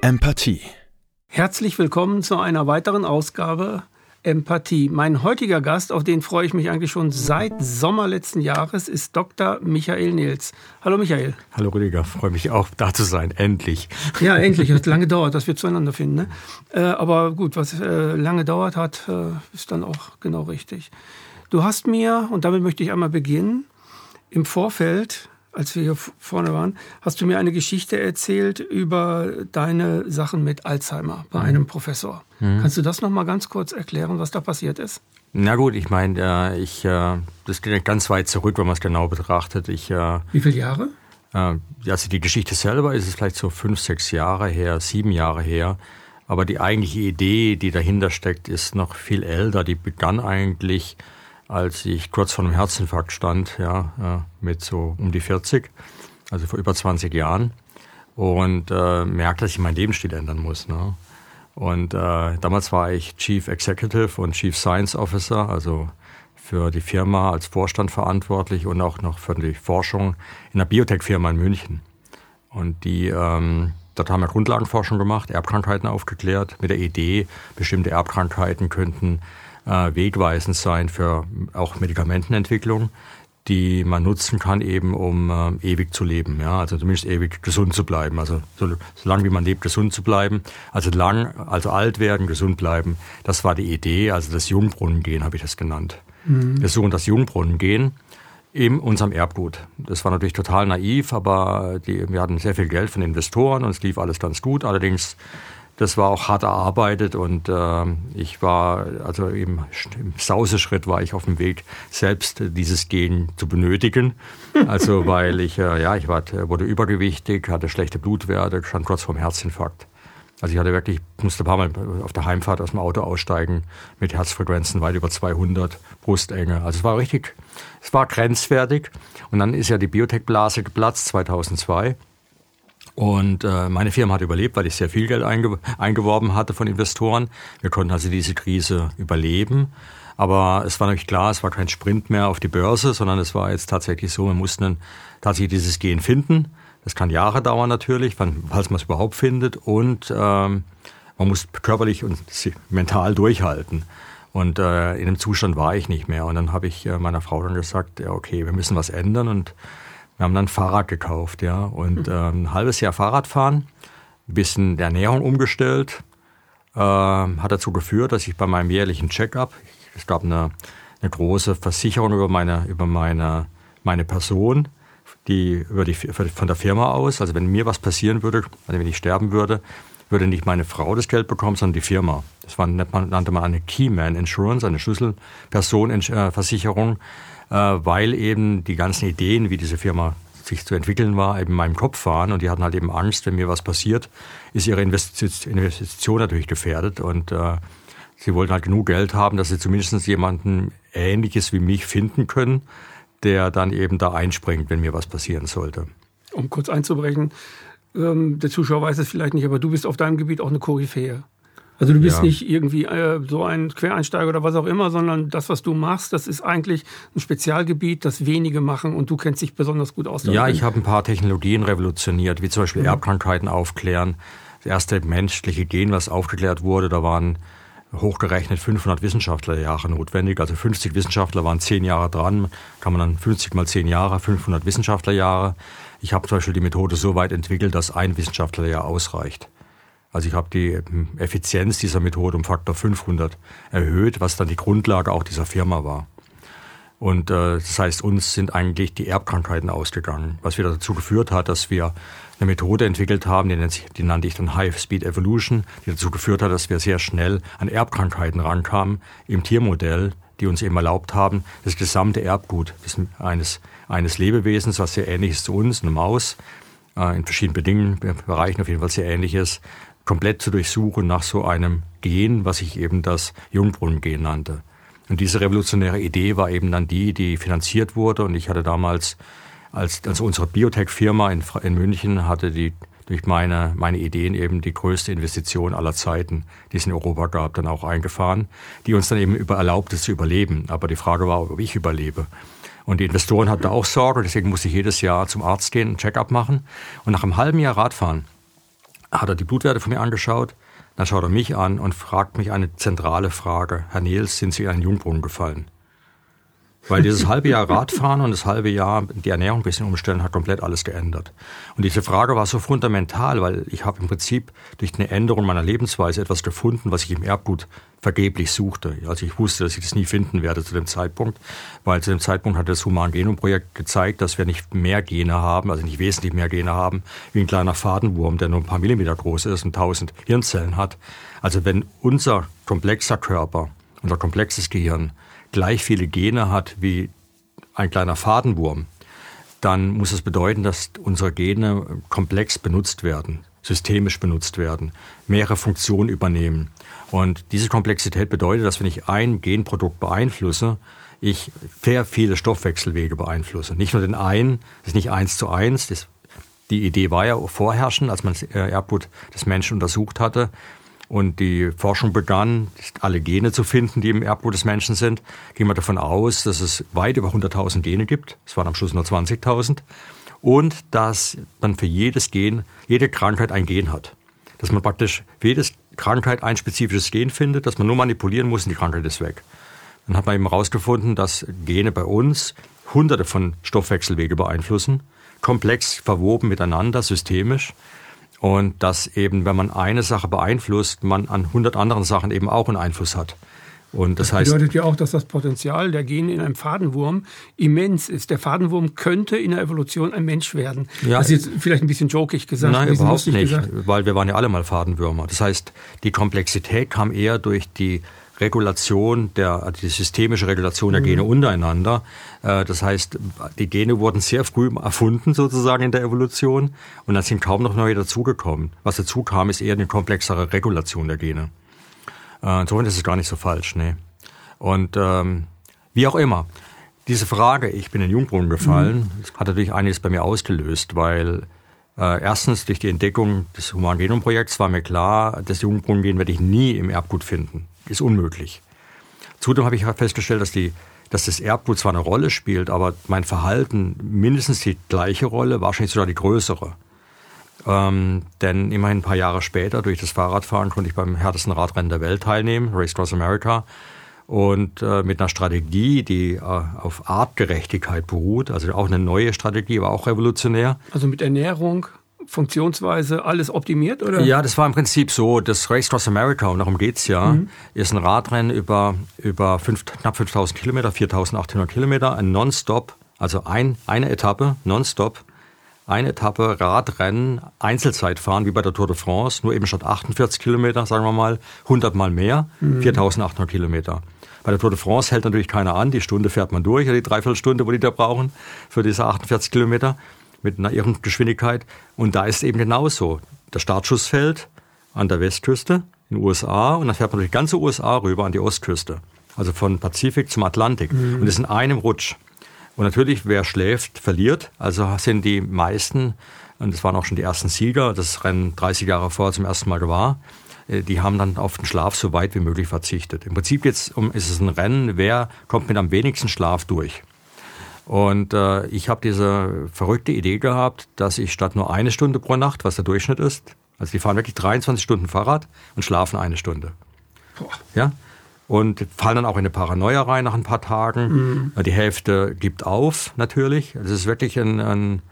Empathie. Herzlich willkommen zu einer weiteren Ausgabe Empathie. Mein heutiger Gast, auf den freue ich mich eigentlich schon seit Sommer letzten Jahres, ist Dr. Michael Nils. Hallo Michael. Hallo Rüdiger, freue mich auch da zu sein, endlich. Ja, endlich. Es hat lange gedauert, dass wir zueinander finden. Ne? Aber gut, was lange dauert hat, ist dann auch genau richtig. Du hast mir, und damit möchte ich einmal beginnen, im Vorfeld, als wir hier vorne waren, hast du mir eine Geschichte erzählt über deine Sachen mit Alzheimer bei einem Professor. Kannst du das noch mal ganz kurz erklären, was da passiert ist? Na gut, ich meine, das geht ganz weit zurück, wenn man es genau betrachtet. Wie viele Jahre? Also die Geschichte selber ist es vielleicht so 5, 6 Jahre her, 7 Jahre her. Aber die eigentliche Idee, die dahinter steckt, ist noch viel älter. Die begann eigentlich, als ich kurz vor einem Herzinfarkt stand, mit so um die 40, also vor über 20 Jahren, und merkte, dass ich meinen Lebensstil ändern muss. Ne? Und damals war ich Chief Executive und Chief Science Officer, also für die Firma als Vorstand verantwortlich und auch noch für die Forschung in einer Biotech-Firma in München. Und dort haben wir Grundlagenforschung gemacht, Erbkrankheiten aufgeklärt, mit der Idee, bestimmte Erbkrankheiten könnten wegweisend sein für auch Medikamentenentwicklung, die man nutzen kann, eben um ewig zu leben, ja, also zumindest ewig gesund zu bleiben, also so lange wie man lebt, gesund zu bleiben, also alt werden, gesund bleiben. Das war die Idee, also das Jungbrunnengen habe ich das genannt. Wir suchen das Jungbrunnengen in unserem Erbgut. Das war natürlich total naiv, aber wir hatten sehr viel Geld von Investoren und es lief alles ganz gut. Allerdings, das war auch hart erarbeitet und ich war, also im Sauseschritt war ich auf dem Weg, selbst dieses Gen zu benötigen. Also weil ich wurde übergewichtig, hatte schlechte Blutwerte, stand kurz vorm Herzinfarkt. Also ich musste ein paar Mal auf der Heimfahrt aus dem Auto aussteigen mit Herzfrequenzen weit über 200, Brustenge. Also es war grenzwertig. Und dann ist ja die Biotech-Blase geplatzt 2002. Und meine Firma hat überlebt, weil ich sehr viel Geld eingeworben hatte von Investoren. Wir konnten also diese Krise überleben. Aber es war natürlich klar, es war kein Sprint mehr auf die Börse, sondern es war jetzt tatsächlich so, wir mussten tatsächlich dieses Gen finden. Das kann Jahre dauern natürlich, falls man es überhaupt findet. Und man muss körperlich und mental durchhalten. Und in dem Zustand war ich nicht mehr. Und dann habe ich meiner Frau dann gesagt, ja okay, wir müssen was ändern. Und wir haben dann ein Fahrrad gekauft, ja. Und ein halbes Jahr Fahrradfahren, ein bisschen der Ernährung umgestellt, hat dazu geführt, dass ich bei meinem jährlichen Check-up, es gab eine große Versicherung über meine Person, von der Firma aus, also wenn mir was passieren würde, also wenn ich sterben würde, würde nicht meine Frau das Geld bekommen, sondern die Firma. Das nannte man eine Keyman Insurance, eine Schlüsselpersonenversicherung, weil eben die ganzen Ideen, wie diese Firma sich zu entwickeln war, eben in meinem Kopf waren und die hatten halt eben Angst, wenn mir was passiert, ist ihre Investition natürlich gefährdet und sie wollten halt genug Geld haben, dass sie zumindest jemanden Ähnliches wie mich finden können, der dann eben da einspringt, wenn mir was passieren sollte. Um kurz einzubrechen, der Zuschauer weiß es vielleicht nicht, aber du bist auf deinem Gebiet auch eine Koryphäe. Also du bist nicht irgendwie so ein Quereinsteiger oder was auch immer, sondern das, was du machst, das ist eigentlich ein Spezialgebiet, das wenige machen und du kennst dich besonders gut aus. Ja, ich habe ein paar Technologien revolutioniert, wie zum Beispiel Erbkrankheiten aufklären. Das erste menschliche Gen, was aufgeklärt wurde, da waren hochgerechnet 500 Wissenschaftlerjahre notwendig. Also 50 Wissenschaftler waren 10 Jahre dran. Kann man dann 50 mal 10 Jahre, 500 Wissenschaftlerjahre. Ich habe zum Beispiel die Methode so weit entwickelt, dass ein Wissenschaftlerjahr ausreicht. Also ich habe die Effizienz dieser Methode um Faktor 500 erhöht, was dann die Grundlage auch dieser Firma war. Und das heißt, uns sind eigentlich die Erbkrankheiten ausgegangen, was wieder dazu geführt hat, dass wir eine Methode entwickelt haben, die nannte ich dann High-Speed Evolution, die dazu geführt hat, dass wir sehr schnell an Erbkrankheiten rankamen im Tiermodell, die uns eben erlaubt haben, das gesamte Erbgut eines Lebewesens, was sehr ähnlich ist zu uns, eine Maus, in verschiedenen Bereichen auf jeden Fall sehr ähnlich ist, komplett zu durchsuchen nach so einem Gen, was ich eben das Jungbrunnengen nannte. Und diese revolutionäre Idee war eben dann die finanziert wurde. Und ich hatte damals, als unsere Biotech-Firma in München hatte durch meine Ideen eben die größte Investition aller Zeiten, die es in Europa gab, dann auch eingefahren, die uns dann eben erlaubte zu überleben. Aber die Frage war, ob ich überlebe. Und die Investoren hatten da auch Sorge, deswegen musste ich jedes Jahr zum Arzt gehen, einen Check-up machen. Und nach einem halben Jahr Radfahren hat er die Blutwerte von mir angeschaut. Dann schaut er mich an und fragt mich eine zentrale Frage. Herr Nehls, sind Sie in einen Jungbrunnen gefallen? Weil dieses halbe Jahr Radfahren und das halbe Jahr die Ernährung ein bisschen umstellen, hat komplett alles geändert. Und diese Frage war so fundamental, weil ich habe im Prinzip durch eine Änderung meiner Lebensweise etwas gefunden, was ich im Erbgut vergeblich suchte. Also ich wusste, dass ich das nie finden werde zu dem Zeitpunkt, weil zu dem Zeitpunkt hat das Human Genom Projekt gezeigt, dass wir nicht mehr Gene haben, also nicht wesentlich mehr Gene haben, wie ein kleiner Fadenwurm, der nur ein paar Millimeter groß ist und 1000 Hirnzellen hat. Also wenn unser komplexer Körper, unser komplexes Gehirn gleich viele Gene hat wie ein kleiner Fadenwurm, dann muss es bedeuten, dass unsere Gene komplex benutzt werden, systemisch benutzt werden, mehrere Funktionen übernehmen. Und diese Komplexität bedeutet, dass wenn ich ein Genprodukt beeinflusse, ich sehr viele Stoffwechselwege beeinflusse. Nicht nur den einen, das ist nicht 1:1. Die Idee war ja vorherrschend, als man das Erbgut des Menschen untersucht hatte. Und die Forschung begann, alle Gene zu finden, die im Erbgut des Menschen sind, ging man davon aus, dass es weit über 100.000 Gene gibt. Es waren am Schluss nur 20.000. Und dass man für jedes Gen, jede Krankheit ein Gen hat. Dass man praktisch für jede Krankheit ein spezifisches Gen findet, das man nur manipulieren muss und die Krankheit ist weg. Dann hat man eben herausgefunden, dass Gene bei uns hunderte von Stoffwechselwege beeinflussen, komplex verwoben miteinander, systemisch. Und dass eben, wenn man eine Sache beeinflusst, man an 100 anderen Sachen eben auch einen Einfluss hat. Und das heißt, bedeutet ja auch, dass das Potenzial der Gene in einem Fadenwurm immens ist. Der Fadenwurm könnte in der Evolution ein Mensch werden. Ja, das ist jetzt vielleicht ein bisschen jokig gesagt. Nein, überhaupt nicht, weil wir waren ja alle mal Fadenwürmer. Das heißt, die Komplexität kam eher durch die Regulation, die systemische Regulation der Gene untereinander. Das heißt, die Gene wurden sehr früh erfunden sozusagen in der Evolution und dann sind kaum noch neue dazugekommen. Was dazu kam, ist eher eine komplexere Regulation der Gene. Insofern ist es gar nicht so falsch, nee. Und wie auch immer, diese Frage, ich bin in den Jungbrunnen gefallen, hat natürlich einiges bei mir ausgelöst, weil erstens durch die Entdeckung des Human Genom Projekts war mir klar, das Jungbrunnengen werde ich nie im Erbgut finden. Ist unmöglich. Zudem habe ich festgestellt, dass das Erbgut zwar eine Rolle spielt, aber mein Verhalten mindestens die gleiche Rolle, wahrscheinlich sogar die größere. Denn immerhin ein paar Jahre später, durch das Fahrradfahren, konnte ich beim härtesten Radrennen der Welt teilnehmen, Race Across America. Und mit einer Strategie, die auf Artgerechtigkeit beruht, also auch eine neue Strategie, aber auch revolutionär. Also mit Ernährung, Funktionsweise, alles optimiert, oder? Ja, das war im Prinzip so. Das Race Across America, und darum geht's ja, ist ein Radrennen über knapp 5.000 Kilometer, 4.800 Kilometer, ein Nonstop, also eine Etappe, Nonstop, eine Etappe Radrennen, Einzelzeitfahren wie bei der Tour de France, nur eben statt 48 Kilometer, sagen wir mal, 100 Mal mehr, 4.800 Kilometer. Bei der Tour de France hält natürlich keiner an, die Stunde fährt man durch, oder die Dreiviertelstunde, wo die da brauchen, für diese 48 Kilometer mit einer irren Geschwindigkeit. Und da ist eben genauso. Der Startschuss fällt an der Westküste in den USA und dann fährt man durch die ganze USA rüber an die Ostküste. Also von Pazifik zum Atlantik. Und das in einem Rutsch. Und natürlich, wer schläft, verliert. Also sind die meisten, und das waren auch schon die ersten Sieger, das Rennen 30 Jahre vorher zum ersten Mal gewahr, die haben dann auf den Schlaf so weit wie möglich verzichtet. Im Prinzip ist es ein Rennen, wer kommt mit am wenigsten Schlaf durch. Und ich habe diese verrückte Idee gehabt, dass ich statt nur 1 Stunde pro Nacht, was der Durchschnitt ist, also die fahren wirklich 23 Stunden Fahrrad und schlafen 1 Stunde. Ja? Und fallen dann auch in eine Paranoia rein nach ein paar Tagen. Die Hälfte gibt auf, natürlich. Das ist wirklich eine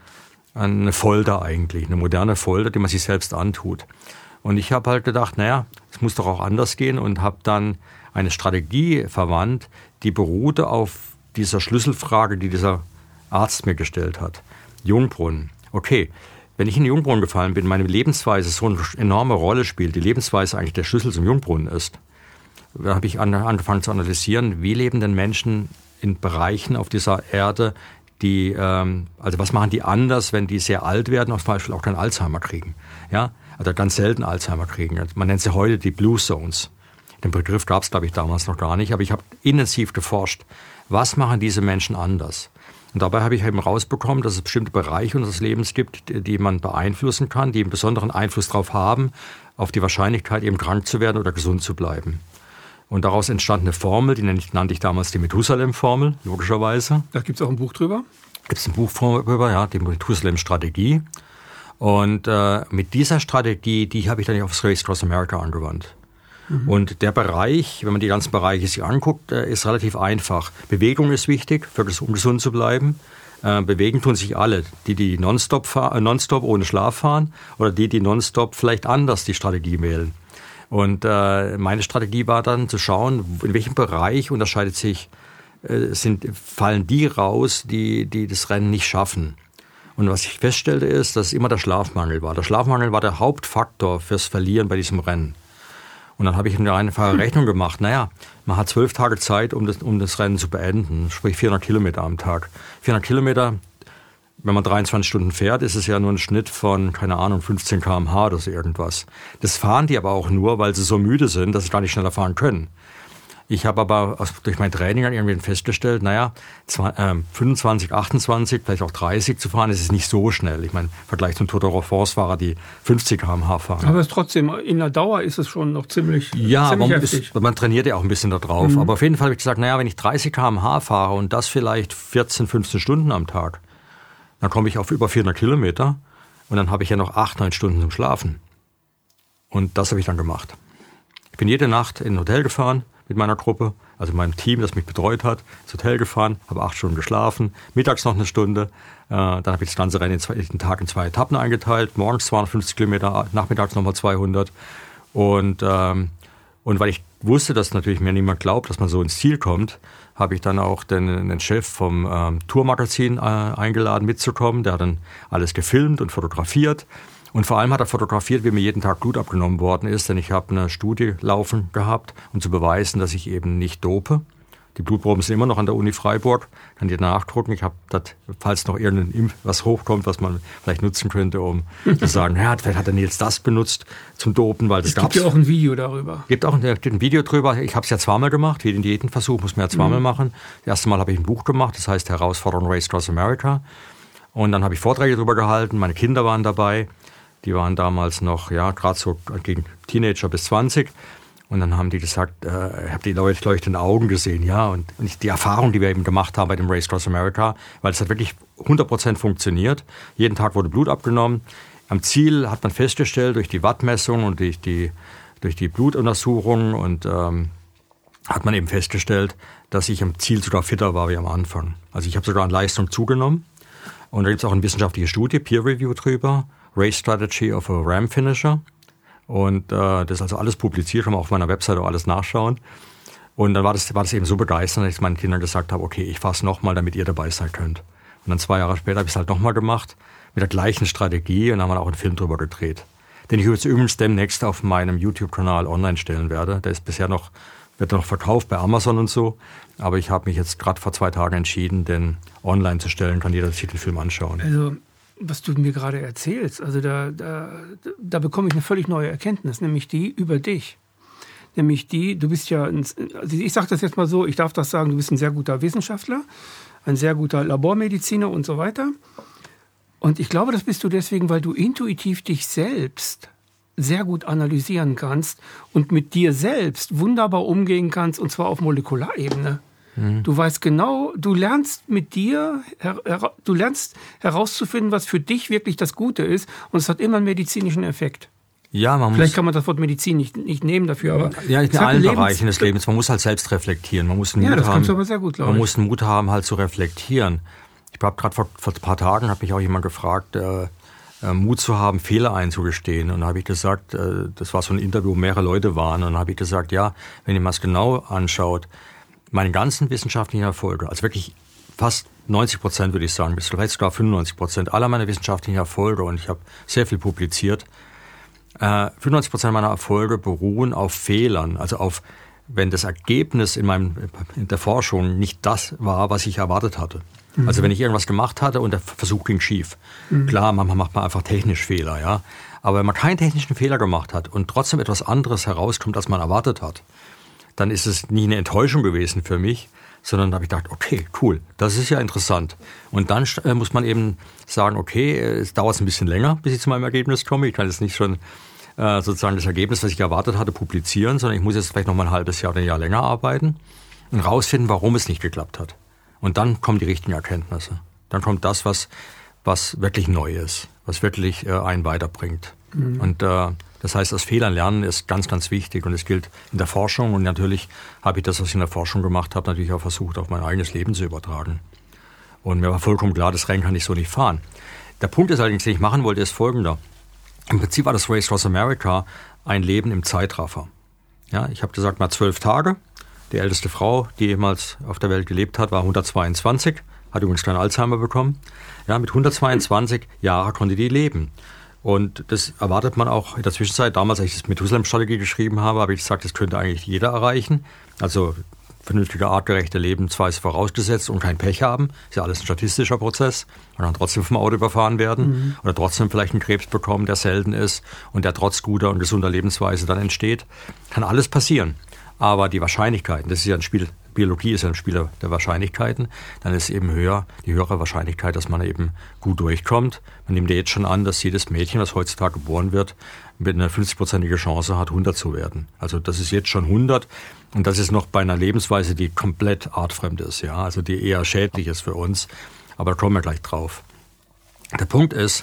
Folter eigentlich, eine moderne Folter, die man sich selbst antut. Und ich habe halt gedacht, naja, es muss doch auch anders gehen und habe dann eine Strategie verwandt, die beruhte auf dieser Schlüsselfrage, die dieser Arzt mir gestellt hat. Jungbrunnen. Okay, wenn ich in den Jungbrunnen gefallen bin, meine Lebensweise so eine enorme Rolle spielt, die Lebensweise eigentlich der Schlüssel zum Jungbrunnen ist, da habe ich angefangen zu analysieren, wie leben denn Menschen in Bereichen auf dieser Erde, die, also was machen die anders, wenn die sehr alt werden und zum Beispiel auch keinen Alzheimer kriegen. Ja? Also ganz selten Alzheimer kriegen. Man nennt sie heute die Blue Zones. Den Begriff gab es, glaube ich, damals noch gar nicht, aber ich habe intensiv geforscht. Was machen diese Menschen anders? Und dabei habe ich eben rausbekommen, dass es bestimmte Bereiche unseres Lebens gibt, die man beeinflussen kann, die einen besonderen Einfluss darauf haben, auf die Wahrscheinlichkeit, eben krank zu werden oder gesund zu bleiben. Und daraus entstand eine Formel, die nannte ich damals die Methusalem-Formel, logischerweise. Da gibt es auch ein Buch drüber? Gibt es ein Buch drüber, ja, die Methusalem-Strategie. Und mit dieser Strategie, die habe ich dann aufs Race Across America angewandt. Und der Bereich, wenn man die ganzen Bereiche sich anguckt, ist relativ einfach. Bewegung ist wichtig, um gesund zu bleiben. Bewegen tun sich alle. Die nonstop ohne Schlaf fahren oder die nonstop vielleicht anders die Strategie wählen. Und meine Strategie war dann zu schauen, in welchem Bereich fallen die raus, die das Rennen nicht schaffen. Und was ich feststellte ist, dass es immer der Schlafmangel war. Der Schlafmangel war der Hauptfaktor fürs Verlieren bei diesem Rennen. Und dann habe ich eine einfache Rechnung gemacht. Naja, man hat 12 Tage Zeit, um das Rennen zu beenden, sprich 400 Kilometer am Tag. 400 Kilometer, wenn man 23 Stunden fährt, ist es ja nur ein Schnitt von, 15 km/h oder so irgendwas. Das fahren die aber auch nur, weil sie so müde sind, dass sie gar nicht schneller fahren können. Ich habe aber durch mein Training dann irgendwie festgestellt, 25, 28, vielleicht auch 30 zu fahren, das ist nicht so schnell. Ich meine, im Vergleich zum Tour de France-Fahrer, die 50 km/h fahren. Aber trotzdem, in der Dauer ist es schon noch ziemlich heftig. Man trainiert ja auch ein bisschen da drauf. Aber auf jeden Fall habe ich gesagt, wenn ich 30 km/h fahre und das vielleicht 14, 15 Stunden am Tag, dann komme ich auf über 400 Kilometer und dann habe ich ja noch 8, 9 Stunden zum Schlafen. Und das habe ich dann gemacht. Ich bin jede Nacht in ein Hotel gefahren, mit meiner Gruppe, also meinem Team, das mich betreut hat, ins Hotel gefahren, habe 8 Stunden geschlafen, mittags noch eine Stunde, dann habe ich das ganze Rennen den Tag in 2 Etappen eingeteilt, morgens 250 Kilometer, nachmittags nochmal 200 und weil ich wusste, dass natürlich mir niemand glaubt, dass man so ins Ziel kommt, habe ich dann auch den Chef vom Tourmagazin eingeladen mitzukommen, der hat dann alles gefilmt und fotografiert. Und vor allem hat er fotografiert, wie mir jeden Tag Blut abgenommen worden ist, denn ich habe eine Studie laufen gehabt, um zu beweisen, dass ich eben nicht dope. Die Blutproben sind immer noch an der Uni Freiburg, kann dir nachdrucken. Ich habe das, falls noch was hochkommt, was man vielleicht nutzen könnte, um zu sagen, vielleicht hat der Nils das benutzt zum Dopen, weil das gab's. Es gibt ja auch ein Video darüber. Gibt auch ein Video drüber. Ich habe es ja zweimal gemacht, wie den Diätenversuch, muss man ja zweimal machen. Das erste Mal habe ich ein Buch gemacht, das heißt Herausforderung Race Across America. Und dann habe ich Vorträge darüber gehalten, meine Kinder waren dabei. Die waren damals noch, gerade so gegen Teenager bis 20. Und dann haben die gesagt, ich habe die Leute leuchtenden Augen gesehen, und die Erfahrung, die wir eben gemacht haben bei dem Race Across America, weil es hat wirklich 100% funktioniert. Jeden Tag wurde Blut abgenommen. Am Ziel hat man festgestellt, durch die Wattmessung und durch die Blutuntersuchung und hat man eben festgestellt, dass ich am Ziel sogar fitter war wie am Anfang. Also ich habe sogar an Leistung zugenommen. Und da gibt es auch eine wissenschaftliche Studie, Peer Review drüber, Race Strategy of a Ram Finisher. Und das ist also alles publiziert, kann man auf meiner Webseite auch alles nachschauen. Und dann war das eben so begeisternd, dass ich meinen Kindern gesagt habe, okay, ich fasse es nochmal, damit ihr dabei sein könnt. Und dann 2 Jahre später habe ich es halt nochmal gemacht, mit der gleichen Strategie, und dann haben wir auch einen Film drüber gedreht. Den ich jetzt übrigens demnächst auf meinem YouTube-Kanal online stellen werde. Der ist wird noch verkauft bei Amazon und so. Aber ich habe mich jetzt gerade vor 2 Tagen entschieden, den online zu stellen, kann jeder sich den Film anschauen. Also, was du mir gerade erzählst, also da bekomme ich eine völlig neue Erkenntnis, nämlich die über dich. Nämlich du bist ja, also ich sage das jetzt mal so, ich darf das sagen, du bist ein sehr guter Wissenschaftler, ein sehr guter Labormediziner und so weiter. Und ich glaube, das bist du deswegen, weil du intuitiv dich selbst sehr gut analysieren kannst und mit dir selbst wunderbar umgehen kannst, und zwar auf Molekularebene. Du weißt genau, du lernst mit dir, du lernst herauszufinden, was für dich wirklich das Gute ist, und es hat immer einen medizinischen Effekt. Ja, vielleicht kann man das Wort Medizin nicht nehmen dafür, aber ja, in allen Bereichen des Lebens. Man muss halt selbst reflektieren. Man muss das kannst du aber sehr gut, glaube ich. Man muss den Mut haben, halt zu reflektieren. Ich habe gerade vor ein paar Tagen hat mich auch jemand gefragt, Mut zu haben, Fehler einzugestehen. Und da habe ich gesagt, das war so ein Interview, wo mehrere Leute waren, und dann habe ich gesagt, wenn ihr mal es genau anschaut, meine ganzen wissenschaftlichen Erfolge, also wirklich fast 90% würde ich sagen, bis vielleicht sogar 95% aller meiner wissenschaftlichen Erfolge, und ich habe sehr viel publiziert, 95% meiner Erfolge beruhen auf Fehlern, also auf, wenn das Ergebnis in der Forschung nicht das war, was ich erwartet hatte. Also wenn ich irgendwas gemacht hatte und der Versuch ging schief. Klar, manchmal macht man einfach technisch Fehler, aber wenn man keinen technischen Fehler gemacht hat und trotzdem etwas anderes herauskommt, als man erwartet hat, dann ist es nicht eine Enttäuschung gewesen für mich, sondern da habe ich gedacht, okay, cool, das ist ja interessant. Und dann muss man eben sagen, okay, es dauert ein bisschen länger, bis ich zu meinem Ergebnis komme. Ich kann jetzt nicht schon sozusagen das Ergebnis, was ich erwartet hatte, publizieren, sondern ich muss jetzt vielleicht noch mal ein halbes Jahr oder ein Jahr länger arbeiten und rausfinden, warum es nicht geklappt hat. Und dann kommen die richtigen Erkenntnisse. Dann kommt das, was was wirklich neu ist, was wirklich einen weiterbringt. Und das heißt, aus Fehlern lernen ist ganz, ganz wichtig und es gilt in der Forschung und natürlich habe ich das, was ich in der Forschung gemacht habe, natürlich auch versucht, auf mein eigenes Leben zu übertragen. Und mir war vollkommen klar, das Rennen kann ich so nicht fahren. Der Punkt ist allerdings, den ich machen wollte, ist folgender. Im Prinzip war das Race Across America ein Leben im Zeitraffer. Ja, ich habe gesagt, mal 12 Tage. Die älteste Frau, die jemals auf der Welt gelebt hat, war 122, hat übrigens keinen Alzheimer bekommen. Ja, mit 122 Jahren konnte die leben. Und das erwartet man auch in der Zwischenzeit. Damals, als ich das Methusalem-Strategie geschrieben habe, habe ich gesagt, das könnte eigentlich jeder erreichen. Also vernünftige, artgerechte Lebensweise vorausgesetzt und kein Pech haben. Ist ja alles ein statistischer Prozess. Man kann trotzdem vom Auto überfahren werden oder trotzdem vielleicht einen Krebs bekommen, der selten ist und der trotz guter und gesunder Lebensweise dann entsteht. Kann alles passieren. Aber die Wahrscheinlichkeiten, das ist ja ein Spiel, Biologie ist ja ein Spiel der Wahrscheinlichkeiten, dann ist eben die höhere Wahrscheinlichkeit, dass man eben gut durchkommt. Man nimmt ja jetzt schon an, dass jedes Mädchen, das heutzutage geboren wird, mit einer 50-prozentige Chance hat, 100 zu werden. Also das ist jetzt schon 100 und das ist noch bei einer Lebensweise, die komplett artfremd ist, ja, also die eher schädlich ist für uns. Aber da kommen wir gleich drauf. Der Punkt ist,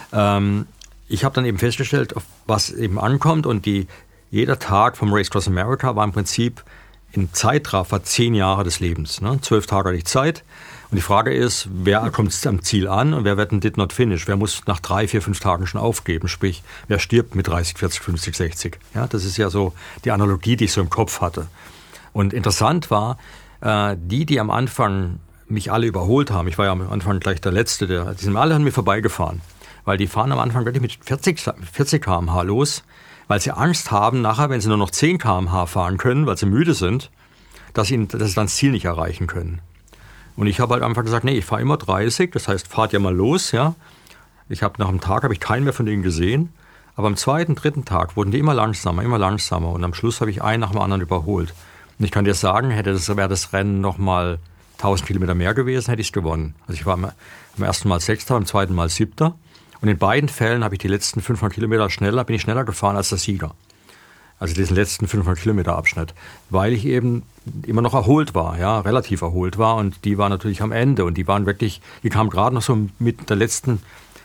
ich habe dann eben festgestellt, auf was eben ankommt und jeder Tag vom Race Across America war im Prinzip im Zeitraffer 10 Jahre des Lebens. 12 Tage hatte ich Zeit. Und die Frage ist, wer kommt am Ziel an und wer wird ein Did Not Finish? Wer muss nach 3, 4, 5 Tagen schon aufgeben? Sprich, wer stirbt mit 30, 40, 50, 60? Ja, das ist ja so die Analogie, die ich so im Kopf hatte. Und interessant war, die am Anfang mich alle überholt haben. Ich war ja am Anfang gleich der Letzte. Die sind alle an mir vorbeigefahren. Weil die fahren am Anfang wirklich mit 40 km/h los. Weil sie Angst haben, nachher, wenn sie nur noch 10 km/h fahren können, weil sie müde sind, dass sie dann das Ziel nicht erreichen können. Und ich habe halt einfach gesagt, nee, ich fahre immer 30, das heißt, fahrt ja mal los, ja. Nach einem Tag habe ich keinen mehr von denen gesehen, aber am 2., 3. Tag wurden die immer langsamer und am Schluss habe ich einen nach dem anderen überholt. Und ich kann dir sagen, wäre das Rennen noch mal 1000 Kilometer mehr gewesen, hätte ich es gewonnen. Also ich war am ersten Mal 6., beim zweiten Mal 7. Und in beiden Fällen habe ich die letzten 500 Kilometer bin ich schneller gefahren als der Sieger. Also diesen letzten 500 Kilometer Abschnitt. Weil ich eben immer noch erholt war, ja, relativ erholt war. Und die waren natürlich am Ende. Und die kamen gerade noch so mit der letzten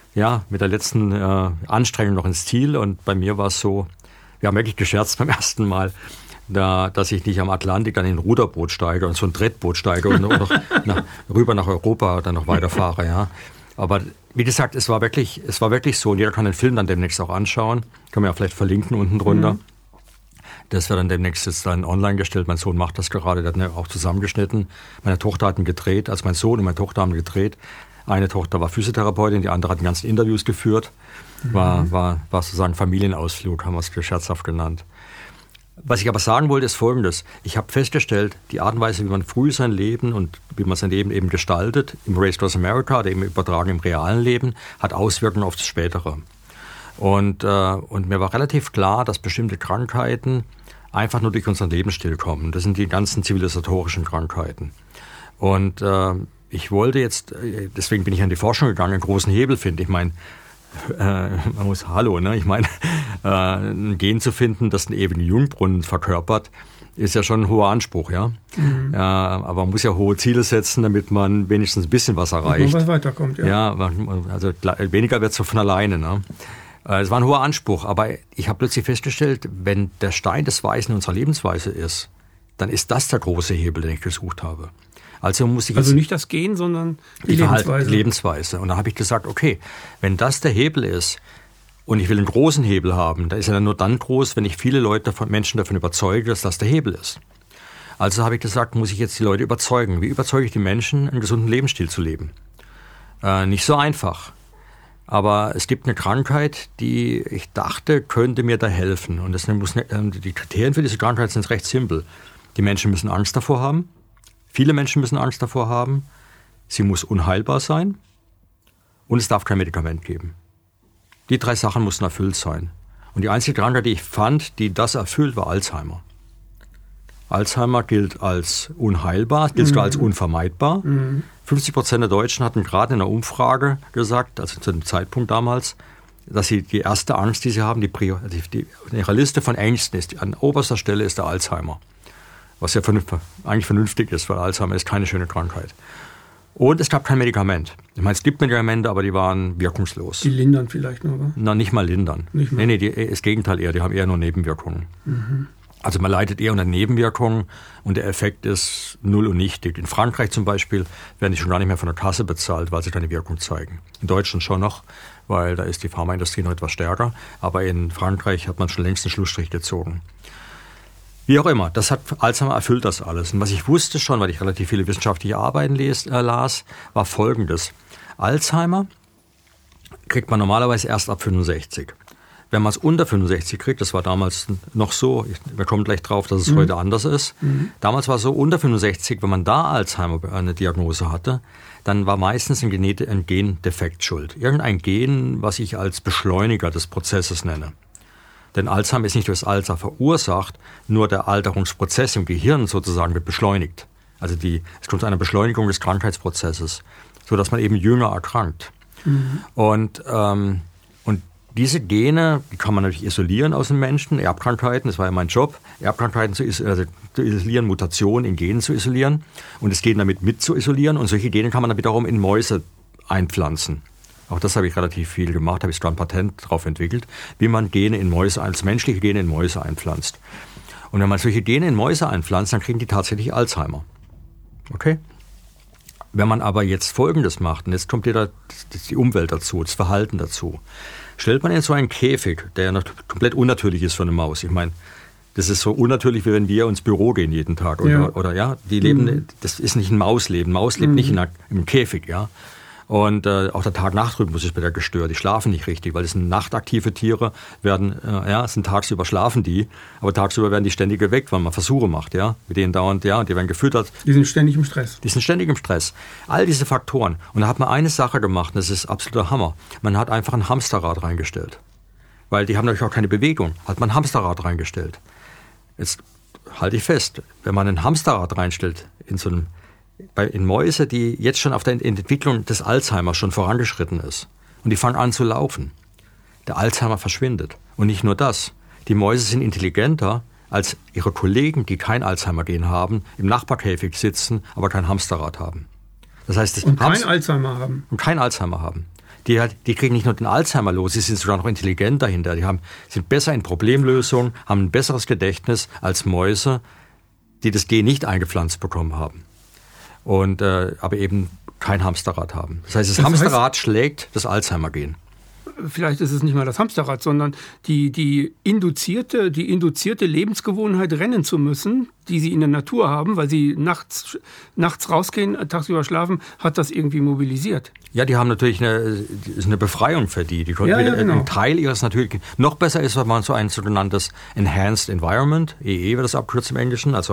Anstrengung noch ins Ziel. Und bei mir war es so, wir haben wirklich gescherzt beim ersten Mal, dass ich nicht am Atlantik dann in ein Ruderboot steige und so ein Drehtboot steige und noch rüber nach Europa dann noch weiterfahre, ja. Aber wie gesagt, es war wirklich so. Und jeder kann den Film dann demnächst auch anschauen. Können wir ja vielleicht verlinken unten drunter. Das wird dann demnächst jetzt dann online gestellt. Mein Sohn macht das gerade, der hat ihn auch zusammengeschnitten. Meine Tochter hat ihn gedreht, also mein Sohn und meine Tochter haben ihn gedreht. Eine Tochter war Physiotherapeutin, die andere hat die ganzen Interviews geführt. War sozusagen Familienausflug, haben wir es scherzhaft genannt. Was ich aber sagen wollte, ist Folgendes. Ich habe festgestellt, die Art und Weise, wie man früh sein Leben und wie man sein Leben eben gestaltet, im Race Across America oder eben übertragen im realen Leben, hat Auswirkungen auf das Spätere. Und mir war relativ klar, dass bestimmte Krankheiten einfach nur durch unseren Lebensstil kommen. Das sind die ganzen zivilisatorischen Krankheiten. Und ich wollte jetzt, deswegen bin ich an die Forschung gegangen, einen großen Hebel finden. Ich meine, man muss, ein Gen zu finden, das einen ewigen Jungbrunnen verkörpert, ist ja schon ein hoher Anspruch, ja. Aber man muss ja hohe Ziele setzen, damit man wenigstens ein bisschen was erreicht. Und was weiterkommt, ja. Ja, also weniger wird es so von alleine, ne. Es war ein hoher Anspruch, aber ich habe plötzlich festgestellt, wenn der Stein des Weißen unserer Lebensweise ist, dann ist das der große Hebel, den ich gesucht habe. Also muss ich also nicht das Gen, sondern die Lebensweise. Und da habe ich gesagt, okay, wenn das der Hebel ist und ich will einen großen Hebel haben, dann ist er dann nur dann groß, wenn ich viele Menschen davon überzeuge, dass das der Hebel ist. Also habe ich gesagt, muss ich jetzt die Leute überzeugen. Wie überzeuge ich die Menschen, einen gesunden Lebensstil zu leben? Nicht so einfach. Aber es gibt eine Krankheit, die ich dachte, könnte mir da helfen. Und die Kriterien für diese Krankheit sind recht simpel. Die Menschen müssen Angst davor haben. Viele Menschen müssen Angst davor haben. Sie muss unheilbar sein. Und es darf kein Medikament geben. Die 3 Sachen mussten erfüllt sein. Und die einzige Krankheit, die ich fand, die das erfüllt, war Alzheimer. Alzheimer gilt als unheilbar, gilt sogar als unvermeidbar. 50% der Deutschen hatten gerade in einer Umfrage gesagt, also zu dem Zeitpunkt damals, dass sie die erste Angst, die sie haben, in ihrer Liste von Ängsten ist, an oberster Stelle ist der Alzheimer. Was ja eigentlich vernünftig ist, weil Alzheimer ist keine schöne Krankheit. Und es gab kein Medikament. Ich meine, es gibt Medikamente, aber die waren wirkungslos. Die lindern vielleicht nur, oder? Na, nicht mal lindern. Nicht mal. Nee, das Gegenteil eher. Die haben eher nur Nebenwirkungen. Also man leidet eher unter Nebenwirkungen und der Effekt ist null und nichtig. In Frankreich zum Beispiel werden die schon gar nicht mehr von der Kasse bezahlt, weil sie keine Wirkung zeigen. In Deutschland schon noch, weil da ist die Pharmaindustrie noch etwas stärker. Aber in Frankreich hat man schon längst einen Schlussstrich gezogen. Wie auch immer, Alzheimer erfüllt das alles. Und was ich wusste schon, weil ich relativ viele wissenschaftliche Arbeiten las, war Folgendes. Alzheimer kriegt man normalerweise erst ab 65. Wenn man es unter 65 kriegt, das war damals noch so, wir kommen gleich drauf, dass es heute anders ist. Damals war es so, unter 65, wenn man da Alzheimer eine Diagnose hatte, dann war meistens ein Gendefekt schuld. Irgendein Gen, was ich als Beschleuniger des Prozesses nenne. Denn Alzheimer ist nicht durch das Alter verursacht, nur der Alterungsprozess im Gehirn sozusagen wird beschleunigt. Also es kommt zu einer Beschleunigung des Krankheitsprozesses, sodass man eben jünger erkrankt. Und diese Gene, die kann man natürlich isolieren aus den Menschen, Erbkrankheiten, das war ja mein Job, Erbkrankheiten zu isolieren, Mutationen in Genen zu isolieren und das Gen damit mit zu isolieren. Und solche Gene kann man dann wiederum in Mäuse einpflanzen. Auch das habe ich relativ viel gemacht, habe ich sogar ein Patent darauf entwickelt, wie man menschliche Gene in Mäuse einpflanzt. Und wenn man solche Gene in Mäuse einpflanzt, dann kriegen die tatsächlich Alzheimer. Okay? Wenn man aber jetzt Folgendes macht, und jetzt kommt die Umwelt dazu, das Verhalten dazu, stellt man in so einen Käfig, der ja komplett unnatürlich ist für eine Maus. Ich meine, das ist so unnatürlich, wie wenn wir ins Büro gehen jeden Tag. Die leben, das ist nicht ein Mausleben. Maus lebt nicht im Käfig, ja. Und auch der Tag-Nacht-Rhythmus ist wieder gestört. Die schlafen nicht richtig, weil das sind nachtaktive Tiere, sind tagsüber schlafen die, aber tagsüber werden die ständig geweckt, weil man Versuche macht, ja, mit denen dauernd, die werden gefüttert. Die sind ständig im Stress. All diese Faktoren. Und da hat man eine Sache gemacht, und das ist absoluter Hammer. Man hat einfach ein Hamsterrad reingestellt. Weil die haben natürlich auch keine Bewegung. Hat man ein Hamsterrad reingestellt. Jetzt halte ich fest, wenn man ein Hamsterrad reinstellt in Mäuse, die jetzt schon auf der Entwicklung des Alzheimer schon vorangeschritten ist. Und die fangen an zu laufen. Der Alzheimer verschwindet. Und nicht nur das. Die Mäuse sind intelligenter als ihre Kollegen, die kein Alzheimer-Gen haben, im Nachbarkäfig sitzen, aber kein Hamsterrad haben. Das heißt, kein Alzheimer haben. Und kein Alzheimer haben. Die kriegen nicht nur den Alzheimer los, sie sind sogar noch intelligent dahinter. Sind besser in Problemlösung, haben ein besseres Gedächtnis als Mäuse, die das Gen nicht eingepflanzt bekommen haben. Und aber eben kein Hamsterrad haben. Das heißt, das Hamsterrad schlägt das Alzheimer-Gen. Vielleicht ist es nicht mal das Hamsterrad, sondern die induzierte Lebensgewohnheit, rennen zu müssen, die sie in der Natur haben, weil sie nachts rausgehen, tagsüber schlafen, hat das irgendwie mobilisiert. Ja, die haben natürlich eine Befreiung für die. Die konnten genau. Ein Teil ihres natürlich. Noch besser ist, wenn man so ein sogenanntes Enhanced Environment, EE wird das abgekürzt im Englischen, also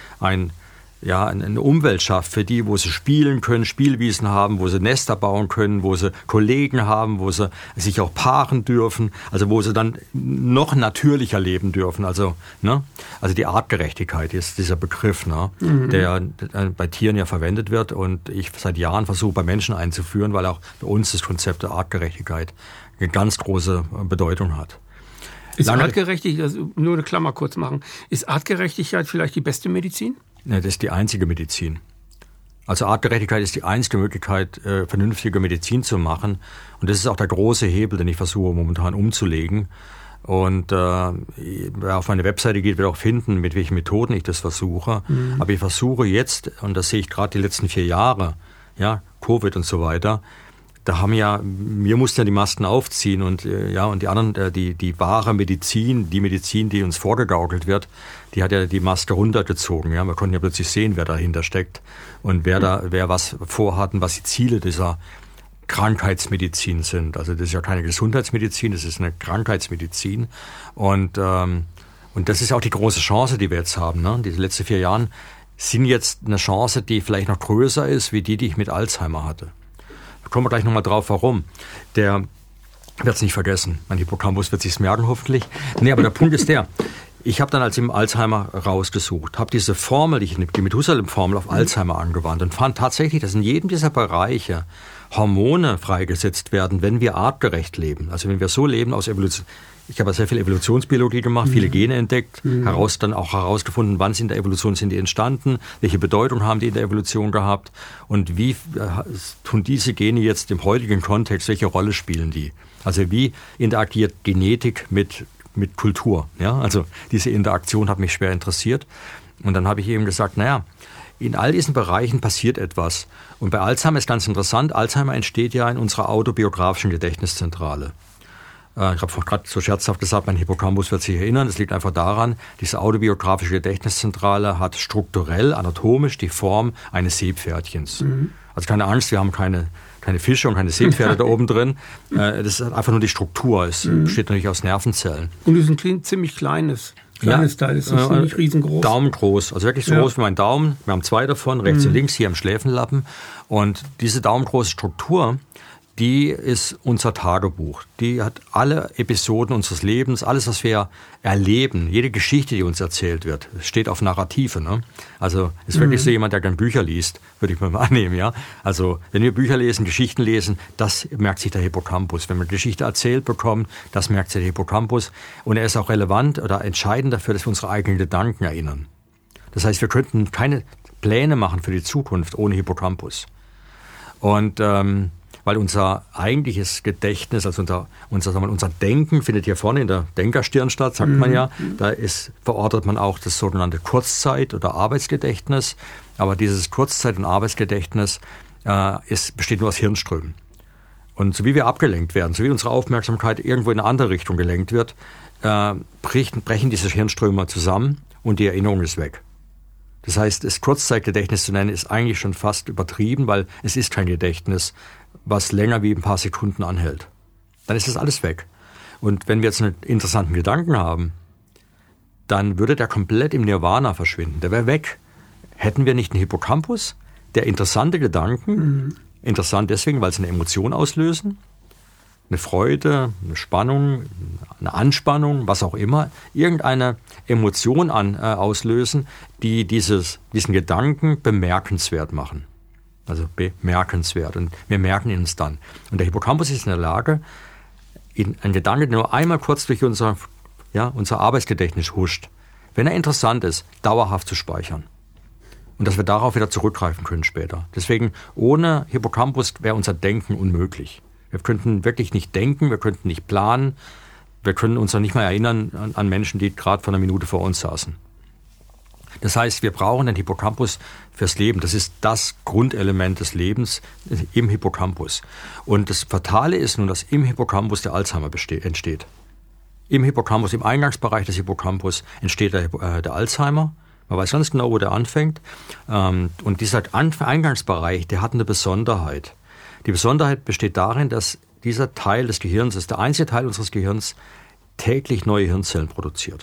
eine Umwelt schafft für die, wo sie spielen können, Spielwiesen haben, wo sie Nester bauen können, wo sie Kollegen haben, wo sie sich auch paaren dürfen, also wo sie dann noch natürlicher leben dürfen. Also die Artgerechtigkeit ist dieser Begriff, der bei Tieren ja verwendet wird und ich seit Jahren versuche bei Menschen einzuführen, weil auch bei uns das Konzept der Artgerechtigkeit eine ganz große Bedeutung hat. Ist Artgerechtigkeit, nur eine Klammer kurz machen, ist Artgerechtigkeit vielleicht die beste Medizin? Das ist die einzige Medizin. Also Artgerechtigkeit ist die einzige Möglichkeit, vernünftige Medizin zu machen. Und das ist auch der große Hebel, den ich versuche momentan umzulegen. Und wer auf meine Webseite geht, wird auch finden, mit welchen Methoden ich das versuche. Aber ich versuche jetzt, und das sehe ich gerade die letzten 4 Jahre, Covid und so weiter, da wir mussten ja die Masken aufziehen und die anderen, die wahre Medizin, die Medizin, die uns vorgegaukelt wird, die hat ja die Maske runtergezogen. Ja, wir konnten ja plötzlich sehen, wer dahinter steckt und wer was vorhat und was die Ziele dieser Krankheitsmedizin sind. Also das ist ja keine Gesundheitsmedizin, das ist eine Krankheitsmedizin und das ist auch die große Chance, die wir jetzt haben. Ne? Diese letzten 4 Jahre sind jetzt eine Chance, die vielleicht noch größer ist, wie die ich mit Alzheimer hatte. Da kommen wir gleich nochmal drauf, warum. Der wird es nicht vergessen. Mein Hippocampus wird sich's merken, hoffentlich. Nee, aber der Punkt ist der. Ich habe dann als im Alzheimer rausgesucht, habe diese Formel, die Methusalem-Formel auf Alzheimer angewandt und fand tatsächlich, dass in jedem dieser Bereiche Hormone freigesetzt werden, wenn wir artgerecht leben. Also wenn wir so leben aus Evolution. Ich habe sehr viel Evolutionsbiologie gemacht, viele Gene entdeckt, dann auch herausgefunden, wann in der Evolution sind die entstanden, welche Bedeutung haben die in der Evolution gehabt und wie tun diese Gene jetzt im heutigen Kontext, welche Rolle spielen die? Also wie interagiert Genetik mit Kultur? Ja? Also diese Interaktion hat mich schwer interessiert. Und dann habe ich eben gesagt, in all diesen Bereichen passiert etwas. Und bei Alzheimer ist ganz interessant, Alzheimer entsteht ja in unserer autobiografischen Gedächtniszentrale. Ich habe gerade so scherzhaft gesagt, mein Hippocampus wird sich erinnern. Das liegt einfach daran, diese autobiografische Gedächtniszentrale hat strukturell, anatomisch die Form eines Seepferdchens. Also keine Angst, wir haben keine Fische und keine Seepferde da oben drin. Das ist einfach nur die Struktur. Es besteht natürlich aus Nervenzellen. Und es ist ein ziemlich kleines Teil, ist nicht riesengroß. Daumengroß, also wirklich so groß wie mein Daumen. Wir haben 2 davon, rechts und links, hier am Schläfenlappen. Und diese daumengroße Struktur, die ist unser Tagebuch. Die hat alle Episoden unseres Lebens, alles, was wir erleben, jede Geschichte, die uns erzählt wird, steht auf Narrative. Ne? Also ist wirklich so jemand, der gerne Bücher liest, würde ich mal annehmen. Ja? Also wenn wir Bücher lesen, Geschichten lesen, das merkt sich der Hippocampus. Wenn wir eine Geschichte erzählt bekommen, das merkt sich der Hippocampus. Und er ist auch relevant oder entscheidend dafür, dass wir unsere eigenen Gedanken erinnern. Das heißt, wir könnten keine Pläne machen für die Zukunft ohne Hippocampus. Und weil unser eigentliches Gedächtnis, also unser Denken findet hier vorne in der Denkerstirn statt, sagt man ja. Da verortet man auch das sogenannte Kurzzeit- oder Arbeitsgedächtnis. Aber dieses Kurzzeit- und Arbeitsgedächtnis besteht nur aus Hirnströmen. Und so wie wir abgelenkt werden, so wie unsere Aufmerksamkeit irgendwo in eine andere Richtung gelenkt wird, brechen diese Hirnströme zusammen und die Erinnerung ist weg. Das heißt, das Kurzzeitgedächtnis zu nennen, ist eigentlich schon fast übertrieben, weil es ist kein Gedächtnis, was länger wie ein paar Sekunden anhält. Dann ist das alles weg. Und wenn wir jetzt einen interessanten Gedanken haben, dann würde der komplett im Nirvana verschwinden. Der wäre weg. Hätten wir nicht einen Hippocampus, der interessante Gedanken, interessant deswegen, weil sie eine Emotion auslösen, eine Freude, eine Spannung, eine Anspannung, was auch immer, irgendeine Emotion auslösen, die diesen Gedanken bemerkenswert machen. Also bemerkenswert. Und wir merken ihn uns dann. Und der Hippocampus ist in der Lage, ein Gedanke, der nur einmal kurz durch unser Arbeitsgedächtnis huscht, wenn er interessant ist, dauerhaft zu speichern. Und dass wir darauf wieder zurückgreifen können später. Deswegen, ohne Hippocampus wäre unser Denken unmöglich. Wir könnten wirklich nicht denken, wir könnten nicht planen, wir können uns noch nicht mal erinnern an Menschen, die gerade vor einer Minute vor uns saßen. Das heißt, wir brauchen den Hippocampus fürs Leben. Das ist das Grundelement des Lebens im Hippocampus. Und das Fatale ist nun, dass im Hippocampus der Alzheimer entsteht. Im Hippocampus, im Eingangsbereich des Hippocampus entsteht der Alzheimer. Man weiß ganz genau, wo der anfängt. Und dieser Eingangsbereich, der hat eine Besonderheit. Die Besonderheit besteht darin, dass dieser Teil des Gehirns, das ist der einzige Teil unseres Gehirns, täglich neue Hirnzellen produziert.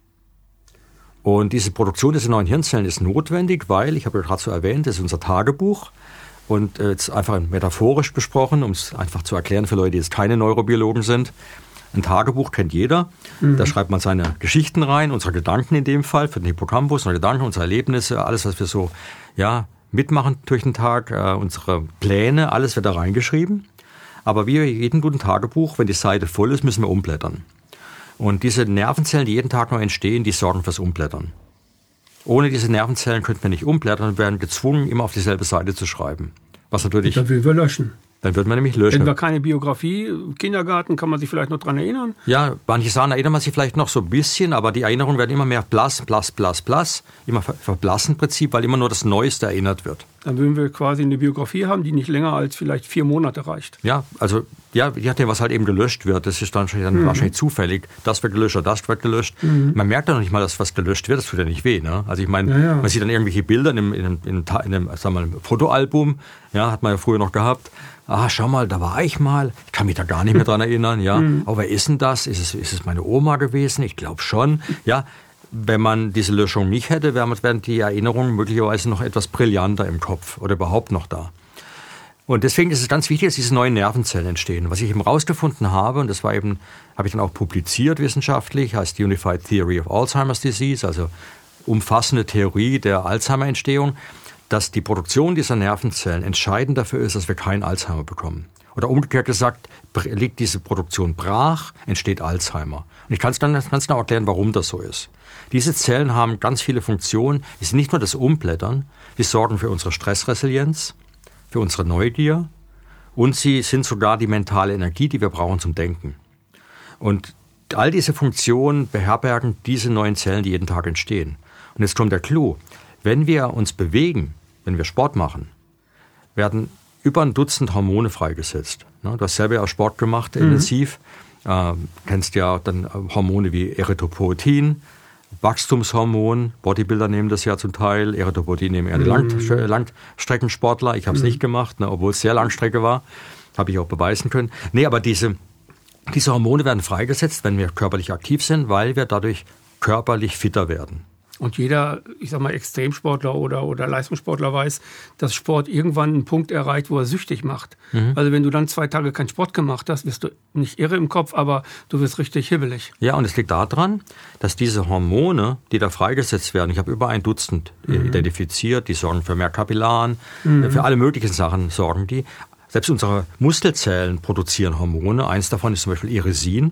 Und diese Produktion dieser neuen Hirnzellen ist notwendig, weil, ich habe ja gerade so erwähnt, das ist unser Tagebuch. Und jetzt einfach metaphorisch besprochen, um es einfach zu erklären für Leute, die jetzt keine Neurobiologen sind. Ein Tagebuch kennt jeder. Da schreibt man seine Geschichten rein, unsere Gedanken in dem Fall, für den Hippocampus, unsere Gedanken, unsere Erlebnisse, alles, was wir so mitmachen durch den Tag, unsere Pläne, alles wird da reingeschrieben. Aber wie bei jedem guten Tagebuch, wenn die Seite voll ist, müssen wir umblättern. Und diese Nervenzellen, die jeden Tag noch entstehen, die sorgen fürs Umblättern. Ohne diese Nervenzellen könnten wir nicht umblättern und werden gezwungen, immer auf dieselbe Seite zu schreiben. Was natürlich. Dann will wir löschen. Dann wird man nämlich löschen. Wenn wir keine Biografie, Kindergarten, kann man sich vielleicht noch dran erinnern? Ja, manche Sachen erinnert man sich vielleicht noch so ein bisschen, aber die Erinnerungen werden immer mehr blass. Immer verblassen im Prinzip, weil immer nur das Neueste erinnert wird. Dann würden wir quasi eine Biografie haben, die nicht länger als vielleicht 4 Monate reicht. Ja, also, je nachdem, was halt eben gelöscht wird, das ist dann wahrscheinlich zufällig. Das wird gelöscht oder das wird gelöscht. Man merkt dann noch nicht mal, dass was gelöscht wird, das tut ja nicht weh. Ne? Also ich meine, man sieht dann irgendwelche Bilder in einem Fotoalbum, hat man ja früher noch gehabt. Schau mal, da war ich mal. Ich kann mich da gar nicht mehr dran erinnern. Ja. Aber wer ist denn das? Ist es meine Oma gewesen? Ich glaube schon. Ja. Wenn man diese Löschung nicht hätte, wären die Erinnerungen möglicherweise noch etwas brillanter im Kopf oder überhaupt noch da. Und deswegen ist es ganz wichtig, dass diese neuen Nervenzellen entstehen. Was ich eben rausgefunden habe, und das habe ich dann auch publiziert wissenschaftlich, heißt Unified Theory of Alzheimer's Disease, also umfassende Theorie der Alzheimer-Entstehung, dass die Produktion dieser Nervenzellen entscheidend dafür ist, dass wir keinen Alzheimer bekommen. Oder umgekehrt gesagt, liegt diese Produktion brach, entsteht Alzheimer. Und ich kann es dann ganz genau erklären, warum das so ist. Diese Zellen haben ganz viele Funktionen. Es ist nicht nur das Umblättern, die sorgen für unsere Stressresilienz, für unsere Neugier und sie sind sogar die mentale Energie, die wir brauchen zum Denken. Und all diese Funktionen beherbergen diese neuen Zellen, die jeden Tag entstehen. Und jetzt kommt der Clou. Wenn wir uns bewegen, wenn wir Sport machen, werden über ein Dutzend Hormone freigesetzt. Du hast selber ja Sport gemacht, intensiv. Kennst ja dann Hormone wie Erythropoietin, Wachstumshormon. Bodybuilder nehmen das ja zum Teil. Erythropoietin nehmen eher die Langstreckensportler. Ich habe es nicht gemacht, obwohl es sehr Langstrecke war. Habe ich auch beweisen können. Nee, aber diese Hormone werden freigesetzt, wenn wir körperlich aktiv sind, weil wir dadurch körperlich fitter werden. Und jeder, ich sag mal, Extremsportler oder Leistungssportler weiß, dass Sport irgendwann einen Punkt erreicht, wo er süchtig macht. Also wenn du dann 2 Tage keinen Sport gemacht hast, wirst du nicht irre im Kopf, aber du wirst richtig hibbelig. Ja, und es liegt daran, dass diese Hormone, die da freigesetzt werden, ich habe über 1 Dutzend identifiziert, die sorgen für mehr Kapillaren, für alle möglichen Sachen sorgen die. Selbst unsere Muskelzellen produzieren Hormone. Eins davon ist zum Beispiel Irisin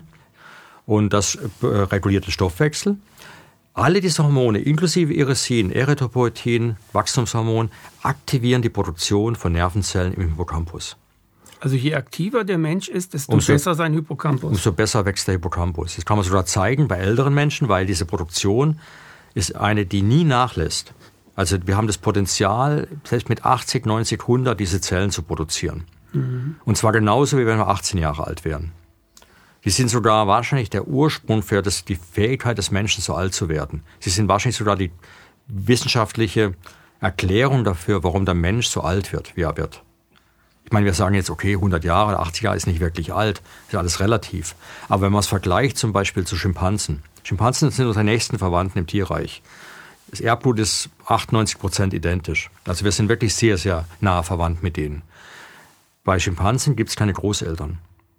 und das reguliert den Stoffwechsel. Alle diese Hormone, inklusive Irisin, Erythropoietin, Wachstumshormon, aktivieren die Produktion von Nervenzellen im Hippocampus. Also je aktiver der Mensch ist, desto besser sein Hippocampus. Umso besser wächst der Hippocampus. Das kann man sogar zeigen bei älteren Menschen, weil diese Produktion ist eine, die nie nachlässt. Also wir haben das Potenzial, selbst mit 80, 90, 100 diese Zellen zu produzieren. Und zwar genauso, wie wenn wir 18 Jahre alt wären. Die sind sogar wahrscheinlich der Ursprung für die Fähigkeit des Menschen, so alt zu werden. Sie sind wahrscheinlich sogar die wissenschaftliche Erklärung dafür, warum der Mensch so alt wird, wie er wird. Ich meine, wir sagen jetzt, okay, 100 Jahre, 80 Jahre ist nicht wirklich alt, ist alles relativ. Aber wenn man es vergleicht zum Beispiel zu Schimpansen. Schimpansen sind unsere nächsten Verwandten im Tierreich. Das Erbgut ist 98% identisch. Also wir sind wirklich sehr, sehr nah verwandt mit denen. Bei Schimpansen gibt es keine Großeltern.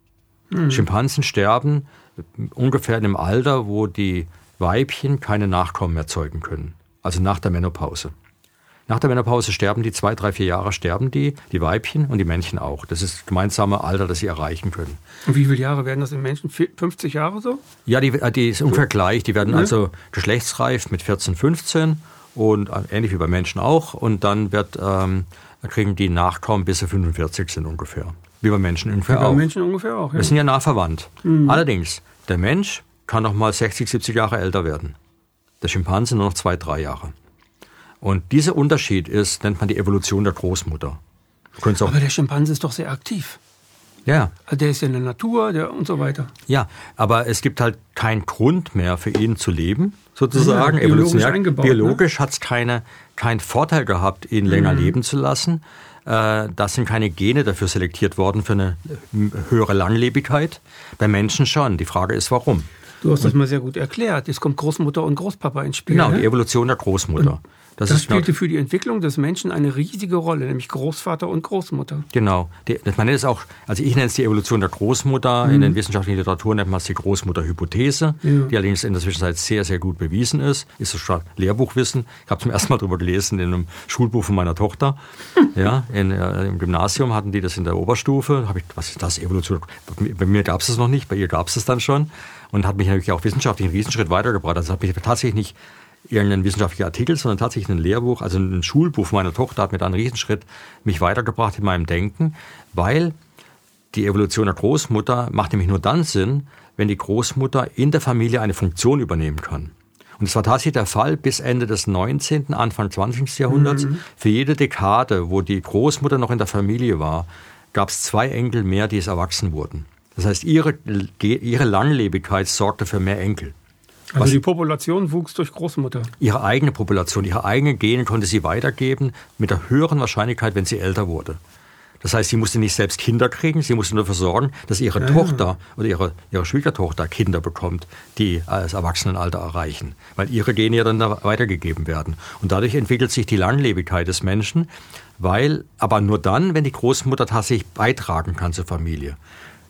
Schimpansen sterben ungefähr in dem Alter, wo die Weibchen keine Nachkommen mehr zeugen können. Also nach der Menopause. Nach der Menopause sterben die 2, 3, 4 Jahre sterben die Weibchen und die Männchen auch. Das ist das gemeinsame Alter, das sie erreichen können. Und wie viele Jahre werden das im Menschen? 50 Jahre so? Ja, die ist ungefähr gleich. Die werden also geschlechtsreif mit 14, 15 und ähnlich wie bei Menschen auch. Und dann kriegen die Nachkommen, bis sie 45 sind ungefähr. Wie bei Menschen ungefähr auch. Ja. Wir sind ja nah verwandt. Allerdings, der Mensch kann noch mal 60, 70 Jahre älter werden. Der Schimpanse nur noch 2, 3 Jahre. Und dieser Unterschied nennt man die Evolution der Großmutter. Aber der Schimpanse ist doch sehr aktiv. Ja. Der ist ja in der Natur und so weiter. Ja, aber es gibt halt keinen Grund mehr für ihn zu leben, sozusagen. Ja, evolutionär eingebaut. Biologisch hat es keinen Vorteil gehabt, ihn länger leben zu lassen. Da sind keine Gene dafür selektiert worden für eine höhere Langlebigkeit. Bei Menschen schon. Die Frage ist, warum? Du hast das mal sehr gut erklärt. Jetzt kommt Großmutter und Großpapa ins Spiel. Genau, die Evolution der Großmutter. Das spielte für die Entwicklung des Menschen eine riesige Rolle, nämlich Großvater und Großmutter. Genau. Ich nenne es die Evolution der Großmutter. In den wissenschaftlichen Literaturen nennt man es die Großmutterhypothese, die allerdings in der Zwischenzeit sehr, sehr gut bewiesen ist. Ist schon Lehrbuchwissen. Ich habe zum ersten Mal darüber gelesen in einem Schulbuch von meiner Tochter. Ja, im Gymnasium hatten die das in der Oberstufe. Was ist das, Evolution? Bei mir gab es das noch nicht, bei ihr gab es das dann schon. Und hat mich natürlich auch wissenschaftlich einen Riesenschritt weitergebracht. Also hat mich tatsächlich nicht irgendein wissenschaftlicher Artikel, sondern tatsächlich ein Lehrbuch, also ein Schulbuch von meiner Tochter hat mir da einen Riesenschritt mich weitergebracht in meinem Denken, weil die Evolution der Großmutter macht nämlich nur dann Sinn, wenn die Großmutter in der Familie eine Funktion übernehmen kann. Und es war tatsächlich der Fall bis Ende des 19., Anfang 20. Jahrhunderts. Für jede Dekade, wo die Großmutter noch in der Familie war, gab es 2 Enkel mehr, die es erwachsen wurden. Das heißt, ihre Langlebigkeit sorgte für mehr Enkel. Also die Population wuchs durch Großmutter? Ihre eigene Population, ihre eigenen Gene konnte sie weitergeben mit der höheren Wahrscheinlichkeit, wenn sie älter wurde. Das heißt, sie musste nicht selbst Kinder kriegen, sie musste nur dafür sorgen, dass ihre Tochter oder ihre Schwiegertochter Kinder bekommt, die das Erwachsenenalter erreichen, weil ihre Gene ja dann weitergegeben werden. Und dadurch entwickelt sich die Langlebigkeit des Menschen, aber nur dann, wenn die Großmutter tatsächlich beitragen kann zur Familie.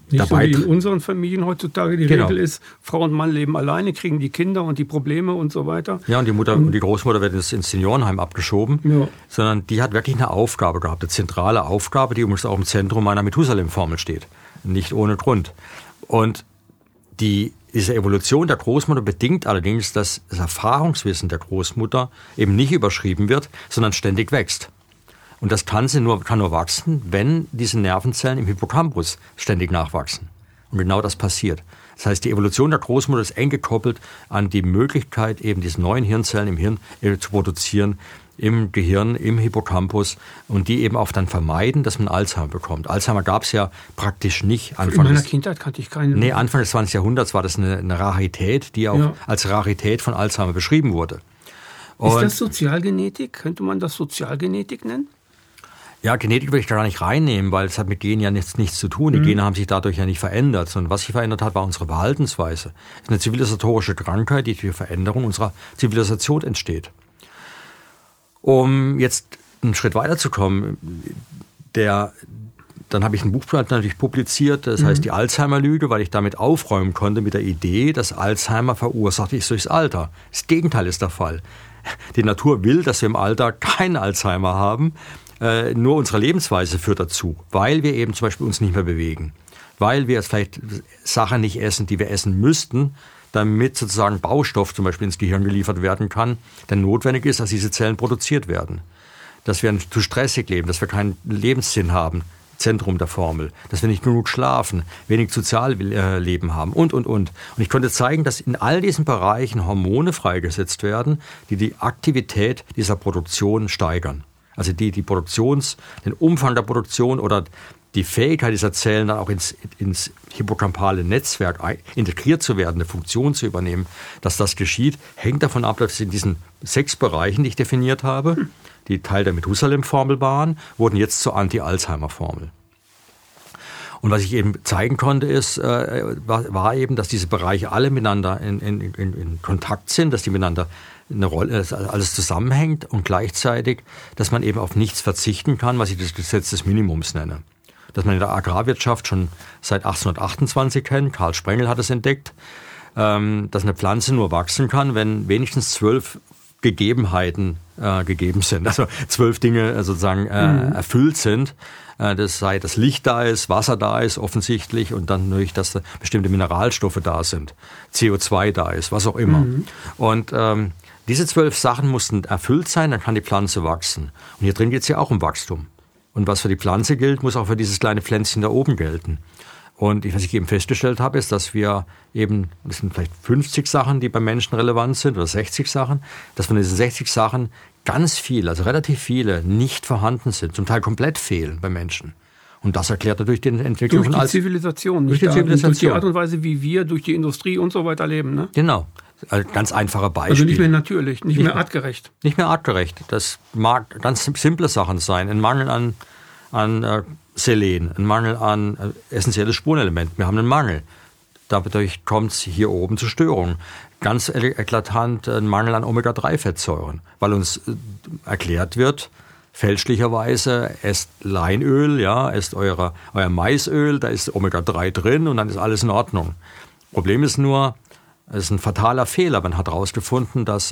Nicht so wie in unseren Familien heutzutage. Die Regel ist, Frau und Mann leben alleine, kriegen die Kinder und die Probleme und so weiter. Ja, und die Mutter und die Großmutter werden ins Seniorenheim abgeschoben. Sondern die hat wirklich eine Aufgabe gehabt, eine zentrale Aufgabe, die übrigens auch im Zentrum meiner Methusalem-Formel steht. Nicht ohne Grund. Und diese Evolution der Großmutter bedingt allerdings, dass das Erfahrungswissen der Großmutter eben nicht überschrieben wird, sondern ständig wächst. Und das kann nur wachsen, wenn diese Nervenzellen im Hippocampus ständig nachwachsen. Und genau das passiert. Das heißt, die Evolution der Großmutter ist eng gekoppelt an die Möglichkeit, eben diese neuen Hirnzellen im Hirn zu produzieren, im Gehirn, im Hippocampus, und die eben auch dann vermeiden, dass man Alzheimer bekommt. Alzheimer gab es ja praktisch nicht. In meiner Kindheit kannte ich keine. Nee, Anfang des 20. Jahrhunderts war das eine Rarität, die auch als Rarität von Alzheimer beschrieben wurde. Ist das Sozialgenetik? Könnte man das Sozialgenetik nennen? Ja, Genetik will ich da gar nicht reinnehmen, weil es hat mit Genen ja nichts zu tun. Die Gene haben sich dadurch ja nicht verändert, sondern was sich verändert hat, war unsere Verhaltensweise. Es ist eine zivilisatorische Krankheit, die durch Veränderung unserer Zivilisation entsteht. Um jetzt einen Schritt weiterzukommen, dann habe ich ein Buch natürlich publiziert, das heißt die Alzheimer-Lüge, weil ich damit aufräumen konnte mit der Idee, dass Alzheimer verursacht ist durchs Alter. Das Gegenteil ist der Fall. Die Natur will, dass wir im Alter keinen Alzheimer haben. Nur unsere Lebensweise führt dazu, weil wir eben zum Beispiel uns nicht mehr bewegen, weil wir vielleicht Sachen nicht essen, die wir essen müssten, damit sozusagen Baustoff zum Beispiel ins Gehirn geliefert werden kann, der notwendig ist, dass diese Zellen produziert werden. Dass wir zu stressig leben, dass wir keinen Lebenssinn haben, Zentrum der Formel, dass wir nicht genug schlafen, wenig Sozialleben haben und. Und ich konnte zeigen, dass in all diesen Bereichen Hormone freigesetzt werden, die die Aktivität dieser Produktion steigern. Also den Umfang der Produktion oder die Fähigkeit dieser Zellen dann auch ins hippocampale Netzwerk integriert zu werden, eine Funktion zu übernehmen, dass das geschieht, hängt davon ab, dass in diesen 6 Bereichen, die ich definiert habe, die Teil der Methusalem-Formel waren, wurden jetzt zur Anti-Alzheimer-Formel. Und was ich eben zeigen konnte, war eben, dass diese Bereiche alle miteinander in Kontakt sind, dass die miteinander eine Rolle, dass alles zusammenhängt und gleichzeitig, dass man eben auf nichts verzichten kann, was ich das Gesetz des Minimums nenne. Dass man in der Agrarwirtschaft schon seit 1828 kennt, Karl Sprengel hat es entdeckt, dass eine Pflanze nur wachsen kann, wenn wenigstens 12 Gegebenheiten gegeben sind. Also 12 Dinge sozusagen erfüllt sind. Das sei, dass Licht da ist, Wasser da ist offensichtlich und dann natürlich, dass da bestimmte Mineralstoffe da sind, CO2 da ist, was auch immer. Und diese 12 Sachen mussten erfüllt sein, dann kann die Pflanze wachsen. Und hier drin geht es ja auch um Wachstum. Und was für die Pflanze gilt, muss auch für dieses kleine Pflänzchen da oben gelten. Und was ich eben festgestellt habe, ist, dass wir eben, das sind vielleicht 50 Sachen, die beim Menschen relevant sind, oder 60 Sachen, dass von diesen 60 Sachen ganz viele, also relativ viele, nicht vorhanden sind, zum Teil komplett fehlen bei Menschen. Und das erklärt natürlich die Entwicklung von Zivilisation. Durch die Art und Weise, wie wir durch die Industrie und so weiter leben. Ne? Genau. Ein ganz einfacher Beispiel. Also nicht mehr natürlich, nicht mehr artgerecht. Nicht mehr artgerecht. Das mag ganz simple Sachen sein. Ein Mangel an Selen, ein Mangel an essentielles Spurenelement. Wir haben einen Mangel. Dadurch kommt es hier oben zu Störungen. Ganz eklatant ein Mangel an Omega-3-Fettsäuren, weil uns erklärt wird, fälschlicherweise esst Leinöl, esst euer Maisöl, da ist Omega-3 drin und dann ist alles in Ordnung. Problem ist nur, es ist ein fataler Fehler. Man hat herausgefunden, dass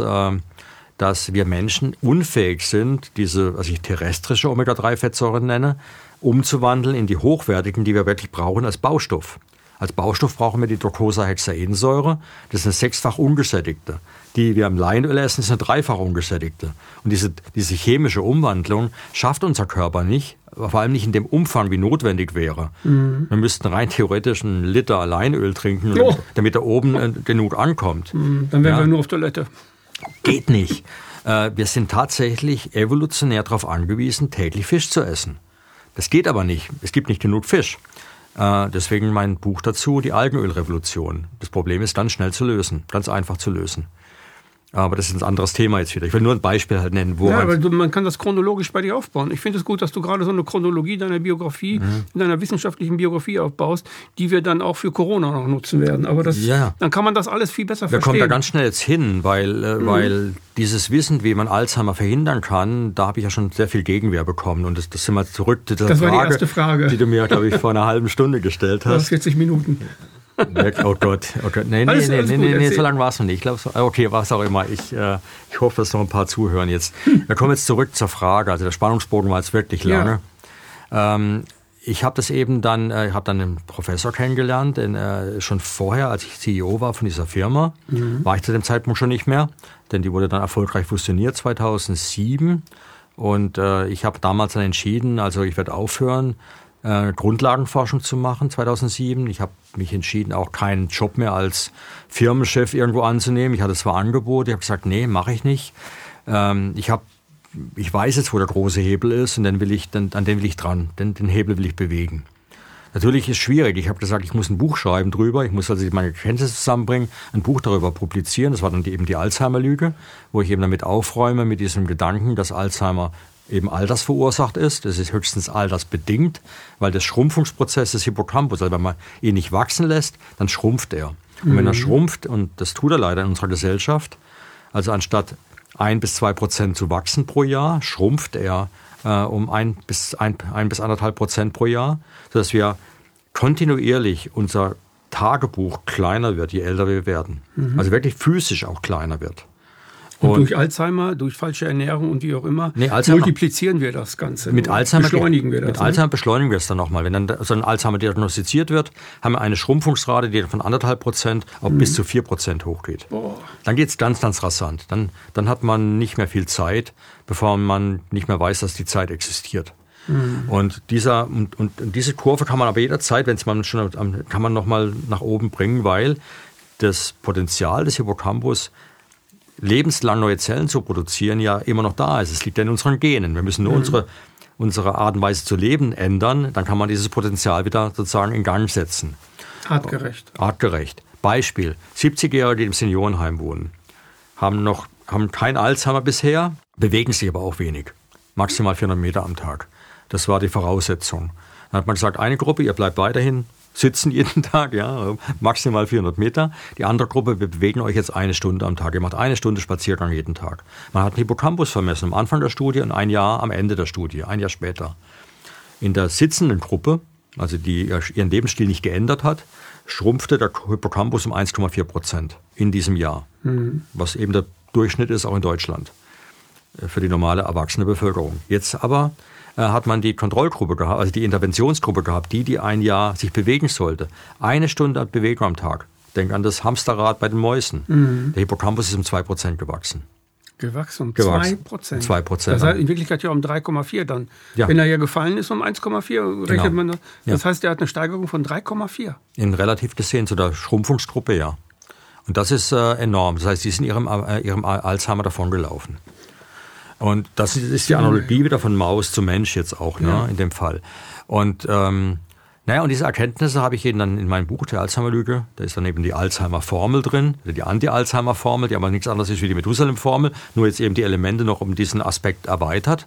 wir Menschen unfähig sind, diese, was ich terrestrische Omega-3-Fettsäuren nenne, umzuwandeln in die hochwertigen, die wir wirklich brauchen als Baustoff. Als Baustoff brauchen wir die Docosahexaensäure. Das ist eine 6-fach ungesättigte. Die wir im Leinöl essen, ist eine 3-fach ungesättigte. Und diese chemische Umwandlung schafft unser Körper nicht, vor allem nicht in dem Umfang, wie notwendig wäre. Wir müssten rein theoretisch einen Liter Leinöl trinken, damit da oben genug ankommt. Dann wären wir nur auf Toilette. Geht nicht. Wir sind tatsächlich evolutionär darauf angewiesen, täglich Fisch zu essen. Das geht aber nicht. Es gibt nicht genug Fisch. Deswegen mein Buch dazu, die Algenölrevolution. Das Problem ist ganz schnell zu lösen, ganz einfach zu lösen. Aber das ist ein anderes Thema jetzt wieder. Ich will nur ein Beispiel halt nennen. Aber man kann das chronologisch bei dir aufbauen. Ich finde es gut, dass du gerade so eine Chronologie deiner Biografie, deiner wissenschaftlichen Biografie aufbaust, die wir dann auch für Corona noch nutzen werden. Aber dann kann man das alles viel besser verstehen. Wir kommen da ganz schnell jetzt hin, weil dieses Wissen, wie man Alzheimer verhindern kann, da habe ich ja schon sehr viel Gegenwehr bekommen. Und das sind wir zurück zu der war die erste Frage, die du mir, glaube ich, vor einer halben Stunde gestellt hast. 40 Minuten. Oh Gott. Nee, so lange war es noch nicht. Ich glaube, okay, was auch immer. Ich hoffe, dass noch ein paar zuhören jetzt. Wir kommen jetzt zurück zur Frage. Also der Spannungsbogen war jetzt wirklich lange. Ich habe das eben dann, einen Professor kennengelernt, denn schon vorher, als ich CEO war von dieser Firma, war ich zu dem Zeitpunkt schon nicht mehr, denn die wurde dann erfolgreich fusioniert 2007. Und ich habe damals dann entschieden, also ich werde aufhören, Grundlagenforschung zu machen 2007. Ich habe mich entschieden, auch keinen Job mehr als Firmenchef irgendwo anzunehmen. Ich hatte zwar Angebote, ich habe gesagt, nee, mache ich nicht. Ich weiß jetzt, wo der große Hebel ist und an den will ich dran, den Hebel will ich bewegen. Natürlich ist es schwierig. Ich habe gesagt, ich muss ein Buch schreiben drüber, ich muss also meine Kenntnisse zusammenbringen, ein Buch darüber publizieren. Das war dann eben die Alzheimer-Lüge, wo ich eben damit aufräume, mit diesem Gedanken, dass Alzheimer eben altersverursacht ist. Das ist höchstens altersbedingt, weil der Schrumpfungsprozess des Hippocampus, also wenn man ihn nicht wachsen lässt, dann schrumpft er. Und wenn er schrumpft, und das tut er leider in unserer Gesellschaft, also anstatt 1-2% zu wachsen pro Jahr, schrumpft er um 1 bis 1,5% pro Jahr, sodass wir kontinuierlich unser Tagebuch kleiner wird, je älter wir werden. Also wirklich physisch auch kleiner wird. Und durch Alzheimer, durch falsche Ernährung und wie auch immer, multiplizieren wir das Ganze. Beschleunigen wir das. Mit Alzheimer beschleunigen wir es dann nochmal. Wenn dann so ein Alzheimer diagnostiziert wird, haben wir eine Schrumpfungsrate, die von 1,5% auf bis zu 4% hochgeht. Dann geht es ganz, ganz rasant. Dann hat man nicht mehr viel Zeit, bevor man nicht mehr weiß, dass die Zeit existiert. Und diese Kurve kann man aber jederzeit, kann man nochmal nach oben bringen, weil das Potenzial des Hippocampus, lebenslang neue Zellen zu produzieren, ja immer noch da ist. Es liegt ja in unseren Genen. Wir müssen nur unsere Art und Weise zu leben ändern, dann kann man dieses Potenzial wieder sozusagen in Gang setzen. Artgerecht. Beispiel, 70-Jährige, die im Seniorenheim wohnen, haben kein Alzheimer bisher, bewegen sich aber auch wenig. Maximal 400 Meter am Tag. Das war die Voraussetzung. Dann hat man gesagt, eine Gruppe, ihr bleibt weiterhin sitzen jeden Tag, ja, maximal 400 Meter. Die andere Gruppe, wir bewegen euch jetzt 1 Stunde am Tag. Ihr macht 1 Stunde Spaziergang jeden Tag. Man hat den Hippocampus vermessen am Anfang der Studie und 1 Jahr am Ende der Studie, 1 Jahr später. In der sitzenden Gruppe, also die ihren Lebensstil nicht geändert hat, schrumpfte der Hippocampus um 1,4% in diesem Jahr. Was eben der Durchschnitt ist, auch in Deutschland, für die normale erwachsene Bevölkerung. Jetzt aber hat man die Kontrollgruppe gehabt, also die Interventionsgruppe gehabt, die 1 Jahr sich bewegen sollte. 1 Stunde Bewegung am Tag. Denk an das Hamsterrad bei den Mäusen. Der Hippocampus ist um 2% gewachsen. Gewachsen. 2%. 2%. Das heißt in Wirklichkeit ja um 3,4 dann. Ja. Wenn er ja gefallen ist um 1,4, rechnet man das. Das heißt, er hat eine Steigerung von 3,4. In relativ gesehen zu der Schrumpfungsgruppe, ja. Und das ist enorm. Das heißt, die sind ihrem Alzheimer davongelaufen. Und das ist die Analogie wieder von Maus zu Mensch jetzt auch, ne, in dem Fall. Und und diese Erkenntnisse habe ich eben dann in meinem Buch, der Alzheimer-Lüge, da ist dann eben die Alzheimer-Formel drin, die Anti-Alzheimer-Formel, die aber nichts anderes ist wie die Methusalem-Formel, nur jetzt eben die Elemente noch um diesen Aspekt erweitert.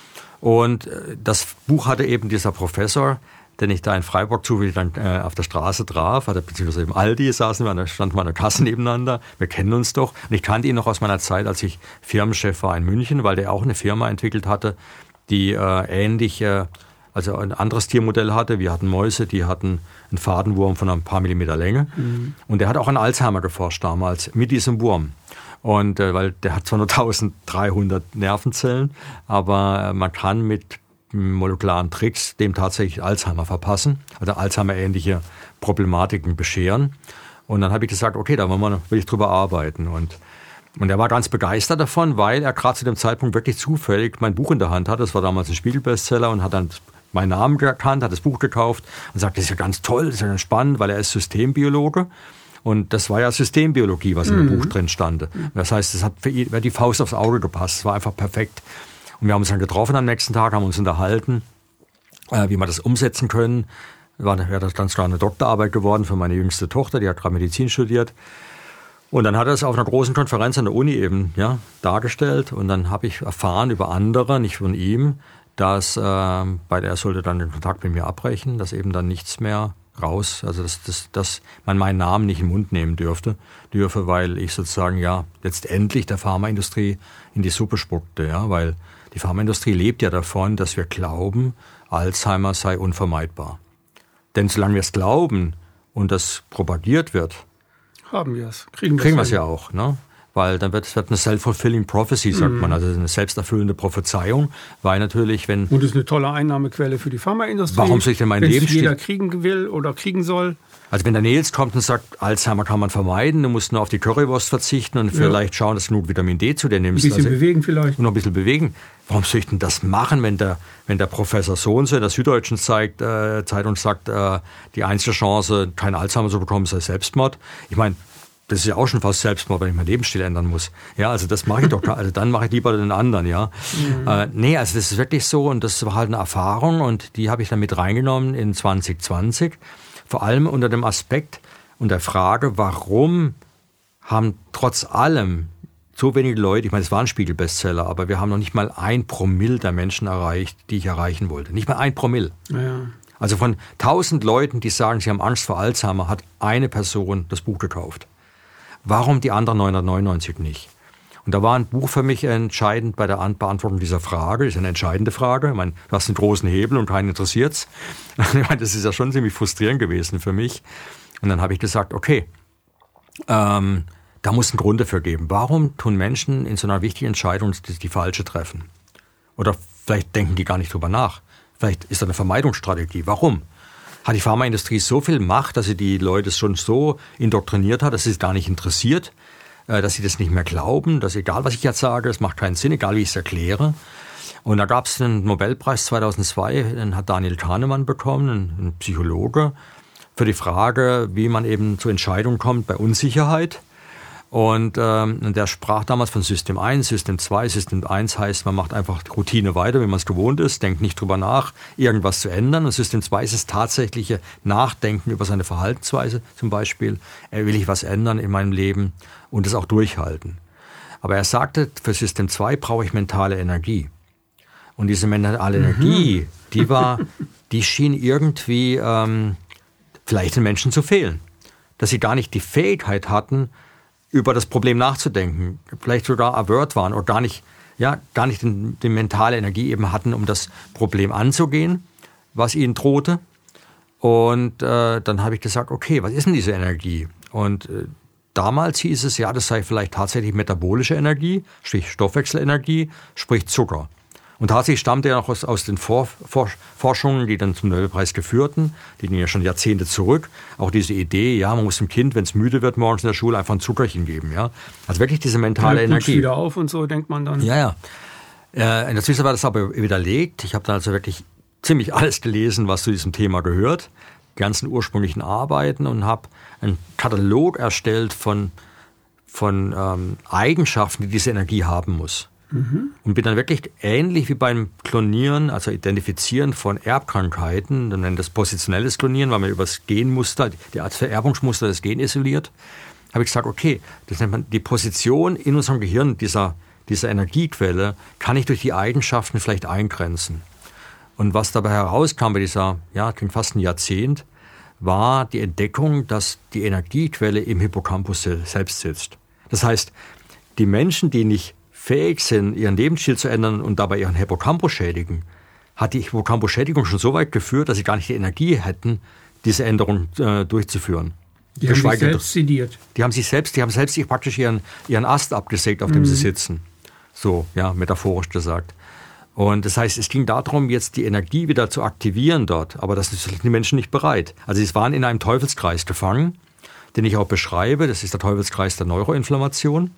Und das Buch hatte eben dieser Professor, den ich da in Freiburg zufällig dann auf der Straße traf, beziehungsweise im Aldi standen wir an der Kasse nebeneinander, wir kennen uns doch. Und ich kannte ihn noch aus meiner Zeit, als ich Firmenchef war in München, weil der auch eine Firma entwickelt hatte, die also ein anderes Tiermodell hatte. Wir hatten Mäuse, die hatten einen Fadenwurm von ein paar Millimeter Länge. Und der hat auch an Alzheimer geforscht damals mit diesem Wurm. Und weil der hat zwar nur 1300 Nervenzellen, aber man kann mit molekularen Tricks dem tatsächlich Alzheimer verpassen, also Alzheimer-ähnliche Problematiken bescheren. Und dann habe ich gesagt, okay, da will ich drüber arbeiten. Und er war ganz begeistert davon, weil er gerade zu dem Zeitpunkt wirklich zufällig mein Buch in der Hand hatte. Das war damals ein Spiegel-Bestseller und hat dann meinen Namen gekannt, hat das Buch gekauft und sagt, das ist ja ganz toll, das ist ja ganz spannend, weil er ist Systembiologe. Und das war ja Systembiologie, was in dem Buch drin stand. Das heißt, es hat für ihn die Faust aufs Auge gepasst. Es war einfach perfekt. Und wir haben uns dann getroffen am nächsten Tag, haben uns unterhalten, wie wir das umsetzen können. Wäre das ganz klar eine Doktorarbeit geworden für meine jüngste Tochter, die hat gerade Medizin studiert. Und dann hat er es auf einer großen Konferenz an der Uni eben dargestellt. Und dann habe ich erfahren über andere, nicht von ihm, dass er sollte dann den Kontakt mit mir abbrechen, dass eben dann nichts mehr raus, also dass man meinen Namen nicht im Mund nehmen dürfe, weil ich sozusagen letztendlich der Pharmaindustrie in die Suppe spuckte, weil die Pharmaindustrie lebt ja davon, dass wir glauben, Alzheimer sei unvermeidbar. Denn solange wir es glauben und das propagiert wird, haben wir es. Kriegen wir es ja auch, ne? Weil dann wird eine self-fulfilling prophecy, sagt man, also eine selbsterfüllende Prophezeiung, weil natürlich, Und es ist eine tolle Einnahmequelle für die Pharmaindustrie. Warum soll ich denn mein Leben Wenn jeder kriegen will oder kriegen soll. Also wenn der Nils kommt und sagt, Alzheimer kann man vermeiden, du musst nur auf die Currywurst verzichten und vielleicht schauen, dass du genug Vitamin D zu dir nimmst. Ein bisschen bewegen vielleicht. Und noch ein bisschen bewegen. Warum soll ich denn das machen, wenn der Professor so in der Süddeutschen Zeitung sagt, die einzige Chance, kein Alzheimer zu bekommen, sei Selbstmord? Ich meine, das ist ja auch schon fast Selbstmord, wenn ich meinen Lebensstil ändern muss. Ja, also das mache ich doch, also dann mache ich lieber den anderen, ja. Nee, also das ist wirklich so und das war halt eine Erfahrung und die habe ich dann mit reingenommen in 2020. Vor allem unter dem Aspekt und der Frage, warum haben trotz allem so wenige Leute, ich meine, es war ein Spiegel-Bestseller, aber wir haben noch nicht mal 1 Promille der Menschen erreicht, die ich erreichen wollte. Nicht mal 1 Promille. Ja. Also von 1000 Leuten, die sagen, sie haben Angst vor Alzheimer, hat eine Person das Buch gekauft. Warum die anderen 999 nicht? Und da war ein Buch für mich entscheidend bei der Beantwortung dieser Frage. Das ist eine entscheidende Frage. Ich meine, du hast einen großen Hebel und keinen interessiert's. Ich meine, das ist ja schon ziemlich frustrierend gewesen für mich. Und dann habe ich gesagt, okay, da muss es einen Grund dafür geben. Warum tun Menschen in so einer wichtigen Entscheidung die falsche treffen? Oder vielleicht denken die gar nicht drüber nach. Vielleicht ist da eine Vermeidungsstrategie. Warum? Hat die Pharmaindustrie so viel Macht, dass sie die Leute schon so indoktriniert hat, dass sie es gar nicht interessiert, dass sie das nicht mehr glauben, dass egal, was ich jetzt sage, es macht keinen Sinn, egal wie ich es erkläre. Und da gab es einen Nobelpreis 2002, den hat Daniel Kahnemann bekommen, ein Psychologe, für die Frage, wie man eben zu Entscheidungen kommt bei Unsicherheit. Und der sprach damals von System 1, System 2. System 1 heißt, man macht einfach Routine weiter, wie man es gewohnt ist, denkt nicht drüber nach, irgendwas zu ändern. Und System 2 ist das tatsächliche Nachdenken über seine Verhaltensweise zum Beispiel. Will ich was ändern in meinem Leben und es auch durchhalten. Aber er sagte, für System 2 brauche ich mentale Energie. Und diese mentale Energie, die schien irgendwie vielleicht den Menschen zu fehlen. Dass sie gar nicht die Fähigkeit hatten, über das Problem nachzudenken, vielleicht sogar avert waren oder gar nicht die mentale Energie eben hatten, um das Problem anzugehen, was ihnen drohte. Und dann habe ich gesagt, okay, was ist denn diese Energie? Und damals hieß es, das sei vielleicht tatsächlich metabolische Energie, sprich Stoffwechselenergie, sprich Zucker. Und tatsächlich stammte er auch aus den Forschungen, die dann zum Nobelpreis geführten, die gingen ja schon Jahrzehnte zurück. Auch diese Idee, man muss dem Kind, wenn es müde wird morgens in der Schule, einfach ein Zuckerchen geben. Ja? Also wirklich diese mentale Energie. Wieder auf und so, denkt man dann. Ja. In der Zwischenzeit war das aber widerlegt. Ich habe dann also wirklich ziemlich alles gelesen, was zu diesem Thema gehört, die ganzen ursprünglichen Arbeiten und habe einen Katalog erstellt von Eigenschaften, die diese Energie haben muss. Und bin dann wirklich ähnlich wie beim Klonieren, also Identifizieren von Erbkrankheiten, dann nennt das positionelles Klonieren, weil man über das Genmuster, die Art Vererbungsmuster des Gen isoliert, habe ich gesagt, okay, das nennt man die Position in unserem Gehirn dieser Energiequelle, kann ich durch die Eigenschaften vielleicht eingrenzen. Und was dabei herauskam bei klingt fast ein Jahrzehnt, war die Entdeckung, dass die Energiequelle im Hippocampus selbst sitzt. Das heißt, die Menschen, die nicht fähig sind, ihren Lebensstil zu ändern und dabei ihren Hippocampus schädigen, hat die Hippocampus-Schädigung schon so weit geführt, dass sie gar nicht die Energie hätten, diese Änderung durchzuführen. Die haben sich selbst sediert. Die haben selbst praktisch ihren Ast abgesägt, auf dem sie sitzen. So, metaphorisch gesagt. Und das heißt, es ging darum, jetzt die Energie wieder zu aktivieren dort. Aber das sind die Menschen nicht bereit. Also sie waren in einem Teufelskreis gefangen, den ich auch beschreibe. Das ist der Teufelskreis der Neuroinflammation.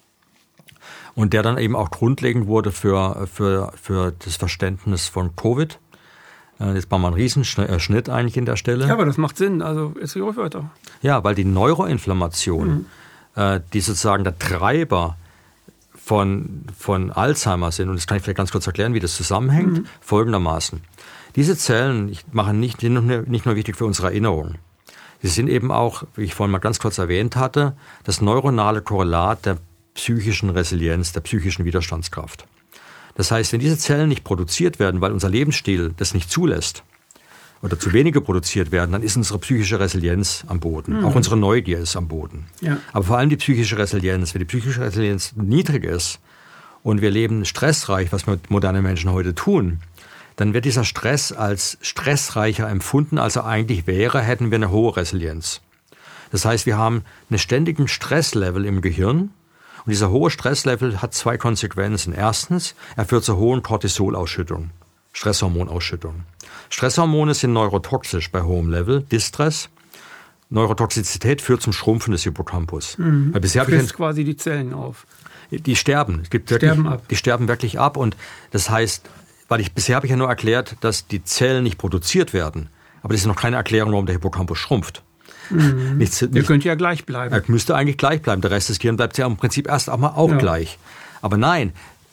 Und der dann eben auch grundlegend wurde für das Verständnis von Covid. Jetzt machen wir einen Riesenschnitt eigentlich in der Stelle. Ja, aber das macht Sinn. Also jetzt ruhig weiter. Ja, weil die Neuroinflammation, die sozusagen der Treiber von Alzheimer sind, und das kann ich vielleicht ganz kurz erklären, wie das zusammenhängt, folgendermaßen. Diese Zellen machen nicht nur wichtig für unsere Erinnerung. Sie sind eben auch, wie ich vorhin mal ganz kurz erwähnt hatte, das neuronale Korrelat der psychischen Resilienz, der psychischen Widerstandskraft. Das heißt, wenn diese Zellen nicht produziert werden, weil unser Lebensstil das nicht zulässt oder zu wenige produziert werden, dann ist unsere psychische Resilienz am Boden. Auch unsere Neugier ist am Boden. Ja. Aber vor allem die psychische Resilienz. Wenn die psychische Resilienz niedrig ist und wir leben stressreich, was moderne Menschen heute tun, dann wird dieser Stress als stressreicher empfunden, als er eigentlich wäre, hätten wir eine hohe Resilienz. Das heißt, wir haben einen ständigen Stresslevel im Gehirn. Und dieser hohe Stresslevel hat 2 Konsequenzen. Erstens, er führt zur hohen Cortisolausschüttung, Stresshormonausschüttung. Stresshormone sind neurotoxisch bei hohem Level, Distress. Neurotoxizität führt zum Schrumpfen des Hippocampus. Weil bisher frisst quasi die Zellen auf. Die sterben. Die sterben wirklich ab. Und das heißt, bisher habe ich ja nur erklärt, dass die Zellen nicht produziert werden. Aber das ist noch keine Erklärung, warum der Hippocampus schrumpft. Der könnte ja gleich bleiben. Er müsste eigentlich gleich bleiben. Der Rest des Gehirns bleibt ja im Prinzip erst einmal auch gleich. Aber nein,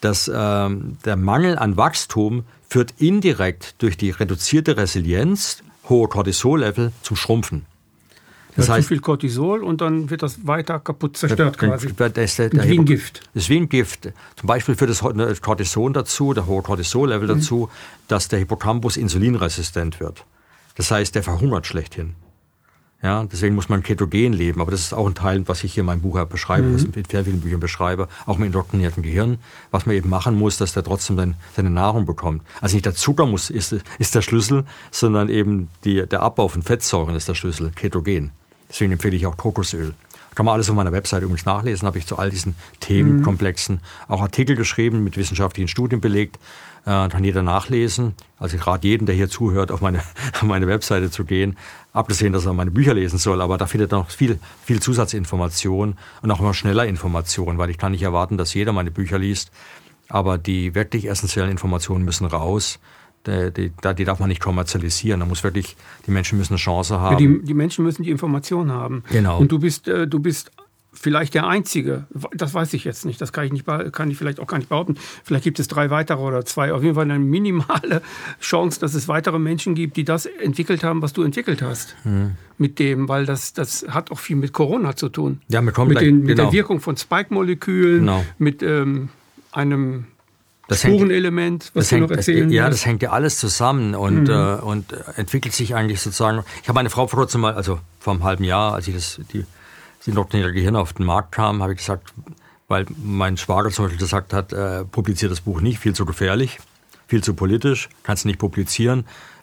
der Mangel an Wachstum führt indirekt durch die reduzierte Resilienz, hohe Cortisol-Level, zum Schrumpfen. Das heißt, zu viel Cortisol und dann wird das weiter kaputt zerstört quasi. Das ist wie ein Gift. Das ist wie ein Gift. Zum Beispiel führt das Cortison dazu, der hohe Cortisol-Level dazu, dass der Hippocampus insulinresistent wird. Das heißt, der verhungert schlechthin. Ja, deswegen muss man ketogen leben. Aber das ist auch ein Teil, was ich hier in meinem Buch beschreibe, was ich in sehr vielen Büchern beschreibe, auch im indoktrinierten Gehirn, was man eben machen muss, dass der trotzdem seine Nahrung bekommt. Also nicht der Zucker ist der Schlüssel, sondern eben der Abbau von Fettsäuren ist der Schlüssel, Ketogen. Deswegen empfehle ich auch Kokosöl. Kann man alles auf meiner Webseite übrigens nachlesen, habe ich zu all diesen Themenkomplexen auch Artikel geschrieben, mit wissenschaftlichen Studien belegt. Kann jeder nachlesen. Also ich rate jedem, der hier zuhört, auf meine Webseite zu gehen. Abgesehen, dass er meine Bücher lesen soll, aber da findet er noch viel Zusatzinformation und auch immer schneller Informationen, weil ich kann nicht erwarten, dass jeder meine Bücher liest. Aber die wirklich essentiellen Informationen müssen raus. Die darf man nicht kommerzialisieren. Die Menschen müssen eine Chance haben. Die Menschen müssen die Informationen haben. Genau. Und du bist vielleicht der Einzige, das weiß ich jetzt nicht, das kann ich vielleicht auch gar nicht behaupten. Vielleicht gibt es 3 weitere oder 2. Auf jeden Fall eine minimale Chance, dass es weitere Menschen gibt, die das entwickelt haben, was du entwickelt hast. Mit dem, weil das hat auch viel mit Corona zu tun. Ja, mit der Wirkung von Spike-Molekülen, mit einem Spurenelement, was du noch erzählen willst. Ja, das hängt ja alles zusammen und entwickelt sich eigentlich sozusagen. Ich habe meine Frau vor kurzem mal, also vor einem halben Jahr, als ich die indoktrinierten Gehirn auf den Markt kam, habe ich gesagt, weil mein Schwager zum Beispiel gesagt hat, publiziere das Buch nicht, viel zu gefährlich, viel zu politisch, kannst nicht publizieren,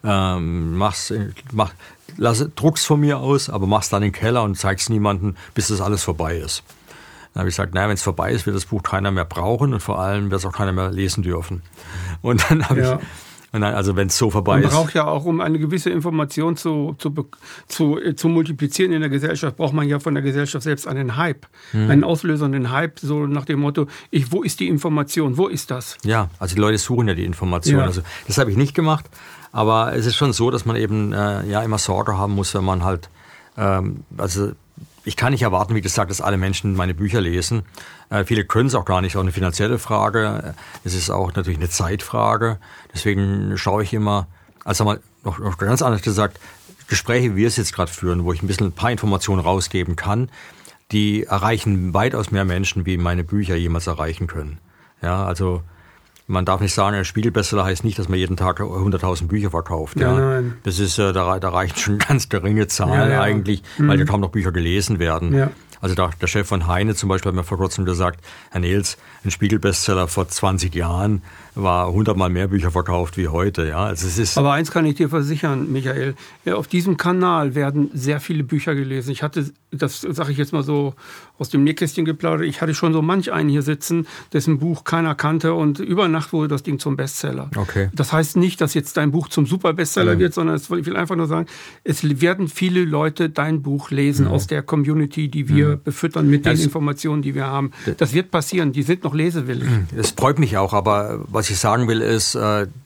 druck's von mir aus, aber mach's dann in den Keller und zeig's niemandem, bis das alles vorbei ist. Dann habe ich gesagt, wenn es vorbei ist, wird das Buch keiner mehr brauchen und vor allem wird es auch keiner mehr lesen dürfen. Und dann habe also wenn es so vorbei ist. Man braucht ja auch, um eine gewisse Information zu multiplizieren in der Gesellschaft, braucht man ja von der Gesellschaft selbst einen Hype, einen auslösenden Hype, so nach dem Motto, wo ist die Information, wo ist das? Ja, also die Leute suchen ja die Information. Ja. Also das habe ich nicht gemacht, aber es ist schon so, dass man eben immer Sorge haben muss, wenn man halt, ich kann nicht erwarten, wie gesagt, dass alle Menschen meine Bücher lesen. Viele können es auch gar nicht, auch eine finanzielle Frage. Es ist auch natürlich eine Zeitfrage. Deswegen schaue ich immer, also mal noch ganz anders gesagt, Gespräche, wie wir es jetzt gerade führen, wo ich ein paar Informationen rausgeben kann, die erreichen weitaus mehr Menschen, wie meine Bücher jemals erreichen können. Ja, also man darf nicht sagen, ein Spiegelbestseller heißt nicht, dass man jeden Tag 100.000 Bücher verkauft. Ja. Nein. Das ist, da reichen schon ganz geringe Zahlen eigentlich, weil ja kaum noch Bücher gelesen werden. Ja. Also der Chef von Heine zum Beispiel hat mir vor kurzem gesagt, Herr Nehls, ein Spiegelbestseller vor 20 Jahren war 100-mal mehr Bücher verkauft wie heute. Ja, also es ist. Aber eins kann ich dir versichern, Michael, auf diesem Kanal werden sehr viele Bücher gelesen. Das sage ich jetzt mal so aus dem Nähkästchen geplaudert, ich hatte schon so manch einen hier sitzen, dessen Buch keiner kannte und über Nacht wurde das Ding zum Bestseller. Okay. Das heißt nicht, dass jetzt dein Buch zum Superbestseller wird, sondern ich will einfach nur sagen, es werden viele Leute dein Buch lesen aus der Community, die wir befüttern mit den Informationen, die wir haben. Das wird passieren, die sind noch lesewillig. Es freut mich auch, aber was ich sagen will ist,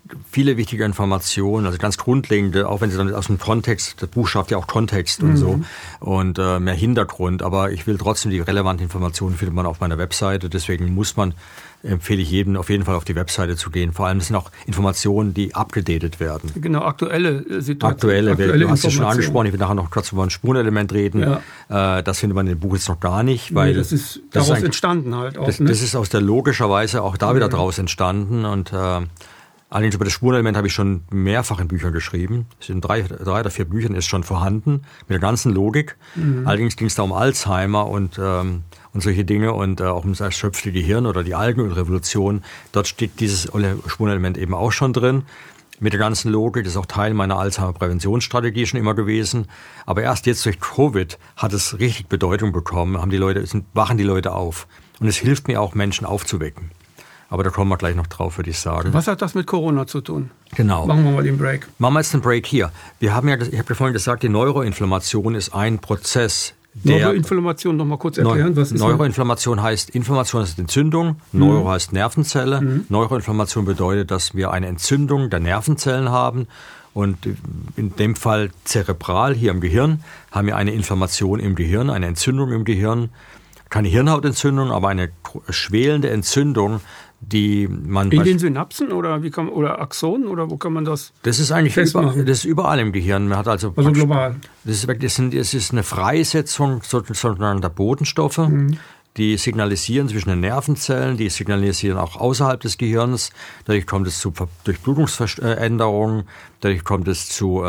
viele wichtige Informationen, also ganz grundlegende, auch wenn sie dann aus dem Kontext, das Buch schafft ja auch Kontext und so und mehr Hintergrund, aber ich will trotzdem die relevanten Informationen findet man auf meiner Webseite, deswegen empfehle ich jedem auf jeden Fall auf die Webseite zu gehen. Vor allem das sind auch Informationen, die abgedatet werden. Genau, aktuelle Situationen. Du hast es schon angesprochen, ich will nachher noch kurz über ein Spurenelement reden. Ja. Das findet man in dem Buch jetzt noch gar nicht. Weil das ist daraus entstanden halt auch. Das ist aus der logischerweise auch da wieder daraus entstanden. Und allerdings über das Spurenelement habe ich schon mehrfach in Büchern geschrieben. Es sind 3 oder 4 Büchern ist schon vorhanden, mit der ganzen Logik. Allerdings ging es da um Alzheimer und solche Dinge und auch um das erschöpfte Gehirn oder die Algenölrevolution. Dort steht dieses Spurenelement eben auch schon drin. Mit der ganzen Logik, das ist auch Teil meiner Alzheimer-Präventionsstrategie schon immer gewesen. Aber erst jetzt durch Covid hat es richtig Bedeutung bekommen, wachen die Leute auf. Und es hilft mir auch, Menschen aufzuwecken. Aber da kommen wir gleich noch drauf, würde ich sagen. Was hat das mit Corona zu tun? Genau. Machen wir mal den Break. Machen wir jetzt den Break hier. Ich habe ja vorhin gesagt, die Neuroinflammation ist ein Prozess. Neuroinflammation noch mal kurz erklären. Was ist Neuroinflammation heißt, Inflammation heißt Entzündung, Neuro heißt Nervenzelle. Neuroinflammation bedeutet, dass wir eine Entzündung der Nervenzellen haben. Und in dem Fall zerebral, hier im Gehirn, haben wir eine Inflammation im Gehirn, eine Entzündung im Gehirn. Keine Hirnhautentzündung, aber eine schwelende Entzündung, die man... In den Synapsen oder Axonen oder wo kann man das? Das ist eigentlich überall im Gehirn. Man hat also global. Das ist eine Freisetzung sozusagen der Botenstoffe, die signalisieren zwischen den Nervenzellen, die signalisieren auch außerhalb des Gehirns. Dadurch kommt es zu Durchblutungsveränderungen, dadurch kommt es zu,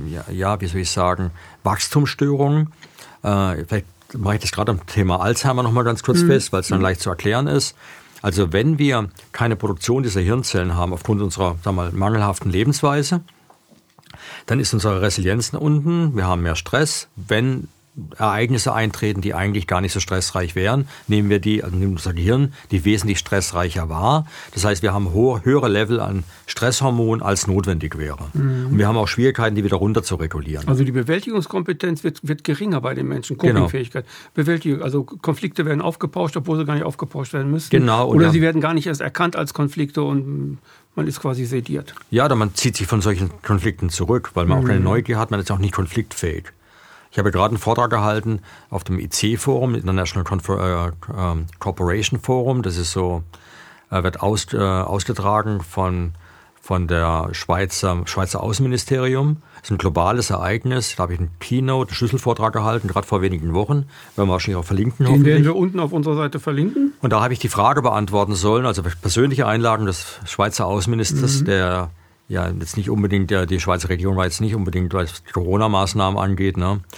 Wachstumsstörungen. Vielleicht mache ich das gerade am Thema Alzheimer noch mal ganz kurz fest, weil es dann leicht zu erklären ist. Also wenn wir keine Produktion dieser Hirnzellen haben aufgrund unserer mangelhaften Lebensweise, dann ist unsere Resilienz unten, wir haben mehr Stress. Wenn Ereignisse eintreten, die eigentlich gar nicht so stressreich wären, nehmen unser Gehirn, die wesentlich stressreicher wahr. Das heißt, wir haben höhere Level an Stresshormonen, als notwendig wäre. Und wir haben auch Schwierigkeiten, die wieder runter zu regulieren. Also die Bewältigungskompetenz wird geringer bei den Menschen, Copingfähigkeit. Bewältigung, also Konflikte werden aufgebauscht, obwohl sie gar nicht aufgebauscht werden müssen. Genau. Oder sie werden gar nicht erst erkannt als Konflikte und man ist quasi sediert. Ja, oder man zieht sich von solchen Konflikten zurück, weil man auch keine Neugier hat, man ist auch nicht konfliktfähig. Ich habe gerade einen Vortrag gehalten auf dem IC-Forum, International Corporation Forum. Das ist wird ausgetragen von der Schweizer Außenministerium. Das ist ein globales Ereignis. Da habe ich einen Schlüsselvortrag gehalten, gerade vor wenigen Wochen. Werden wir wahrscheinlich auch verlinken. Den werden wir unten auf unserer Seite verlinken. Und da habe ich die Frage beantworten sollen, also persönliche Einladung des Schweizer Außenministers, der jetzt nicht unbedingt, die Schweizer Regierung war jetzt nicht unbedingt, was Corona-Maßnahmen angeht,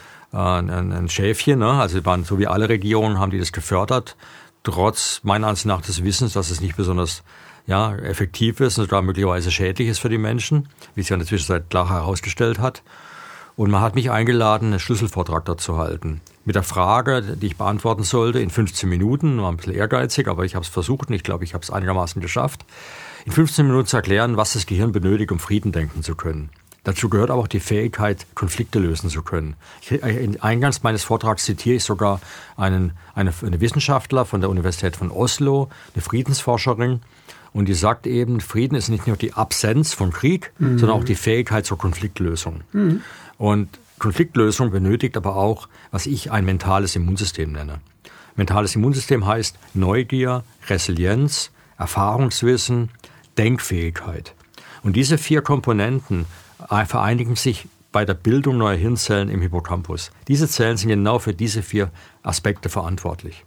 ein Schäfchen, ne? Also so wie alle Regierungen haben die das gefördert, trotz meiner Ansicht nach des Wissens, dass es nicht besonders effektiv ist und sogar möglicherweise schädlich ist für die Menschen, wie es ja in der Zwischenzeit klar herausgestellt hat. Und man hat mich eingeladen, einen Schlüsselvortrag dazu halten. Mit der Frage, die ich beantworten sollte, in 15 Minuten, war ein bisschen ehrgeizig, aber ich habe es versucht und ich glaube, ich habe es einigermaßen geschafft, in 15 Minuten zu erklären, was das Gehirn benötigt, um Frieden denken zu können. Dazu gehört aber auch die Fähigkeit, Konflikte lösen zu können. Eingangs meines Vortrags zitiere ich sogar eine Wissenschaftler von der Universität von Oslo, eine Friedensforscherin, und die sagt eben, Frieden ist nicht nur die Absenz von Krieg, sondern auch die Fähigkeit zur Konfliktlösung. Und Konfliktlösung benötigt aber auch, was ich ein mentales Immunsystem nenne. Mentales Immunsystem heißt Neugier, Resilienz, Erfahrungswissen, Denkfähigkeit. Und diese 4 Komponenten vereinigen sich bei der Bildung neuer Hirnzellen im Hippocampus. Diese Zellen sind genau für diese 4 Aspekte verantwortlich.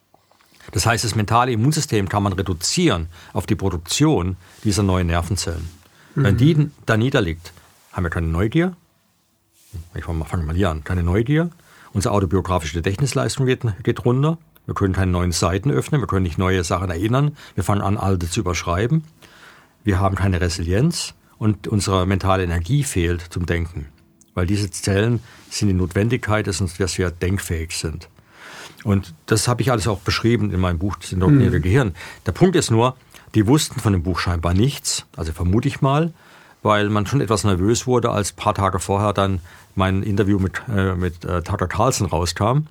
Das heißt, das mentale Immunsystem kann man reduzieren auf die Produktion dieser neuen Nervenzellen. Wenn die da niederliegt, haben wir keine Neugier. Fangen wir mal hier an. Keine Neugier. Unsere autobiografische Gedächtnisleistung geht runter. Wir können keine neuen Seiten öffnen, wir können nicht neue Sachen erinnern. Wir fangen an, alte zu überschreiben. Wir haben keine Resilienz und unsere mentale Energie fehlt zum Denken. Weil diese Zellen sind die Notwendigkeit, dass wir denkfähig sind. Und das habe ich alles auch beschrieben in meinem Buch, das indoktrinierte Gehirn. Der Punkt ist nur, die wussten von dem Buch scheinbar nichts, also vermute ich mal, weil man schon etwas nervös wurde, als ein paar Tage vorher dann mein Interview mit Tucker Carlson rauskam.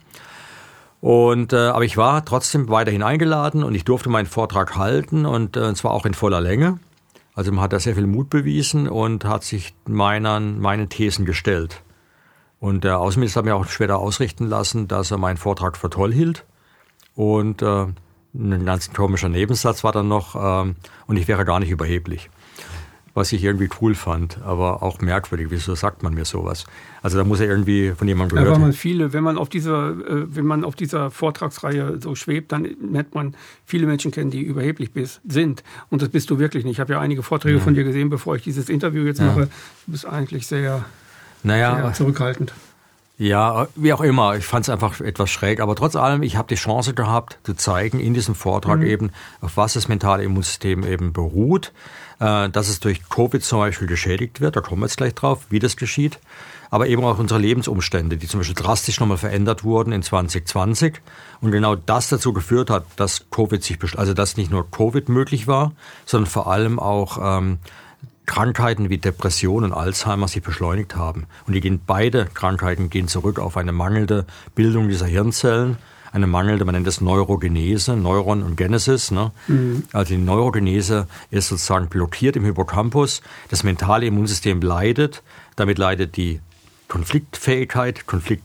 Aber ich war trotzdem weiterhin eingeladen und ich durfte meinen Vortrag halten und zwar auch in voller Länge. Also man hat da sehr viel Mut bewiesen und hat sich meinen Thesen gestellt. Und der Außenminister hat mir auch später ausrichten lassen, dass er meinen Vortrag für toll hielt. Und ein ganz komischer Nebensatz war dann noch, und ich wäre gar nicht überheblich. Was ich irgendwie cool fand, aber auch merkwürdig. Wieso sagt man mir sowas? Also da muss er irgendwie von jemandem gehört haben. Wenn man auf dieser Vortragsreihe so schwebt, dann lernt man viele Menschen kennen, die überheblich sind. Und das bist du wirklich nicht. Ich habe ja einige Vorträge von dir gesehen, bevor ich dieses Interview jetzt mache. Du bist eigentlich sehr zurückhaltend. Ja, wie auch immer. Ich fand es einfach etwas schräg. Aber trotz allem, ich habe die Chance gehabt, zu zeigen in diesem Vortrag eben, auf was das mentale Immunsystem eben beruht. Dass es durch Covid zum Beispiel geschädigt wird. Da kommen wir jetzt gleich drauf, wie das geschieht. Aber eben auch unsere Lebensumstände, die zum Beispiel drastisch nochmal verändert wurden in 2020. Und genau das dazu geführt hat, dass dass nicht nur Covid möglich war, sondern vor allem auch Krankheiten wie Depression und Alzheimer sich beschleunigt haben. Und beide Krankheiten gehen zurück auf eine mangelnde Bildung dieser Hirnzellen, eine mangelnde, man nennt es Neurogenese, Neuron und Genesis. Ne? Also die Neurogenese ist sozusagen blockiert im Hippocampus. Das mentale Immunsystem leidet. Damit leidet die Konfliktfähigkeit,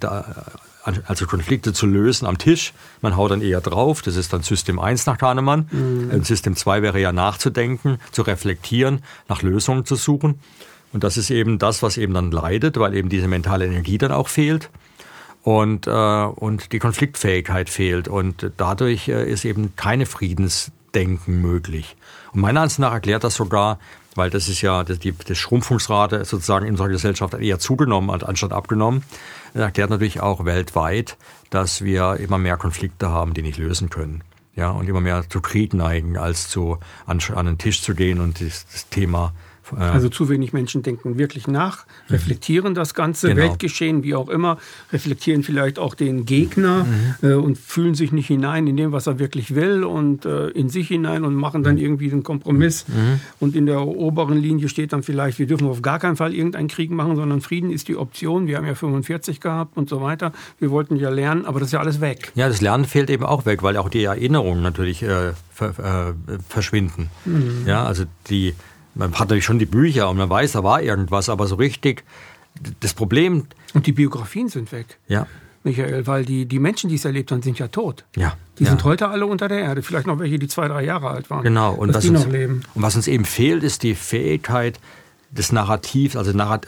Konflikte zu lösen am Tisch. Man haut dann eher drauf. Das ist dann System 1 nach Kahnemann. System 2 wäre ja nachzudenken, zu reflektieren, nach Lösungen zu suchen. Und das ist eben das, was eben dann leidet, weil eben diese mentale Energie dann auch fehlt. Und die Konfliktfähigkeit fehlt. Und dadurch ist eben keine Friedensdenken möglich. Und meiner Ansicht nach erklärt das sogar, weil das ist ja die Schrumpfungsrate sozusagen in unserer Gesellschaft eher zugenommen anstatt abgenommen. Das erklärt natürlich auch weltweit, dass wir immer mehr Konflikte haben, die nicht lösen können. Ja, und immer mehr zu Krieg neigen, als an den Tisch zu gehen und das Thema. Also zu wenig Menschen denken wirklich nach, reflektieren das ganze Weltgeschehen, wie auch immer, reflektieren vielleicht auch den Gegner und fühlen sich nicht hinein in dem, was er wirklich will und in sich hinein und machen dann irgendwie einen Kompromiss. Und in der oberen Linie steht dann vielleicht, wir dürfen auf gar keinen Fall irgendeinen Krieg machen, sondern Frieden ist die Option. Wir haben ja 45 gehabt und so weiter. Wir wollten ja lernen, aber das ist ja alles weg. Ja, das Lernen fehlt eben auch weg, weil auch die Erinnerungen natürlich verschwinden. Ja, also man hat natürlich schon die Bücher und man weiß, da war irgendwas, aber so richtig das Problem... Und die Biografien sind weg, ja. Michael, weil die Menschen, die es erlebt haben, sind ja tot. Ja. Die sind heute alle unter der Erde, vielleicht noch welche, die 2-3 Jahre alt waren. Genau. Und noch leben. Und was uns eben fehlt, ist die Fähigkeit des Narrativs,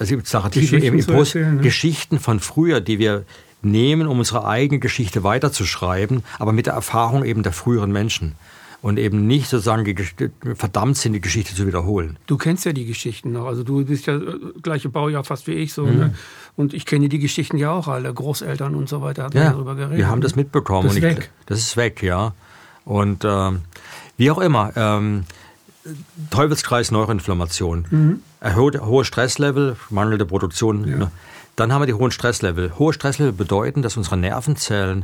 Geschichten von früher, die wir nehmen, um unsere eigene Geschichte weiterzuschreiben, aber mit der Erfahrung eben der früheren Menschen. Und eben nicht sozusagen verdammt sind, die Geschichte zu wiederholen. Du kennst ja die Geschichten noch. Also du bist ja gleiche Baujahr fast wie ich. So, ne? Und ich kenne die Geschichten ja auch alle. Großeltern und so weiter haben darüber geredet. Wir haben das mitbekommen. Das ist weg. Das ist weg, ja. Und wie auch immer, Teufelskreis Neuroinflammation. Hohe Stresslevel, mangelnde Produktion. Ja. Dann haben wir die hohen Stresslevel. Hohe Stresslevel bedeuten, dass unsere Nervenzellen,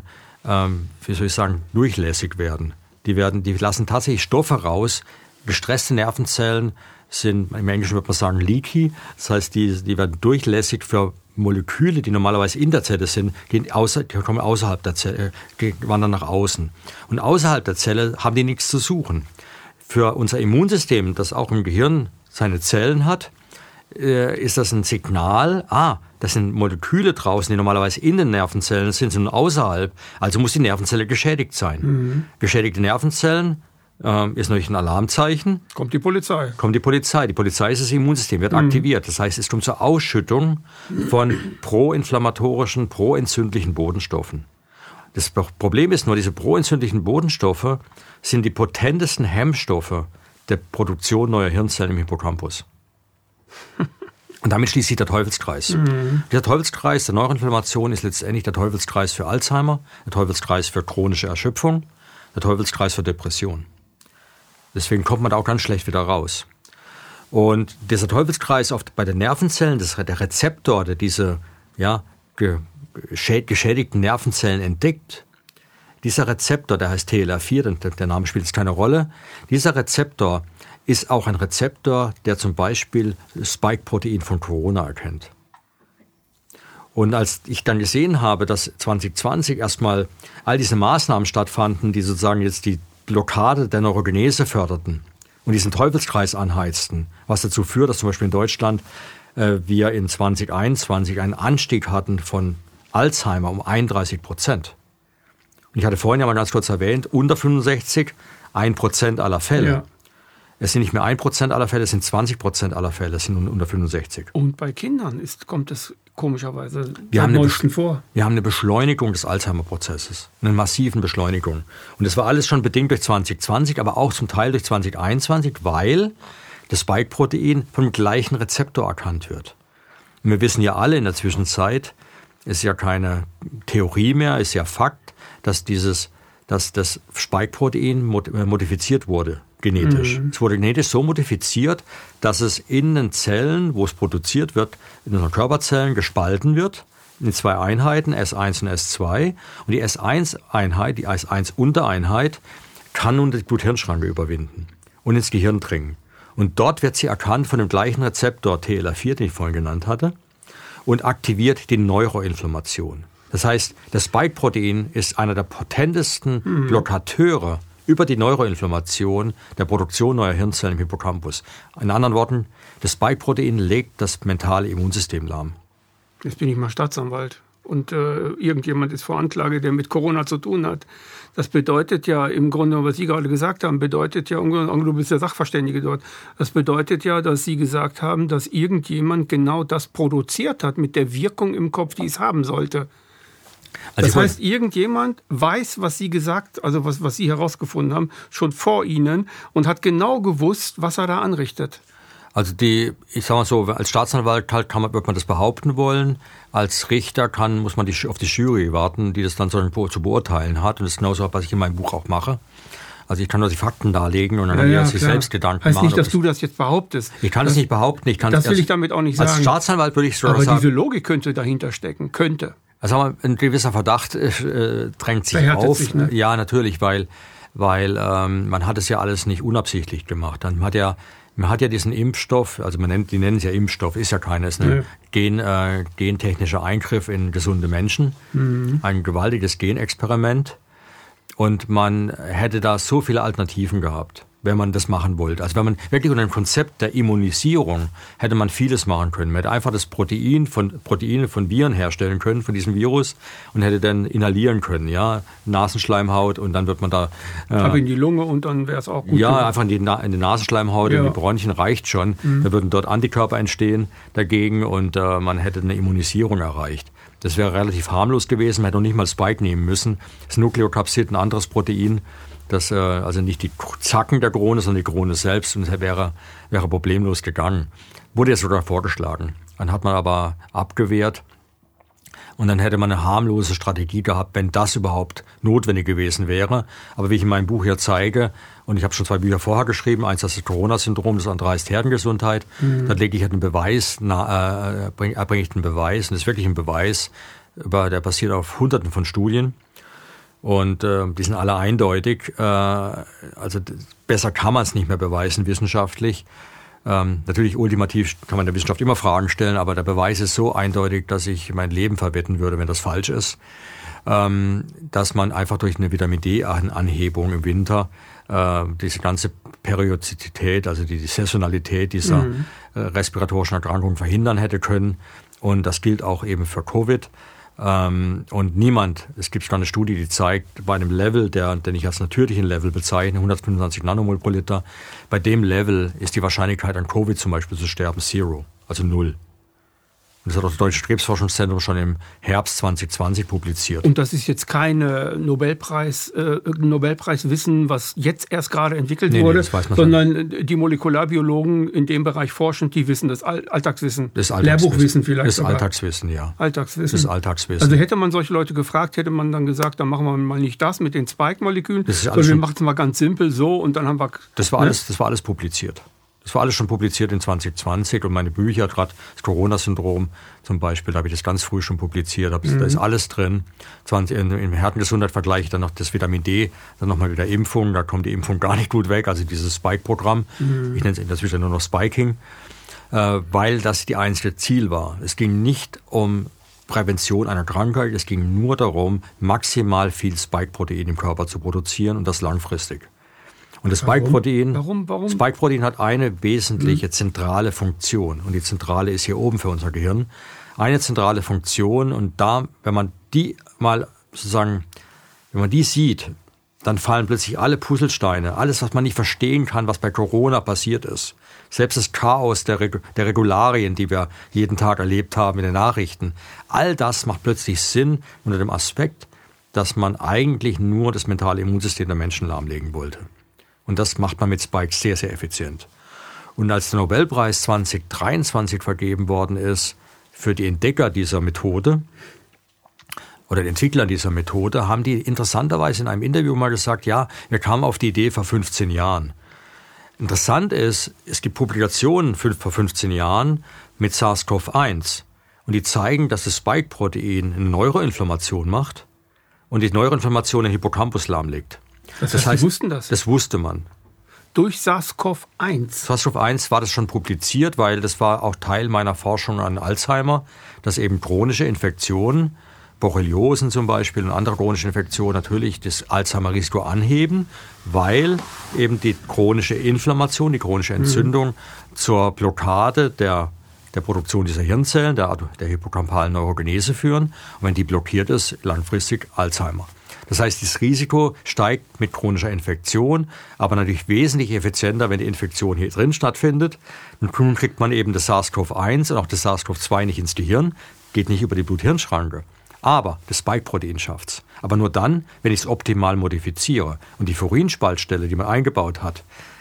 durchlässig werden. Die lassen tatsächlich Stoffe raus. Gestresste Nervenzellen sind, im Englischen würde man sagen, leaky. Das heißt, die werden durchlässig für Moleküle, die normalerweise in der Zelle sind, kommen außerhalb der Zelle, wandern nach außen. Und außerhalb der Zelle haben die nichts zu suchen. Für unser Immunsystem, das auch im Gehirn seine Zellen hat, ist das ein Signal, das sind Moleküle draußen, die normalerweise in den Nervenzellen sind außerhalb, also muss die Nervenzelle geschädigt sein. Geschädigte Nervenzellen ist natürlich ein Alarmzeichen. Kommt die Polizei. Die Polizei ist das Immunsystem, wird aktiviert. Das heißt, es kommt zur Ausschüttung von proinflammatorischen, proentzündlichen Botenstoffen. Das Problem ist nur, diese proentzündlichen Botenstoffe sind die potentesten Hemmstoffe der Produktion neuer Hirnzellen im Hippocampus. Und damit schließt sich der Teufelskreis. Dieser Teufelskreis der Neuroinflammation ist letztendlich der Teufelskreis für Alzheimer, der Teufelskreis für chronische Erschöpfung, der Teufelskreis für Depression. Deswegen kommt man da auch ganz schlecht wieder raus. Und dieser Teufelskreis bei den Nervenzellen, der Rezeptor, der diese geschädigten Nervenzellen entdeckt, dieser Rezeptor, der heißt TLR4, der Name spielt jetzt keine Rolle, dieser Rezeptor ist auch ein Rezeptor, der zum Beispiel Spike-Protein von Corona erkennt. Und als ich dann gesehen habe, dass 2020 erstmal all diese Maßnahmen stattfanden, die sozusagen jetzt die Blockade der Neurogenese förderten, und diesen Teufelskreis anheizten, was dazu führt, dass zum Beispiel in Deutschland wir in 2021 einen Anstieg hatten von Alzheimer um 31%. Und ich hatte vorhin ja mal ganz kurz erwähnt, unter 65 1% aller Fälle. Ja. Es sind nicht mehr 1% aller Fälle, es sind 20% aller Fälle, es sind unter 65. Und bei Kindern kommt es komischerweise wir haben eine Beschleunigung des Alzheimer-Prozesses, eine massiven Beschleunigung. Und das war alles schon bedingt durch 2020, aber auch zum Teil durch 2021, weil das Spike-Protein vom gleichen Rezeptor erkannt wird. Und wir wissen ja alle in der Zwischenzeit, ist ja keine Theorie mehr, ist ja Fakt, dass das Spike-Protein modifiziert wurde, genetisch. Es wurde genetisch so modifiziert, dass es in den Zellen, wo es produziert wird, in unseren Körperzellen gespalten wird, in 2 Einheiten, S1 und S2. Und die S1-Einheit, die S1-Untereinheit, kann nun die Blut-Hirn-Schranke überwinden und ins Gehirn dringen. Und dort wird sie erkannt von dem gleichen Rezeptor TLR4, den ich vorhin genannt hatte, und aktiviert die Neuroinflammation. Das heißt, das Spike-Protein ist einer der potentesten Blockateure über die Neuroinflammation der Produktion neuer Hirnzellen im Hippocampus. In anderen Worten, das Spike-Protein legt das mentale Immunsystem lahm. Jetzt bin ich mal Staatsanwalt und irgendjemand ist vor Anklage, der mit Corona zu tun hat. Das bedeutet ja im Grunde, was Sie gerade gesagt haben, bedeutet ja, du bist der Sachverständige dort, das bedeutet ja, dass Sie gesagt haben, dass irgendjemand genau das produziert hat mit der Wirkung im Kopf, die es haben sollte. Also das heißt, irgendjemand weiß, was Sie was Sie herausgefunden haben, schon vor Ihnen und hat genau gewusst, was er da anrichtet. Also ich sag mal so, als Staatsanwalt wird man das behaupten wollen. Als Richter muss man auf die Jury warten, die das dann zu beurteilen hat. Und das ist genauso, was ich in meinem Buch auch mache. Also ich kann nur die Fakten darlegen und dann kann jeder sich selbst Gedanken machen. Heißt nicht, dass du das jetzt behauptest. Ich kann es nicht behaupten. Das will ich damit auch nicht sagen. Als Staatsanwalt würde ich so sagen. Aber diese Logik könnte dahinter stecken. Also ein gewisser Verdacht drängt sich auf. Sich, ne? Ja, natürlich, weil man hat es ja alles nicht unabsichtlich gemacht. Man hat ja diesen Impfstoff, also die nennen es ja Impfstoff, ist ja keiner, ist ein gentechnischer Eingriff in gesunde Menschen, ein gewaltiges Genexperiment. Und man hätte da so viele Alternativen gehabt, wenn man das machen wollte. Also wenn man wirklich unter dem Konzept der Immunisierung hätte man vieles machen können. Man hätte einfach das Proteine von Viren herstellen können, von diesem Virus, und hätte dann inhalieren können, ja, Nasenschleimhaut, und dann wird man da... Aber in die Lunge und dann wäre es auch gut. Ja, gemacht. Einfach in die Nasenschleimhaut, in die Bronchien reicht schon. Da würden dort Antikörper entstehen dagegen und man hätte eine Immunisierung erreicht. Das wäre relativ harmlos gewesen, man hätte noch nicht mal Spike nehmen müssen. Das Nukleokapsid, ein anderes Protein, das also nicht die Zacken der Krone, sondern die Krone selbst, und das wäre problemlos gegangen. Wurde ja sogar vorgeschlagen. Dann hat man aber abgewehrt und dann hätte man eine harmlose Strategie gehabt, wenn das überhaupt notwendig gewesen wäre. Aber wie ich in meinem Buch hier zeige, und ich habe schon 2 Bücher vorher geschrieben, eins das Corona-Syndrom, das andere heißt Herdengesundheit, da lege ich halt einen Beweis, erbringe ich einen Beweis, und das ist wirklich ein Beweis, der basiert auf Hunderten von Studien. Und die sind alle eindeutig. Also besser kann man es nicht mehr beweisen wissenschaftlich. Natürlich ultimativ kann man der Wissenschaft immer Fragen stellen, aber der Beweis ist so eindeutig, dass ich mein Leben verwetten würde, wenn das falsch ist. Dass man einfach durch eine Vitamin D-Anhebung im Winter diese ganze Periodizität, also die Saisonalität dieser respiratorischen Erkrankungen verhindern hätte können. Und das gilt auch eben für Covid. Und es gibt keine Studie, die zeigt, bei einem Level, den ich als natürlichen Level bezeichne, 125 Nanomol pro Liter, bei dem Level ist die Wahrscheinlichkeit an Covid zum Beispiel zu sterben 0, also 0. Und das hat auch das Deutsche Krebsforschungszentrum schon im Herbst 2020 publiziert. Und das ist jetzt keine Nobelpreiswissen, was jetzt erst gerade entwickelt wurde, das weiß man sondern die Molekularbiologen in dem Bereich forschen, die wissen das Alltagswissen. Lehrbuchwissen vielleicht das sogar. Alltagswissen, ja. Alltagswissen. Das Alltagswissen. Also hätte man solche Leute gefragt, hätte man dann gesagt, dann machen wir mal nicht das mit den Spike-Molekülen, sondern wir machen es mal ganz simpel so und dann haben wir... Das war alles publiziert. Das war alles schon publiziert in 2020 und meine Bücher, gerade das Corona-Syndrom zum Beispiel, da habe ich das ganz früh schon publiziert, da ist alles drin. Im Herdengesundheit vergleiche ich dann noch das Vitamin D, dann nochmal mit der Impfung, da kommt die Impfung gar nicht gut weg, also dieses Spike-Programm, ich nenne es inzwischen nur noch Spiking, weil das die einzige Ziel war. Es ging nicht um Prävention einer Krankheit, es ging nur darum, maximal viel Spike-Protein im Körper zu produzieren und das langfristig. Und das Spike-Protein, Warum? Spike-Protein hat eine wesentliche zentrale Funktion. Und die zentrale ist hier oben für unser Gehirn. Eine zentrale Funktion. Und da, wenn man die sieht, dann fallen plötzlich alle Puzzlesteine, alles, was man nicht verstehen kann, was bei Corona passiert ist. Selbst das Chaos der Regularien, die wir jeden Tag erlebt haben in den Nachrichten. All das macht plötzlich Sinn unter dem Aspekt, dass man eigentlich nur das mentale Immunsystem der Menschen lahmlegen wollte. Und das macht man mit Spike sehr, sehr effizient. Und als der Nobelpreis 2023 vergeben worden ist für die Entdecker dieser Methode oder die Entwickler dieser Methode, haben die interessanterweise in einem Interview mal gesagt, ja, wir kamen auf die Idee vor 15 Jahren. Interessant ist, es gibt Publikationen vor 15 Jahren mit SARS-CoV-1 und die zeigen, dass das Spike-Protein eine Neuroinflammation macht und die Neuroinflammation den Hippocampus lahmlegt. Das heißt, Sie wussten das? Das wusste man. Durch SARS-CoV-1? SARS-CoV-1 war das schon publiziert, weil das war auch Teil meiner Forschung an Alzheimer, dass eben chronische Infektionen, Borreliosen zum Beispiel und andere chronische Infektionen natürlich das Alzheimer-Risiko anheben, weil eben die chronische Inflammation, die chronische Entzündung zur Blockade der Produktion dieser Hirnzellen, der hippocampalen Neurogenese führen. Und wenn die blockiert ist, langfristig Alzheimer. Das heißt, das Risiko steigt mit chronischer Infektion, aber natürlich wesentlich effizienter, wenn die Infektion hier drin stattfindet. Nun kriegt man eben das SARS-CoV-1 und auch das SARS-CoV-2 nicht ins Gehirn, geht nicht über die Blut-Hirn-Schranke. Aber das Spike-Protein schafft's. Aber nur dann, wenn ich es optimal modifiziere. Und die Furinspaltstelle, die man eingebaut hat,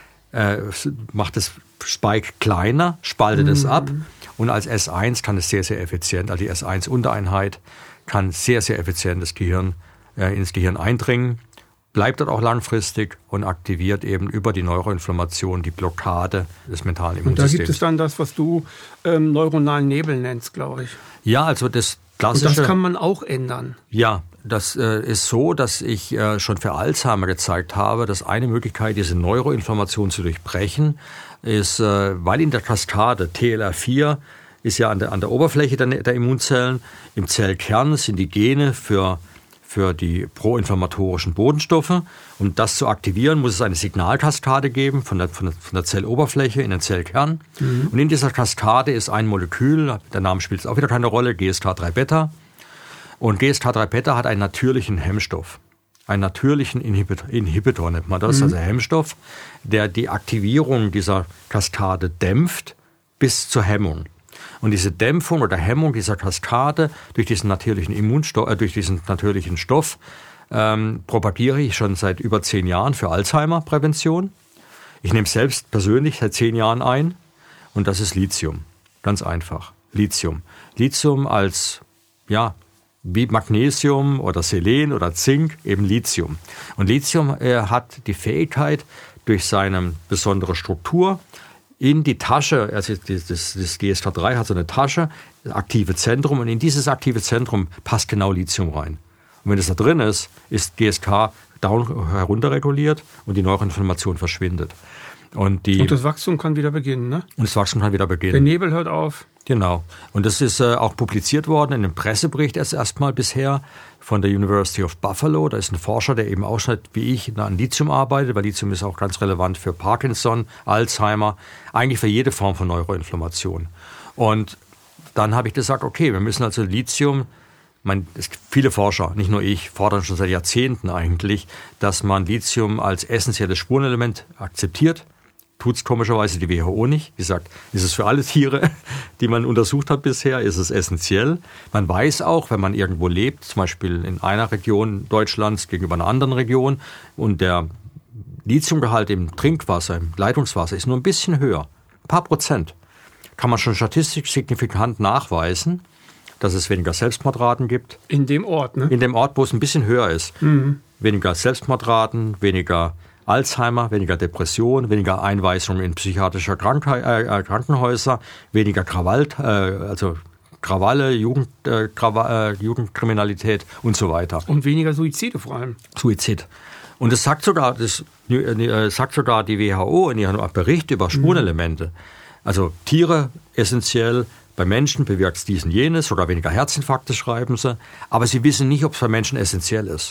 macht das Spike kleiner, spaltet es ab. Und als S1 kann es sehr, sehr effizient, also die S1-Untereinheit kann sehr, sehr effizient ins Gehirn eindringen, bleibt dort auch langfristig und aktiviert eben über die Neuroinflammation die Blockade des mentalen Immunsystems. Und da gibt es dann das, was du neuronalen Nebel nennst, glaube ich. Ja, also das klassische... Und das kann man auch ändern. Ja, das ist so, dass ich schon für Alzheimer gezeigt habe, dass eine Möglichkeit, diese Neuroinflammation zu durchbrechen, ist, weil in der Kaskade TLR4 ist ja an der Oberfläche der Immunzellen, im Zellkern sind die Gene für die proinflammatorischen Bodenstoffe. Um das zu aktivieren, muss es eine Signalkaskade geben von der Zelloberfläche in den Zellkern. Und in dieser Kaskade ist ein Molekül, der Name spielt jetzt auch wieder keine Rolle, GSK3-Beta. Und GSK3-Beta hat einen natürlichen Hemmstoff. Einen natürlichen Inhibitor nennt man das, also Hemmstoff, der die Aktivierung dieser Kaskade dämpft bis zur Hemmung. Und diese Dämpfung oder Hemmung dieser Kaskade durch diesen natürlichen Stoff propagiere ich schon seit über 10 Jahren für Alzheimer-Prävention. Ich nehme es selbst persönlich seit 10 Jahren ein und das ist Lithium. Ganz einfach. Lithium. Lithium als, ja, wie Magnesium oder Selen oder Zink, eben Lithium. Und Lithium hat die Fähigkeit, durch seine besondere Struktur in die Tasche, also das GSK3 hat so eine Tasche, das aktive Zentrum, und in dieses aktive Zentrum passt genau Lithium rein. Und wenn es da drin ist GSK herunterreguliert und die Neuroinflammation verschwindet. Und das Wachstum kann wieder beginnen, ne? Und das Wachstum kann wieder beginnen. Der Nebel hört auf. Genau. Und das ist auch publiziert worden in einem Pressebericht erstmal bisher von der University of Buffalo. Da ist ein Forscher, der eben auch schon wie ich an Lithium arbeitet, weil Lithium ist auch ganz relevant für Parkinson, Alzheimer, eigentlich für jede Form von Neuroinflammation. Und dann habe ich gesagt, okay, wir müssen also Lithium, viele Forscher, nicht nur ich, fordern schon seit Jahrzehnten eigentlich, dass man Lithium als essentielles Spurenelement akzeptiert. Tut es komischerweise die WHO nicht. Die sagt, ist es für alle Tiere, die man untersucht hat bisher, ist es essentiell. Man weiß auch, wenn man irgendwo lebt, zum Beispiel in einer Region Deutschlands gegenüber einer anderen Region, und der Lithiumgehalt im Trinkwasser, im Leitungswasser ist nur ein bisschen höher, ein paar Prozent, kann man schon statistisch signifikant nachweisen, dass es weniger Selbstmordraten gibt. In dem Ort, ne? In dem Ort, wo es ein bisschen höher ist. Weniger Selbstmordraten, weniger Alzheimer, weniger Depression, weniger Einweisungen in psychiatrische Krankenhäuser, weniger Krawalle, Jugendkriminalität und so weiter. Und weniger Suizide vor allem. Suizid. Und das sagt sogar die WHO in ihrem Bericht über Spurenelemente. Also Tiere essentiell, bei Menschen bewirkt es dies und jenes, sogar weniger Herzinfarkte schreiben sie, aber sie wissen nicht, ob es bei Menschen essentiell ist.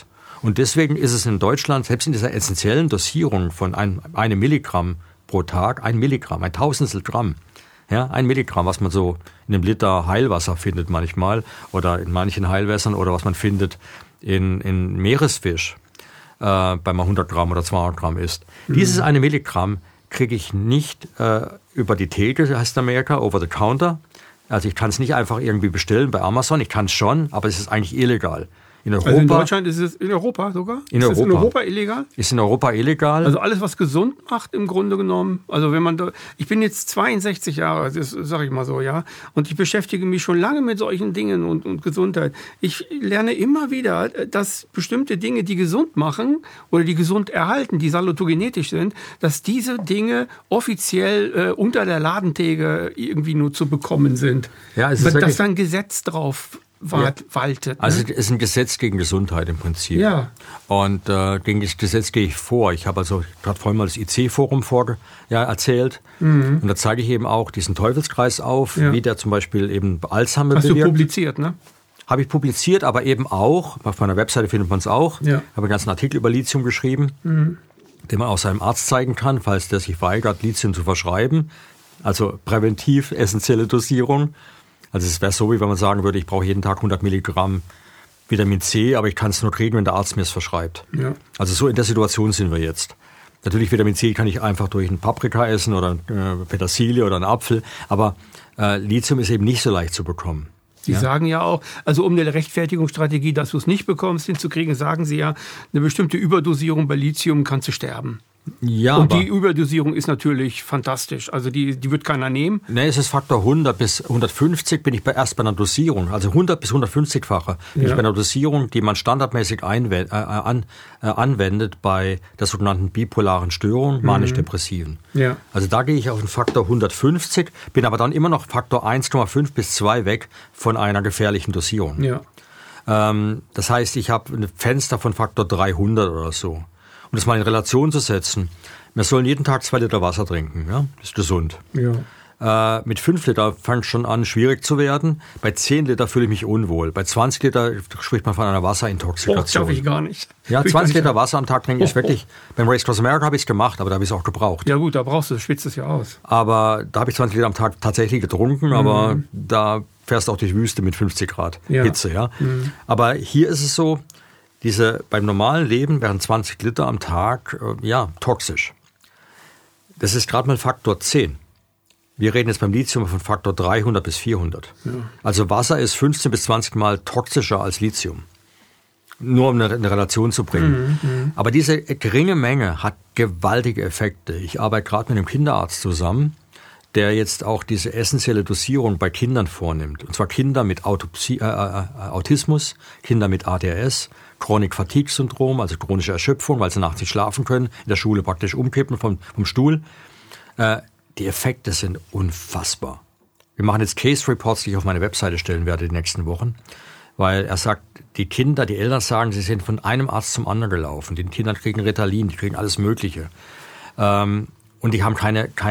Und deswegen ist es in Deutschland, selbst in dieser essentiellen Dosierung von einem Milligramm pro Tag, 1 Milligramm, ein Tausendstel Gramm, ja, 1 Milligramm, was man so in einem Liter Heilwasser findet manchmal oder in manchen Heilwässern oder was man findet in Meeresfisch, wenn man 100 Gramm oder 200 Gramm isst. Dieses 1 Milligramm kriege ich nicht über die Theke, heißt in Amerika, over the counter. Also ich kann es nicht einfach irgendwie bestellen bei Amazon. Ich kann es schon, aber es ist eigentlich illegal. In Europa, also in Deutschland ist es, in Europa sogar? Ist es in Europa illegal? Ist in Europa illegal. Also alles, was gesund macht im Grunde genommen. Also wenn man ich bin jetzt 62 Jahre, das sage ich mal so, ja. Und ich beschäftige mich schon lange mit solchen Dingen und Gesundheit. Ich lerne immer wieder, dass bestimmte Dinge, die gesund machen oder die gesund erhalten, die salutogenetisch sind, dass diese Dinge offiziell unter der Ladentheke irgendwie nur zu bekommen sind. Ja, es ist dass da ein Gesetz drauf waltet. Also es ist ein Gesetz gegen Gesundheit im Prinzip. Ja. Und gegen das Gesetz gehe ich vor. Ich habe also gerade vorhin mal das IC-Forum erzählt. Und da zeige ich eben auch diesen Teufelskreis auf, wie der zum Beispiel eben Alzheimer bewirkt. Hast du publiziert, ne? Habe ich publiziert, aber eben auch, auf meiner Webseite findet man es auch. Ja. Habe einen ganzen Artikel über Lithium geschrieben, den man auch seinem Arzt zeigen kann, falls der sich weigert, Lithium zu verschreiben. Also präventiv, essentielle Dosierung. Also es wäre so, wie wenn man sagen würde, ich brauche jeden Tag 100 Milligramm Vitamin C, aber ich kann es nur kriegen, wenn der Arzt mir es verschreibt. Ja. Also so in der Situation sind wir jetzt. Natürlich Vitamin C kann ich einfach durch einen Paprika essen oder Petersilie oder einen Apfel, aber Lithium ist eben nicht so leicht zu bekommen. Sie sagen ja auch, also um eine Rechtfertigungsstrategie, dass du es nicht bekommst, hinzukriegen, sagen Sie ja, eine bestimmte Überdosierung bei Lithium kannst du sterben. Ja, und die Überdosierung ist natürlich fantastisch. Also die wird keiner nehmen. Nee, es ist Faktor 100 bis 150 bin ich erst bei einer Dosierung. Also 100 bis 150-fache bin ich bei einer Dosierung, die man standardmäßig anwendet bei der sogenannten bipolaren Störung, manisch-depressiven. Ja. Also da gehe ich auf den Faktor 150, bin aber dann immer noch Faktor 1,5 bis 2 weg von einer gefährlichen Dosierung. Ja. Das heißt, ich habe ein Fenster von Faktor 300 oder so. Um das mal in Relation zu setzen, wir sollen jeden Tag 2 Liter Wasser trinken, ja? Das ist gesund. Ja. Mit 5 Liter fängt es schon an, schwierig zu werden. Bei 10 Liter fühle ich mich unwohl. Bei 20 Liter spricht man von einer Wasserintoxikation. Das schaffe ich gar nicht. Ja, 20 Liter Wasser am Tag trinken ist wirklich, beim Race Across America habe ich es gemacht, aber da habe ich es auch gebraucht. Ja gut, da brauchst du, schwitzt es ja aus. Aber da habe ich 20 Liter am Tag tatsächlich getrunken, aber da fährst du auch durch Wüste mit 50 Grad Hitze. Ja. Aber hier ist es so, beim normalen Leben wären 20 Liter am Tag, toxisch. Das ist gerade mal Faktor 10. Wir reden jetzt beim Lithium von Faktor 300 bis 400. Ja. Also Wasser ist 15 bis 20 Mal toxischer als Lithium. Nur um eine Relation zu bringen. Aber diese geringe Menge hat gewaltige Effekte. Ich arbeite gerade mit einem Kinderarzt zusammen, der jetzt auch diese essentielle Dosierung bei Kindern vornimmt. Und zwar Kinder mit Autismus, Kinder mit ADHS, Chronic-Fatigue-Syndrom, also chronische Erschöpfung, weil sie nachts nicht schlafen können, in der Schule praktisch umkippen vom Stuhl. Die Effekte sind unfassbar. Wir machen jetzt Case-Reports, die ich auf meine Webseite stellen werde die nächsten Wochen, weil er sagt, die Eltern sagen, sie sind von einem Arzt zum anderen gelaufen. Die Kinder kriegen Ritalin, die kriegen alles Mögliche. Und die haben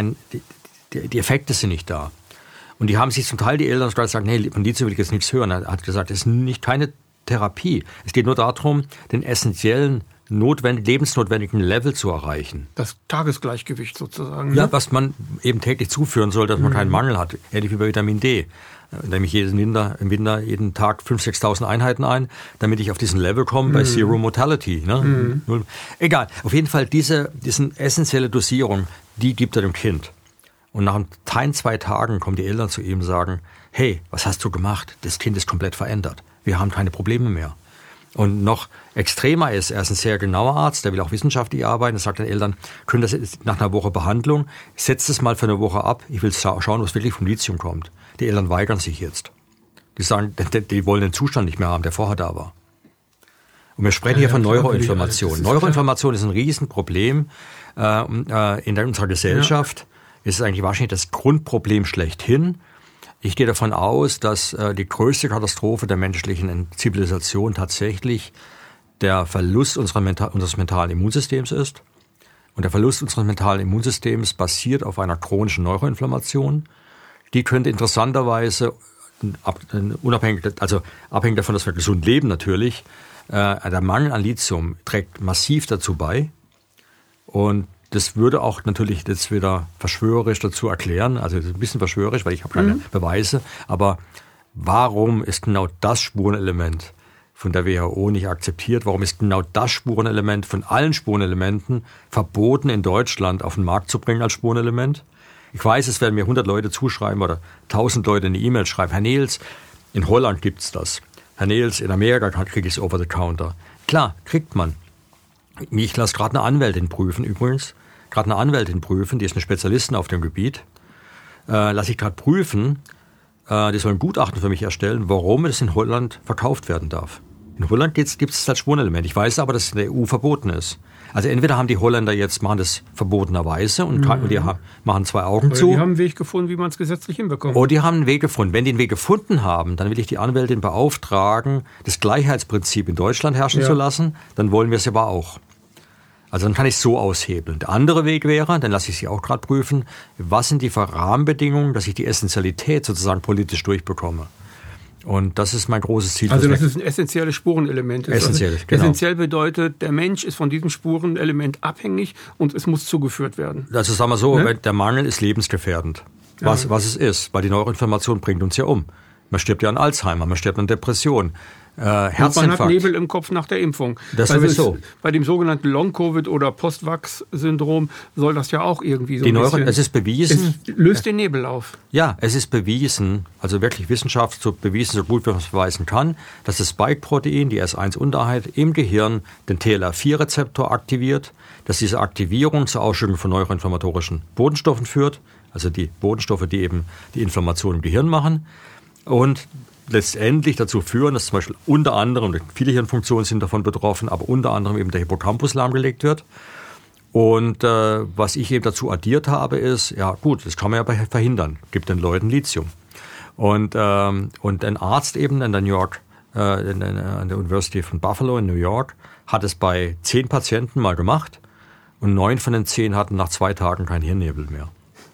die Effekte sind nicht da. Und die haben sich zum Teil, die Eltern, gesagt, nee, von Lithium will ich jetzt nichts hören. Er hat gesagt, es ist keine Therapie. Es geht nur darum, den essentiellen, lebensnotwendigen Level zu erreichen. Das Tagesgleichgewicht sozusagen. Ja, was man eben täglich zuführen soll, dass man keinen Mangel hat. Ähnlich wie bei Vitamin D. Da nehme ich im Winter jeden Tag 5.000, 6.000 Einheiten ein, damit ich auf diesen Level komme bei Zero Mortality. Ne? Egal. Auf jeden Fall, diese essentielle Dosierung, die gibt er dem Kind. Und nach 2 Tagen kommen die Eltern zu ihm und sagen, hey, was hast du gemacht? Das Kind ist komplett verändert. Wir haben keine Probleme mehr. Und noch extremer ist, er ist ein sehr genauer Arzt, der will auch wissenschaftlich arbeiten. Er sagt den Eltern, können das nach einer Woche Behandlung, setzt es mal für eine Woche ab. Ich will schauen, was wirklich vom Lithium kommt. Die Eltern weigern sich jetzt. Die sagen, die wollen den Zustand nicht mehr haben, der vorher da war. Und wir sprechen hier von Neuroinflammation. Neuroinflammation ist ein Riesenproblem in unserer Gesellschaft. Ja. Es ist eigentlich wahrscheinlich das Grundproblem schlechthin. Ich gehe davon aus, dass die größte Katastrophe der menschlichen Zivilisation tatsächlich der Verlust unseres mentalen Immunsystems ist. Und der Verlust unseres mentalen Immunsystems basiert auf einer chronischen Neuroinflammation. Die könnte interessanterweise, abhängig davon, dass wir gesund leben natürlich, der Mangel an Lithium trägt massiv dazu bei. Und das würde auch natürlich jetzt wieder verschwörerisch dazu erklären, also ein bisschen verschwörerisch, weil ich habe keine Beweise, aber warum ist genau das Spurenelement von der WHO nicht akzeptiert? Warum ist genau das Spurenelement von allen Spurenelementen verboten in Deutschland auf den Markt zu bringen als Spurenelement? Ich weiß, es werden mir 100 Leute zuschreiben oder 1000 Leute eine E-Mail schreiben. Herr Nehls, in Holland gibt's das. Herr Nehls, in Amerika kriege ich es over the counter. Klar, kriegt man. Ich lasse gerade eine Anwältin prüfen übrigens. Die ist eine Spezialistin auf dem Gebiet. Lasse ich gerade prüfen, die soll ein Gutachten für mich erstellen, warum es in Holland verkauft werden darf. In Holland gibt es als Spurenelement. Ich weiß aber, dass es in der EU verboten ist. Also entweder haben die Holländer machen das verbotenerweise und die machen 2 Augen zu. Die haben einen Weg gefunden, wie man es gesetzlich hinbekommt. Oder die haben einen Weg gefunden. Wenn die einen Weg gefunden haben, dann will ich die Anwältin beauftragen, das Gleichheitsprinzip in Deutschland herrschen zu lassen. Dann wollen wir es aber auch. Also dann kann ich es so aushebeln. Der andere Weg wäre, dann lasse ich Sie auch gerade prüfen, was sind die Rahmenbedingungen, dass ich die Essentialität sozusagen politisch durchbekomme. Und das ist mein großes Ziel. Also das ist ein essentielles Spurenelement. Essentiell, genau. Essentiell bedeutet, der Mensch ist von diesem Spurenelement abhängig und es muss zugeführt werden. Also sagen wir so, der Mangel ist lebensgefährdend. Was es ist, weil die Neuroinformation bringt uns ja um. Man stirbt ja an Alzheimer, man stirbt an Depression. Herzinfarkt. Man hat Nebel im Kopf nach der Impfung. Das sowieso. Bei dem sogenannten Long-Covid oder Post-Vax-Syndrom soll das ja auch irgendwie so Es ist bewiesen. Es löst den Nebel auf. Ja, es ist bewiesen, also wirklich Wissenschaft so bewiesen, so gut wie man es beweisen kann, dass das Spike-Protein, die S1-Unterheit, im Gehirn den TLR4-Rezeptor aktiviert, dass diese Aktivierung zur Ausschüttung von neuroinflammatorischen Botenstoffen führt, also die Botenstoffe, die eben die Inflammation im Gehirn machen und letztendlich dazu führen, dass zum Beispiel unter anderem, viele Hirnfunktionen sind davon betroffen, aber unter anderem eben der Hippocampus lahmgelegt wird. Und was ich eben dazu addiert habe, ist, ja gut, das kann man ja verhindern, gibt den Leuten Lithium. Und ein Arzt eben in der New York, an der University von Buffalo in New York, hat es bei 10 Patienten mal gemacht und 9 von den 10 hatten nach 2 Tagen keinen Hirnnebel mehr.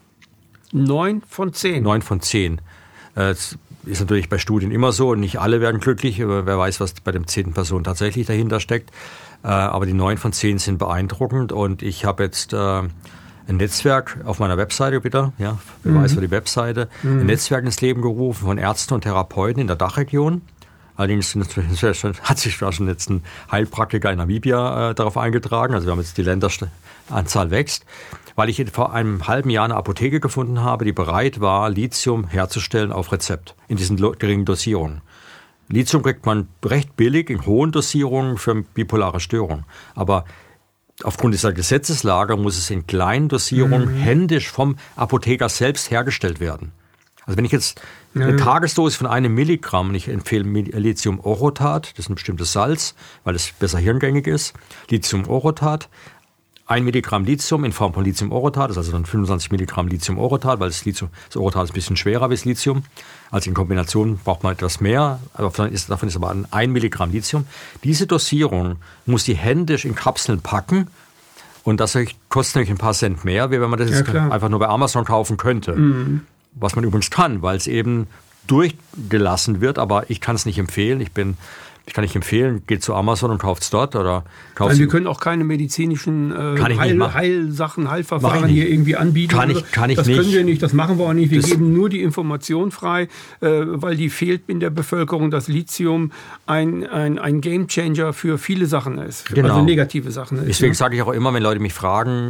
9 von 10? 9 von 10. Ist natürlich bei Studien immer so und nicht alle werden glücklich. Wer weiß, was bei der 10. Person tatsächlich dahinter steckt. Aber die 9 von 10 sind beeindruckend und ich habe jetzt ein Netzwerk auf meiner Webseite wieder, ja, Beweis für die Webseite, ein Netzwerk ins Leben gerufen von Ärzten und Therapeuten in der Dachregion. Allerdings hat sich schon jetzt ein Heilpraktiker in Namibia darauf eingetragen. Also wir haben jetzt die Länderanzahl wächst. Weil ich vor einem halben Jahr eine Apotheke gefunden habe, die bereit war, Lithium herzustellen auf Rezept in diesen geringen Dosierungen. Lithium kriegt man recht billig in hohen Dosierungen für bipolare Störungen. Aber aufgrund dieser Gesetzeslage muss es in kleinen Dosierungen händisch vom Apotheker selbst hergestellt werden. Also wenn ich jetzt eine Tagesdosis von 1 Milligramm, und ich empfehle Lithium-Orotat, das ist ein bestimmtes Salz, weil es besser hirngängig ist, Lithium-Orotat, 1 Milligramm Lithium in Form von Lithium-Orotat, das ist also dann 25 Milligramm Lithium-Orotat, weil das Orotat ist ein bisschen schwerer wie das Lithium. Also in Kombination braucht man etwas mehr, davon ist aber 1 Milligramm Lithium. Diese Dosierung muss die händisch in Kapseln packen und das kostet nämlich ein paar Cent mehr, wie wenn man das jetzt einfach nur bei Amazon kaufen könnte. Was man übrigens kann, weil es eben durchgelassen wird, aber ich kann es nicht empfehlen. Ich kann nicht empfehlen, geht zu Amazon und kauft es dort oder kauft. Also wir können auch keine medizinischen Heilsachen, Heilverfahren hier irgendwie anbieten. Kann ich nicht. Das können wir nicht, das machen wir auch nicht. Wir geben nur die Information frei, weil die fehlt in der Bevölkerung, dass Lithium ein Gamechanger für viele Sachen ist. Genau. Also negative Sachen ist. Deswegen sage ich auch immer, wenn Leute mich fragen,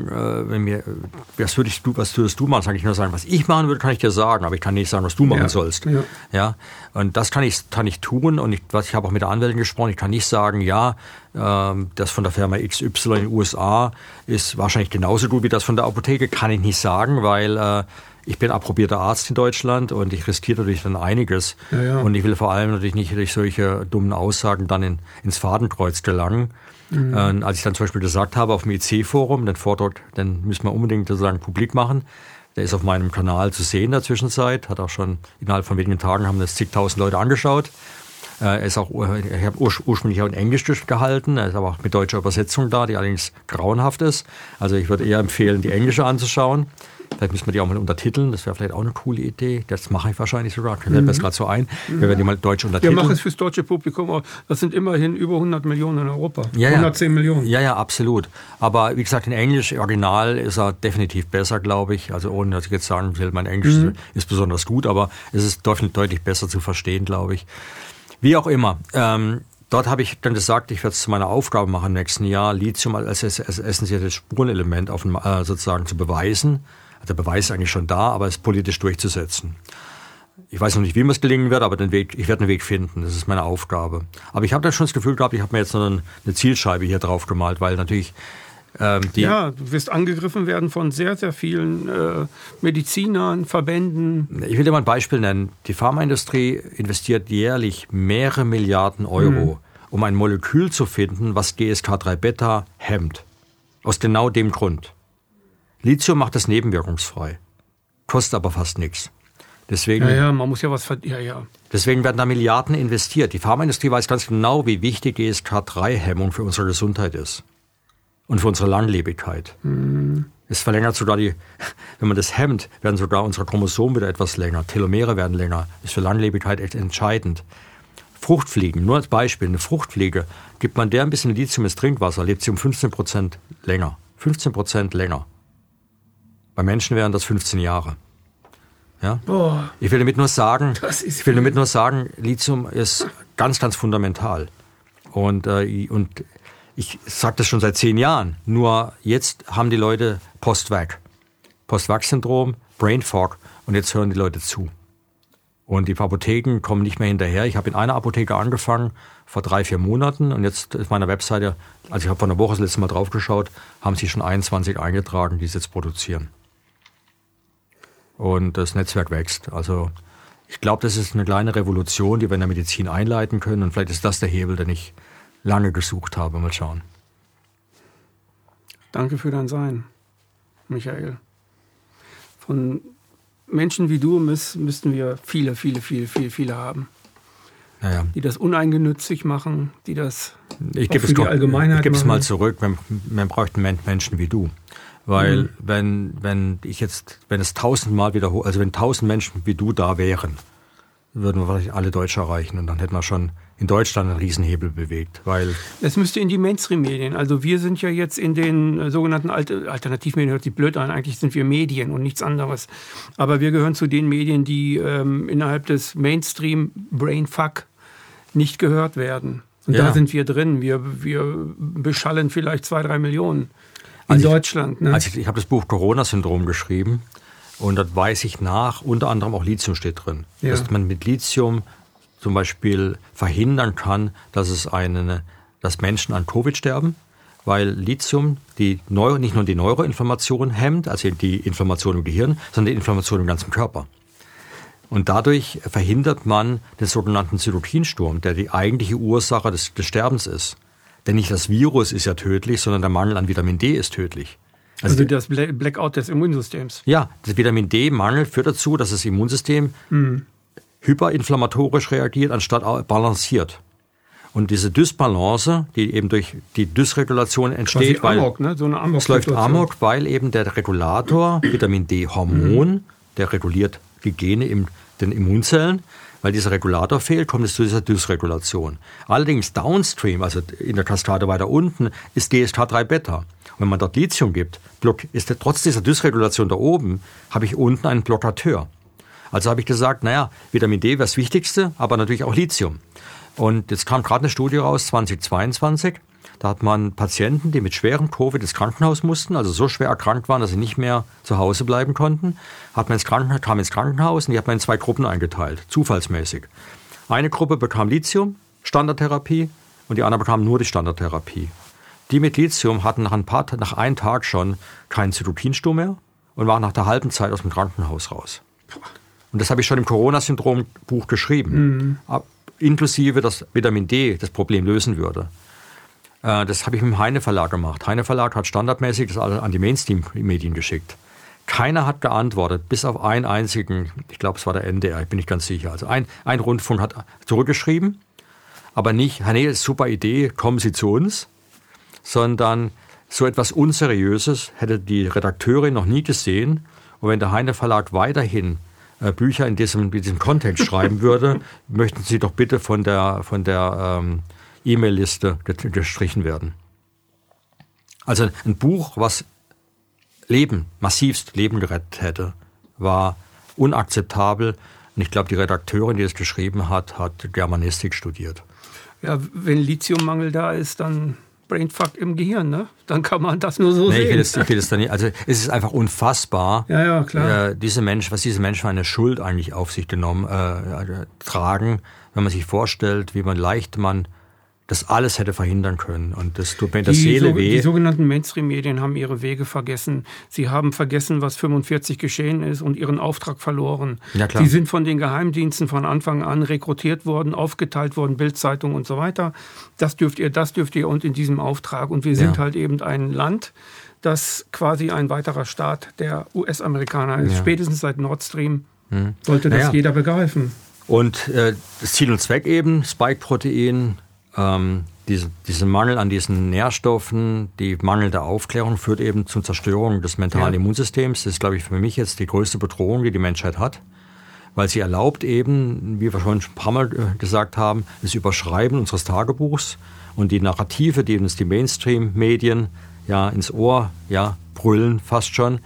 was würdest du machen, sage ich nur sagen, was ich machen würde, kann ich dir sagen, aber ich kann nicht sagen, was du machen sollst. Ja. Und das kann ich tun und ich habe auch mit der Anwältin gesprochen. Ich kann nicht sagen, das von der Firma XY in den USA ist wahrscheinlich genauso gut wie das von der Apotheke. Kann ich nicht sagen, weil ich bin approbierter Arzt in Deutschland und ich riskiere natürlich dann einiges. Ja. Und ich will vor allem natürlich nicht durch solche dummen Aussagen dann ins Fadenkreuz gelangen. Als ich dann zum Beispiel gesagt habe auf dem IC-Forum, den Vortrag, den müssen wir unbedingt sozusagen publik machen. Der ist auf meinem Kanal zu sehen in der Zwischenzeit. Hat auch schon innerhalb von wenigen Tagen haben das zigtausend Leute angeschaut. Ich habe ursprünglich auch in Englisch gehalten, er ist aber auch mit deutscher Übersetzung da, die allerdings grauenhaft ist. Also ich würde eher empfehlen, die englische anzuschauen. Vielleicht müssen wir die auch mal untertiteln. Das wäre vielleicht auch eine coole Idee. Das mache ich wahrscheinlich sogar. Fällt mir das gerade so ein. Wir werden die mal deutsch untertiteln. Wir machen es fürs deutsche Publikum. Das sind immerhin über 100 Millionen in Europa. Ja, 110 Millionen. Ja, absolut. Aber wie gesagt, in Englisch, original ist er definitiv besser, glaube ich. Also ohne, dass ich jetzt sagen will, mein Englisch ist besonders gut, aber es ist deutlich besser zu verstehen, glaube ich. Wie auch immer. Dort habe ich dann gesagt, ich werde es zu meiner Aufgabe machen im nächsten Jahr, Lithium als essentielles Spurenelement sozusagen zu beweisen. Der Beweis ist eigentlich schon da, aber es politisch durchzusetzen. Ich weiß noch nicht, wie mir es gelingen wird, aber ich werde einen Weg finden. Das ist meine Aufgabe. Aber ich habe dann schon das Gefühl gehabt, ich habe mir jetzt noch eine Zielscheibe hier drauf gemalt, weil natürlich du wirst angegriffen werden von sehr, sehr vielen Medizinern, Verbänden. Ich will dir mal ein Beispiel nennen. Die Pharmaindustrie investiert jährlich mehrere Milliarden Euro, um ein Molekül zu finden, was GSK3-Beta hemmt. Aus genau dem Grund. Lithium macht es nebenwirkungsfrei, kostet aber fast nichts. Deswegen, man muss ja was verdienen. Deswegen werden da Milliarden investiert. Die Pharmaindustrie weiß ganz genau, wie wichtig GSK3-Hemmung für unsere Gesundheit ist. Und für unsere Langlebigkeit. Es verlängert sogar wenn man das hemmt, werden sogar unsere Chromosomen wieder etwas länger. Telomere werden länger. Ist für Langlebigkeit echt entscheidend. Fruchtfliegen, nur als Beispiel. Eine Fruchtfliege, gibt man der ein bisschen Lithium ins Trinkwasser, lebt sie um 15% länger. 15% länger. Bei Menschen wären das 15 Jahre. Ja? Ich will damit nur sagen, Lithium ist ganz, ganz fundamental. Und ich sage das schon seit 10 Jahren. Nur jetzt haben die Leute Post-Vac-Syndrom, Brain Fog und jetzt hören die Leute zu. Und die Apotheken kommen nicht mehr hinterher. Ich habe in einer Apotheke angefangen vor 3-4 Monaten und jetzt auf meiner Webseite, also ich habe vor einer Woche das letzte Mal drauf geschaut, haben sich schon 21 eingetragen, die es jetzt produzieren. Und das Netzwerk wächst. Also ich glaube, das ist eine kleine Revolution, die wir in der Medizin einleiten können und vielleicht ist das der Hebel, den ich lange gesucht habe. Mal schauen. Danke für dein Sein, Michael. Von Menschen wie du müssten wir viele haben. Die das uneigenützig machen, die das für die Allgemeinheit machen. Ich gebe es mal zurück. Man braucht Menschen wie du. Weil wenn es 1000 Mal wiederholt, also wenn 1000 Menschen wie du da wären, würden wir wahrscheinlich alle Deutsche erreichen und dann hätten wir schon in Deutschland einen Riesenhebel bewegt. Weil das müsste in die Mainstream-Medien. Also wir sind ja jetzt in den sogenannten Alternativmedien, hört sich blöd an, eigentlich sind wir Medien und nichts anderes. Aber wir gehören zu den Medien, die innerhalb des Mainstream-Brainfuck nicht gehört werden. Und da sind wir drin. Wir beschallen vielleicht 2-3 Millionen in Deutschland. Ne? Ich habe das Buch Corona-Syndrom geschrieben und dort weise ich nach, unter anderem auch Lithium steht drin. Ja. Dass man mit Lithium zum Beispiel verhindern kann, dass Menschen an Covid sterben, weil Lithium nicht nur die Neuroinflammation hemmt, also die Inflammation im Gehirn, sondern die Inflammation im ganzen Körper. Und dadurch verhindert man den sogenannten Zytokinsturm, der die eigentliche Ursache des Sterbens ist. Denn nicht das Virus ist ja tödlich, sondern der Mangel an Vitamin D ist tödlich. Also das Blackout des Immunsystems. Ja, das Vitamin D-Mangel führt dazu, dass das Immunsystem hyperinflammatorisch reagiert, anstatt balanciert. Und diese Dysbalance, die eben durch die Dysregulation entsteht, weil Amok, ne? So eine es läuft Amok, weil eben der Regulator, Vitamin D-Hormon, der reguliert die Gene in den Immunzellen. Weil dieser Regulator fehlt, kommt es zu dieser Dysregulation. Allerdings downstream, also in der Kaskade weiter unten, ist GSK3-Beta. Und wenn man dort Lithium gibt, ist trotz dieser Dysregulation da oben, habe ich unten einen Blockateur. Also habe ich gesagt, Vitamin D wäre das Wichtigste, aber natürlich auch Lithium. Und jetzt kam gerade eine Studie raus, 2022, da hat man Patienten, die mit schwerem Covid ins Krankenhaus mussten, also so schwer erkrankt waren, dass sie nicht mehr zu Hause bleiben konnten, kam ins Krankenhaus und die hat man in 2 Gruppen eingeteilt, zufallsmäßig. Eine Gruppe bekam Lithium, Standardtherapie, und die andere bekam nur die Standardtherapie. Die mit Lithium hatten nach einem Tag schon keinen Zytokinsturm mehr und waren nach der halben Zeit aus dem Krankenhaus raus. Und das habe ich schon im Corona-Syndrom-Buch geschrieben, inklusive, dass Vitamin D das Problem lösen würde. Das habe ich mit dem Heine Verlag gemacht. Heine Verlag hat standardmäßig das an die Mainstream-Medien geschickt. Keiner hat geantwortet, bis auf einen einzigen, ich glaube, es war der NDR, ich bin nicht ganz sicher. Also ein Rundfunk hat zurückgeschrieben, aber nicht, Herr Neel, super Idee, kommen Sie zu uns, sondern so etwas Unseriöses hätte die Redakteurin noch nie gesehen Und wenn der Heine Verlag weiterhin Bücher in diesem Kontext schreiben würde, möchten Sie doch bitte von der E-Mail-Liste gestrichen werden. Also ein Buch, was massivst Leben gerettet hätte, war unakzeptabel. Und ich glaube, die Redakteurin, die es geschrieben hat Germanistik studiert. Ja, wenn Lithiummangel da ist, dann Brainfuck im Gehirn, ne? Dann kann man das nur so sehen. Ich will das da nicht. Also es ist einfach unfassbar, ja, klar. was diese Menschen für eine Schuld eigentlich auf sich genommen tragen, wenn man sich vorstellt, wie leicht man das alles hätte verhindern können. Und das tut mir in der Seele weh. Die sogenannten Mainstream-Medien haben ihre Wege vergessen. Sie haben vergessen, was 45 geschehen ist und ihren Auftrag verloren. Ja, klar. Sie sind von den Geheimdiensten von Anfang an rekrutiert worden, aufgeteilt worden, Bild-Zeitung und so weiter. Das dürft ihr und in diesem Auftrag. Und wir sind halt eben ein Land, das quasi ein weiterer Staat der US-Amerikaner ist. Ja. Spätestens seit Nord Stream sollte das jeder begreifen. Und das Ziel und Zweck eben, Spike-Protein, diesen Mangel an diesen Nährstoffen, die mangelnde Aufklärung führt eben zur Zerstörung des mentalen Immunsystems. Das ist, glaube ich, für mich jetzt die größte Bedrohung, die Menschheit hat, weil sie erlaubt eben, wie wir schon ein paar Mal gesagt haben, das Überschreiben unseres Tagebuchs und die Narrative, die uns die Mainstream-Medien ins Ohr brüllen fast schon,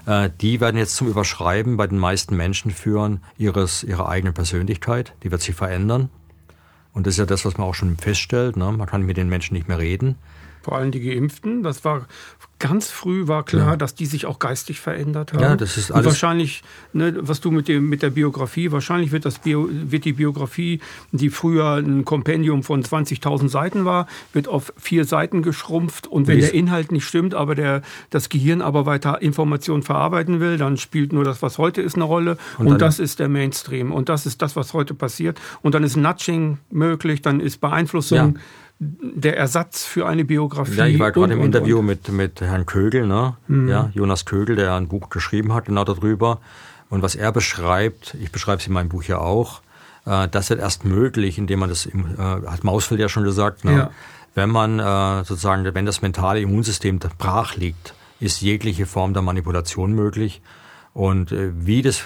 die werden jetzt zum Überschreiben bei den meisten Menschen führen, ihrer eigenen Persönlichkeit. Die wird sich verändern. Und das ist ja das, was man auch schon feststellt. Ne? Man kann mit den Menschen nicht mehr reden. Vor allem die Geimpften. Das war ganz früh klar, dass die sich auch geistig verändert haben. Ja, das ist alles. Und wahrscheinlich, was du mit der Biografie, wahrscheinlich wird die Biografie, die früher ein Kompendium von 20.000 Seiten war, wird auf 4 Seiten geschrumpft. Und wenn der Inhalt nicht stimmt, aber das Gehirn aber weiter Informationen verarbeiten will, dann spielt nur das, was heute ist, eine Rolle. Und das ist der Mainstream. Und das ist das, was heute passiert. Und dann ist Nudging möglich, dann ist Beeinflussung der Ersatz für eine Biografie. Ja, ich war gerade im Interview mit Herrn Kögel, ne? Ja, Jonas Kögel, der ein Buch geschrieben hat, genau darüber. Und was er beschreibt, ich beschreibe es in meinem Buch ja auch, das wird erst möglich, indem man das, hat Mausfeld ja schon gesagt, ne? Ja. Wenn man wenn das mentale Immunsystem brach liegt, ist jegliche Form der Manipulation möglich. Und wie das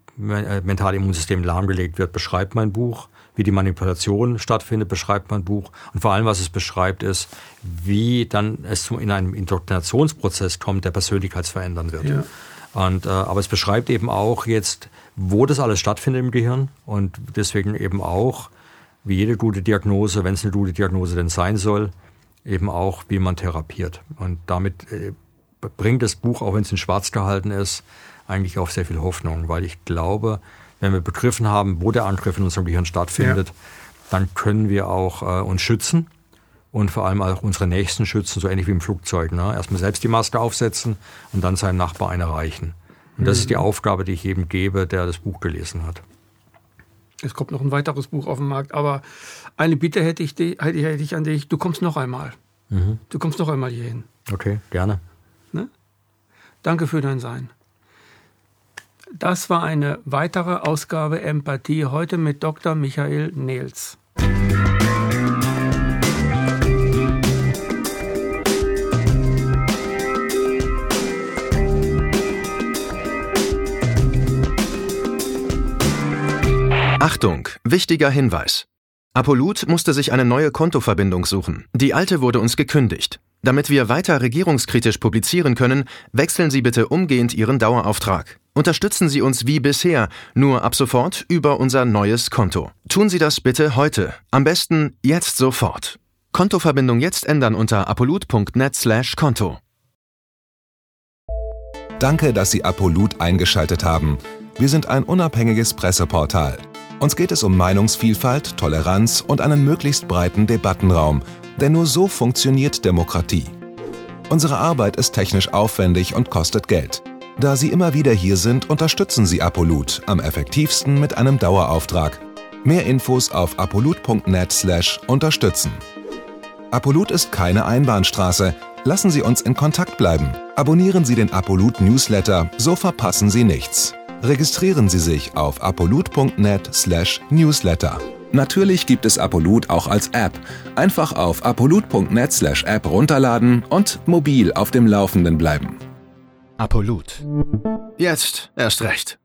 mentale Immunsystem lahmgelegt wird, beschreibt mein Buch. Wie die Manipulation stattfindet, beschreibt mein Buch. Und vor allem, was es beschreibt, ist, wie dann es in einem Indoktrinationsprozess kommt, der persönlichkeitsverändern wird. Ja. Und, aber es beschreibt eben auch jetzt, wo das alles stattfindet im Gehirn. Und deswegen eben auch, wie jede gute Diagnose, wenn es eine gute Diagnose denn sein soll, eben auch, wie man therapiert. Und damit bringt das Buch, auch wenn es in schwarz gehalten ist, eigentlich auch sehr viel Hoffnung. Weil ich glaube, wenn wir begriffen haben, wo der Angriff in unserem Gehirn stattfindet, dann können wir auch uns schützen und vor allem auch unsere Nächsten schützen, so ähnlich wie im Flugzeug. Ne? Erstmal selbst die Maske aufsetzen und dann seinem Nachbar eine reichen. Und das ist die Aufgabe, die ich jedem gebe, der das Buch gelesen hat. Es kommt noch ein weiteres Buch auf den Markt, aber eine Bitte hätte ich an dich. Du kommst noch einmal. Du kommst noch einmal hierhin. Okay, gerne. Ne? Danke für dein Sein. Das war eine weitere Ausgabe Empathie, heute mit Dr. Michael Nehls. Achtung, wichtiger Hinweis. Apolut musste sich eine neue Kontoverbindung suchen. Die alte wurde uns gekündigt. Damit wir weiter regierungskritisch publizieren können, wechseln Sie bitte umgehend Ihren Dauerauftrag. Unterstützen Sie uns wie bisher, nur ab sofort über unser neues Konto. Tun Sie das bitte heute. Am besten jetzt sofort. Kontoverbindung jetzt ändern unter apolut.net/Konto. Danke, dass Sie Apolut eingeschaltet haben. Wir sind ein unabhängiges Presseportal. Uns geht es um Meinungsvielfalt, Toleranz und einen möglichst breiten Debattenraum, denn nur so funktioniert Demokratie. Unsere Arbeit ist technisch aufwendig und kostet Geld. Da Sie immer wieder hier sind, unterstützen Sie Apolut am effektivsten mit einem Dauerauftrag. Mehr Infos auf apolut.net/unterstützen. Apolut ist keine Einbahnstraße. Lassen Sie uns in Kontakt bleiben. Abonnieren Sie den Apolut Newsletter, so verpassen Sie nichts. Registrieren Sie sich auf apolut.net/Newsletter. Natürlich gibt es Apolut auch als App. Einfach auf apolut.net/App runterladen und mobil auf dem Laufenden bleiben. Apolut. Jetzt erst recht.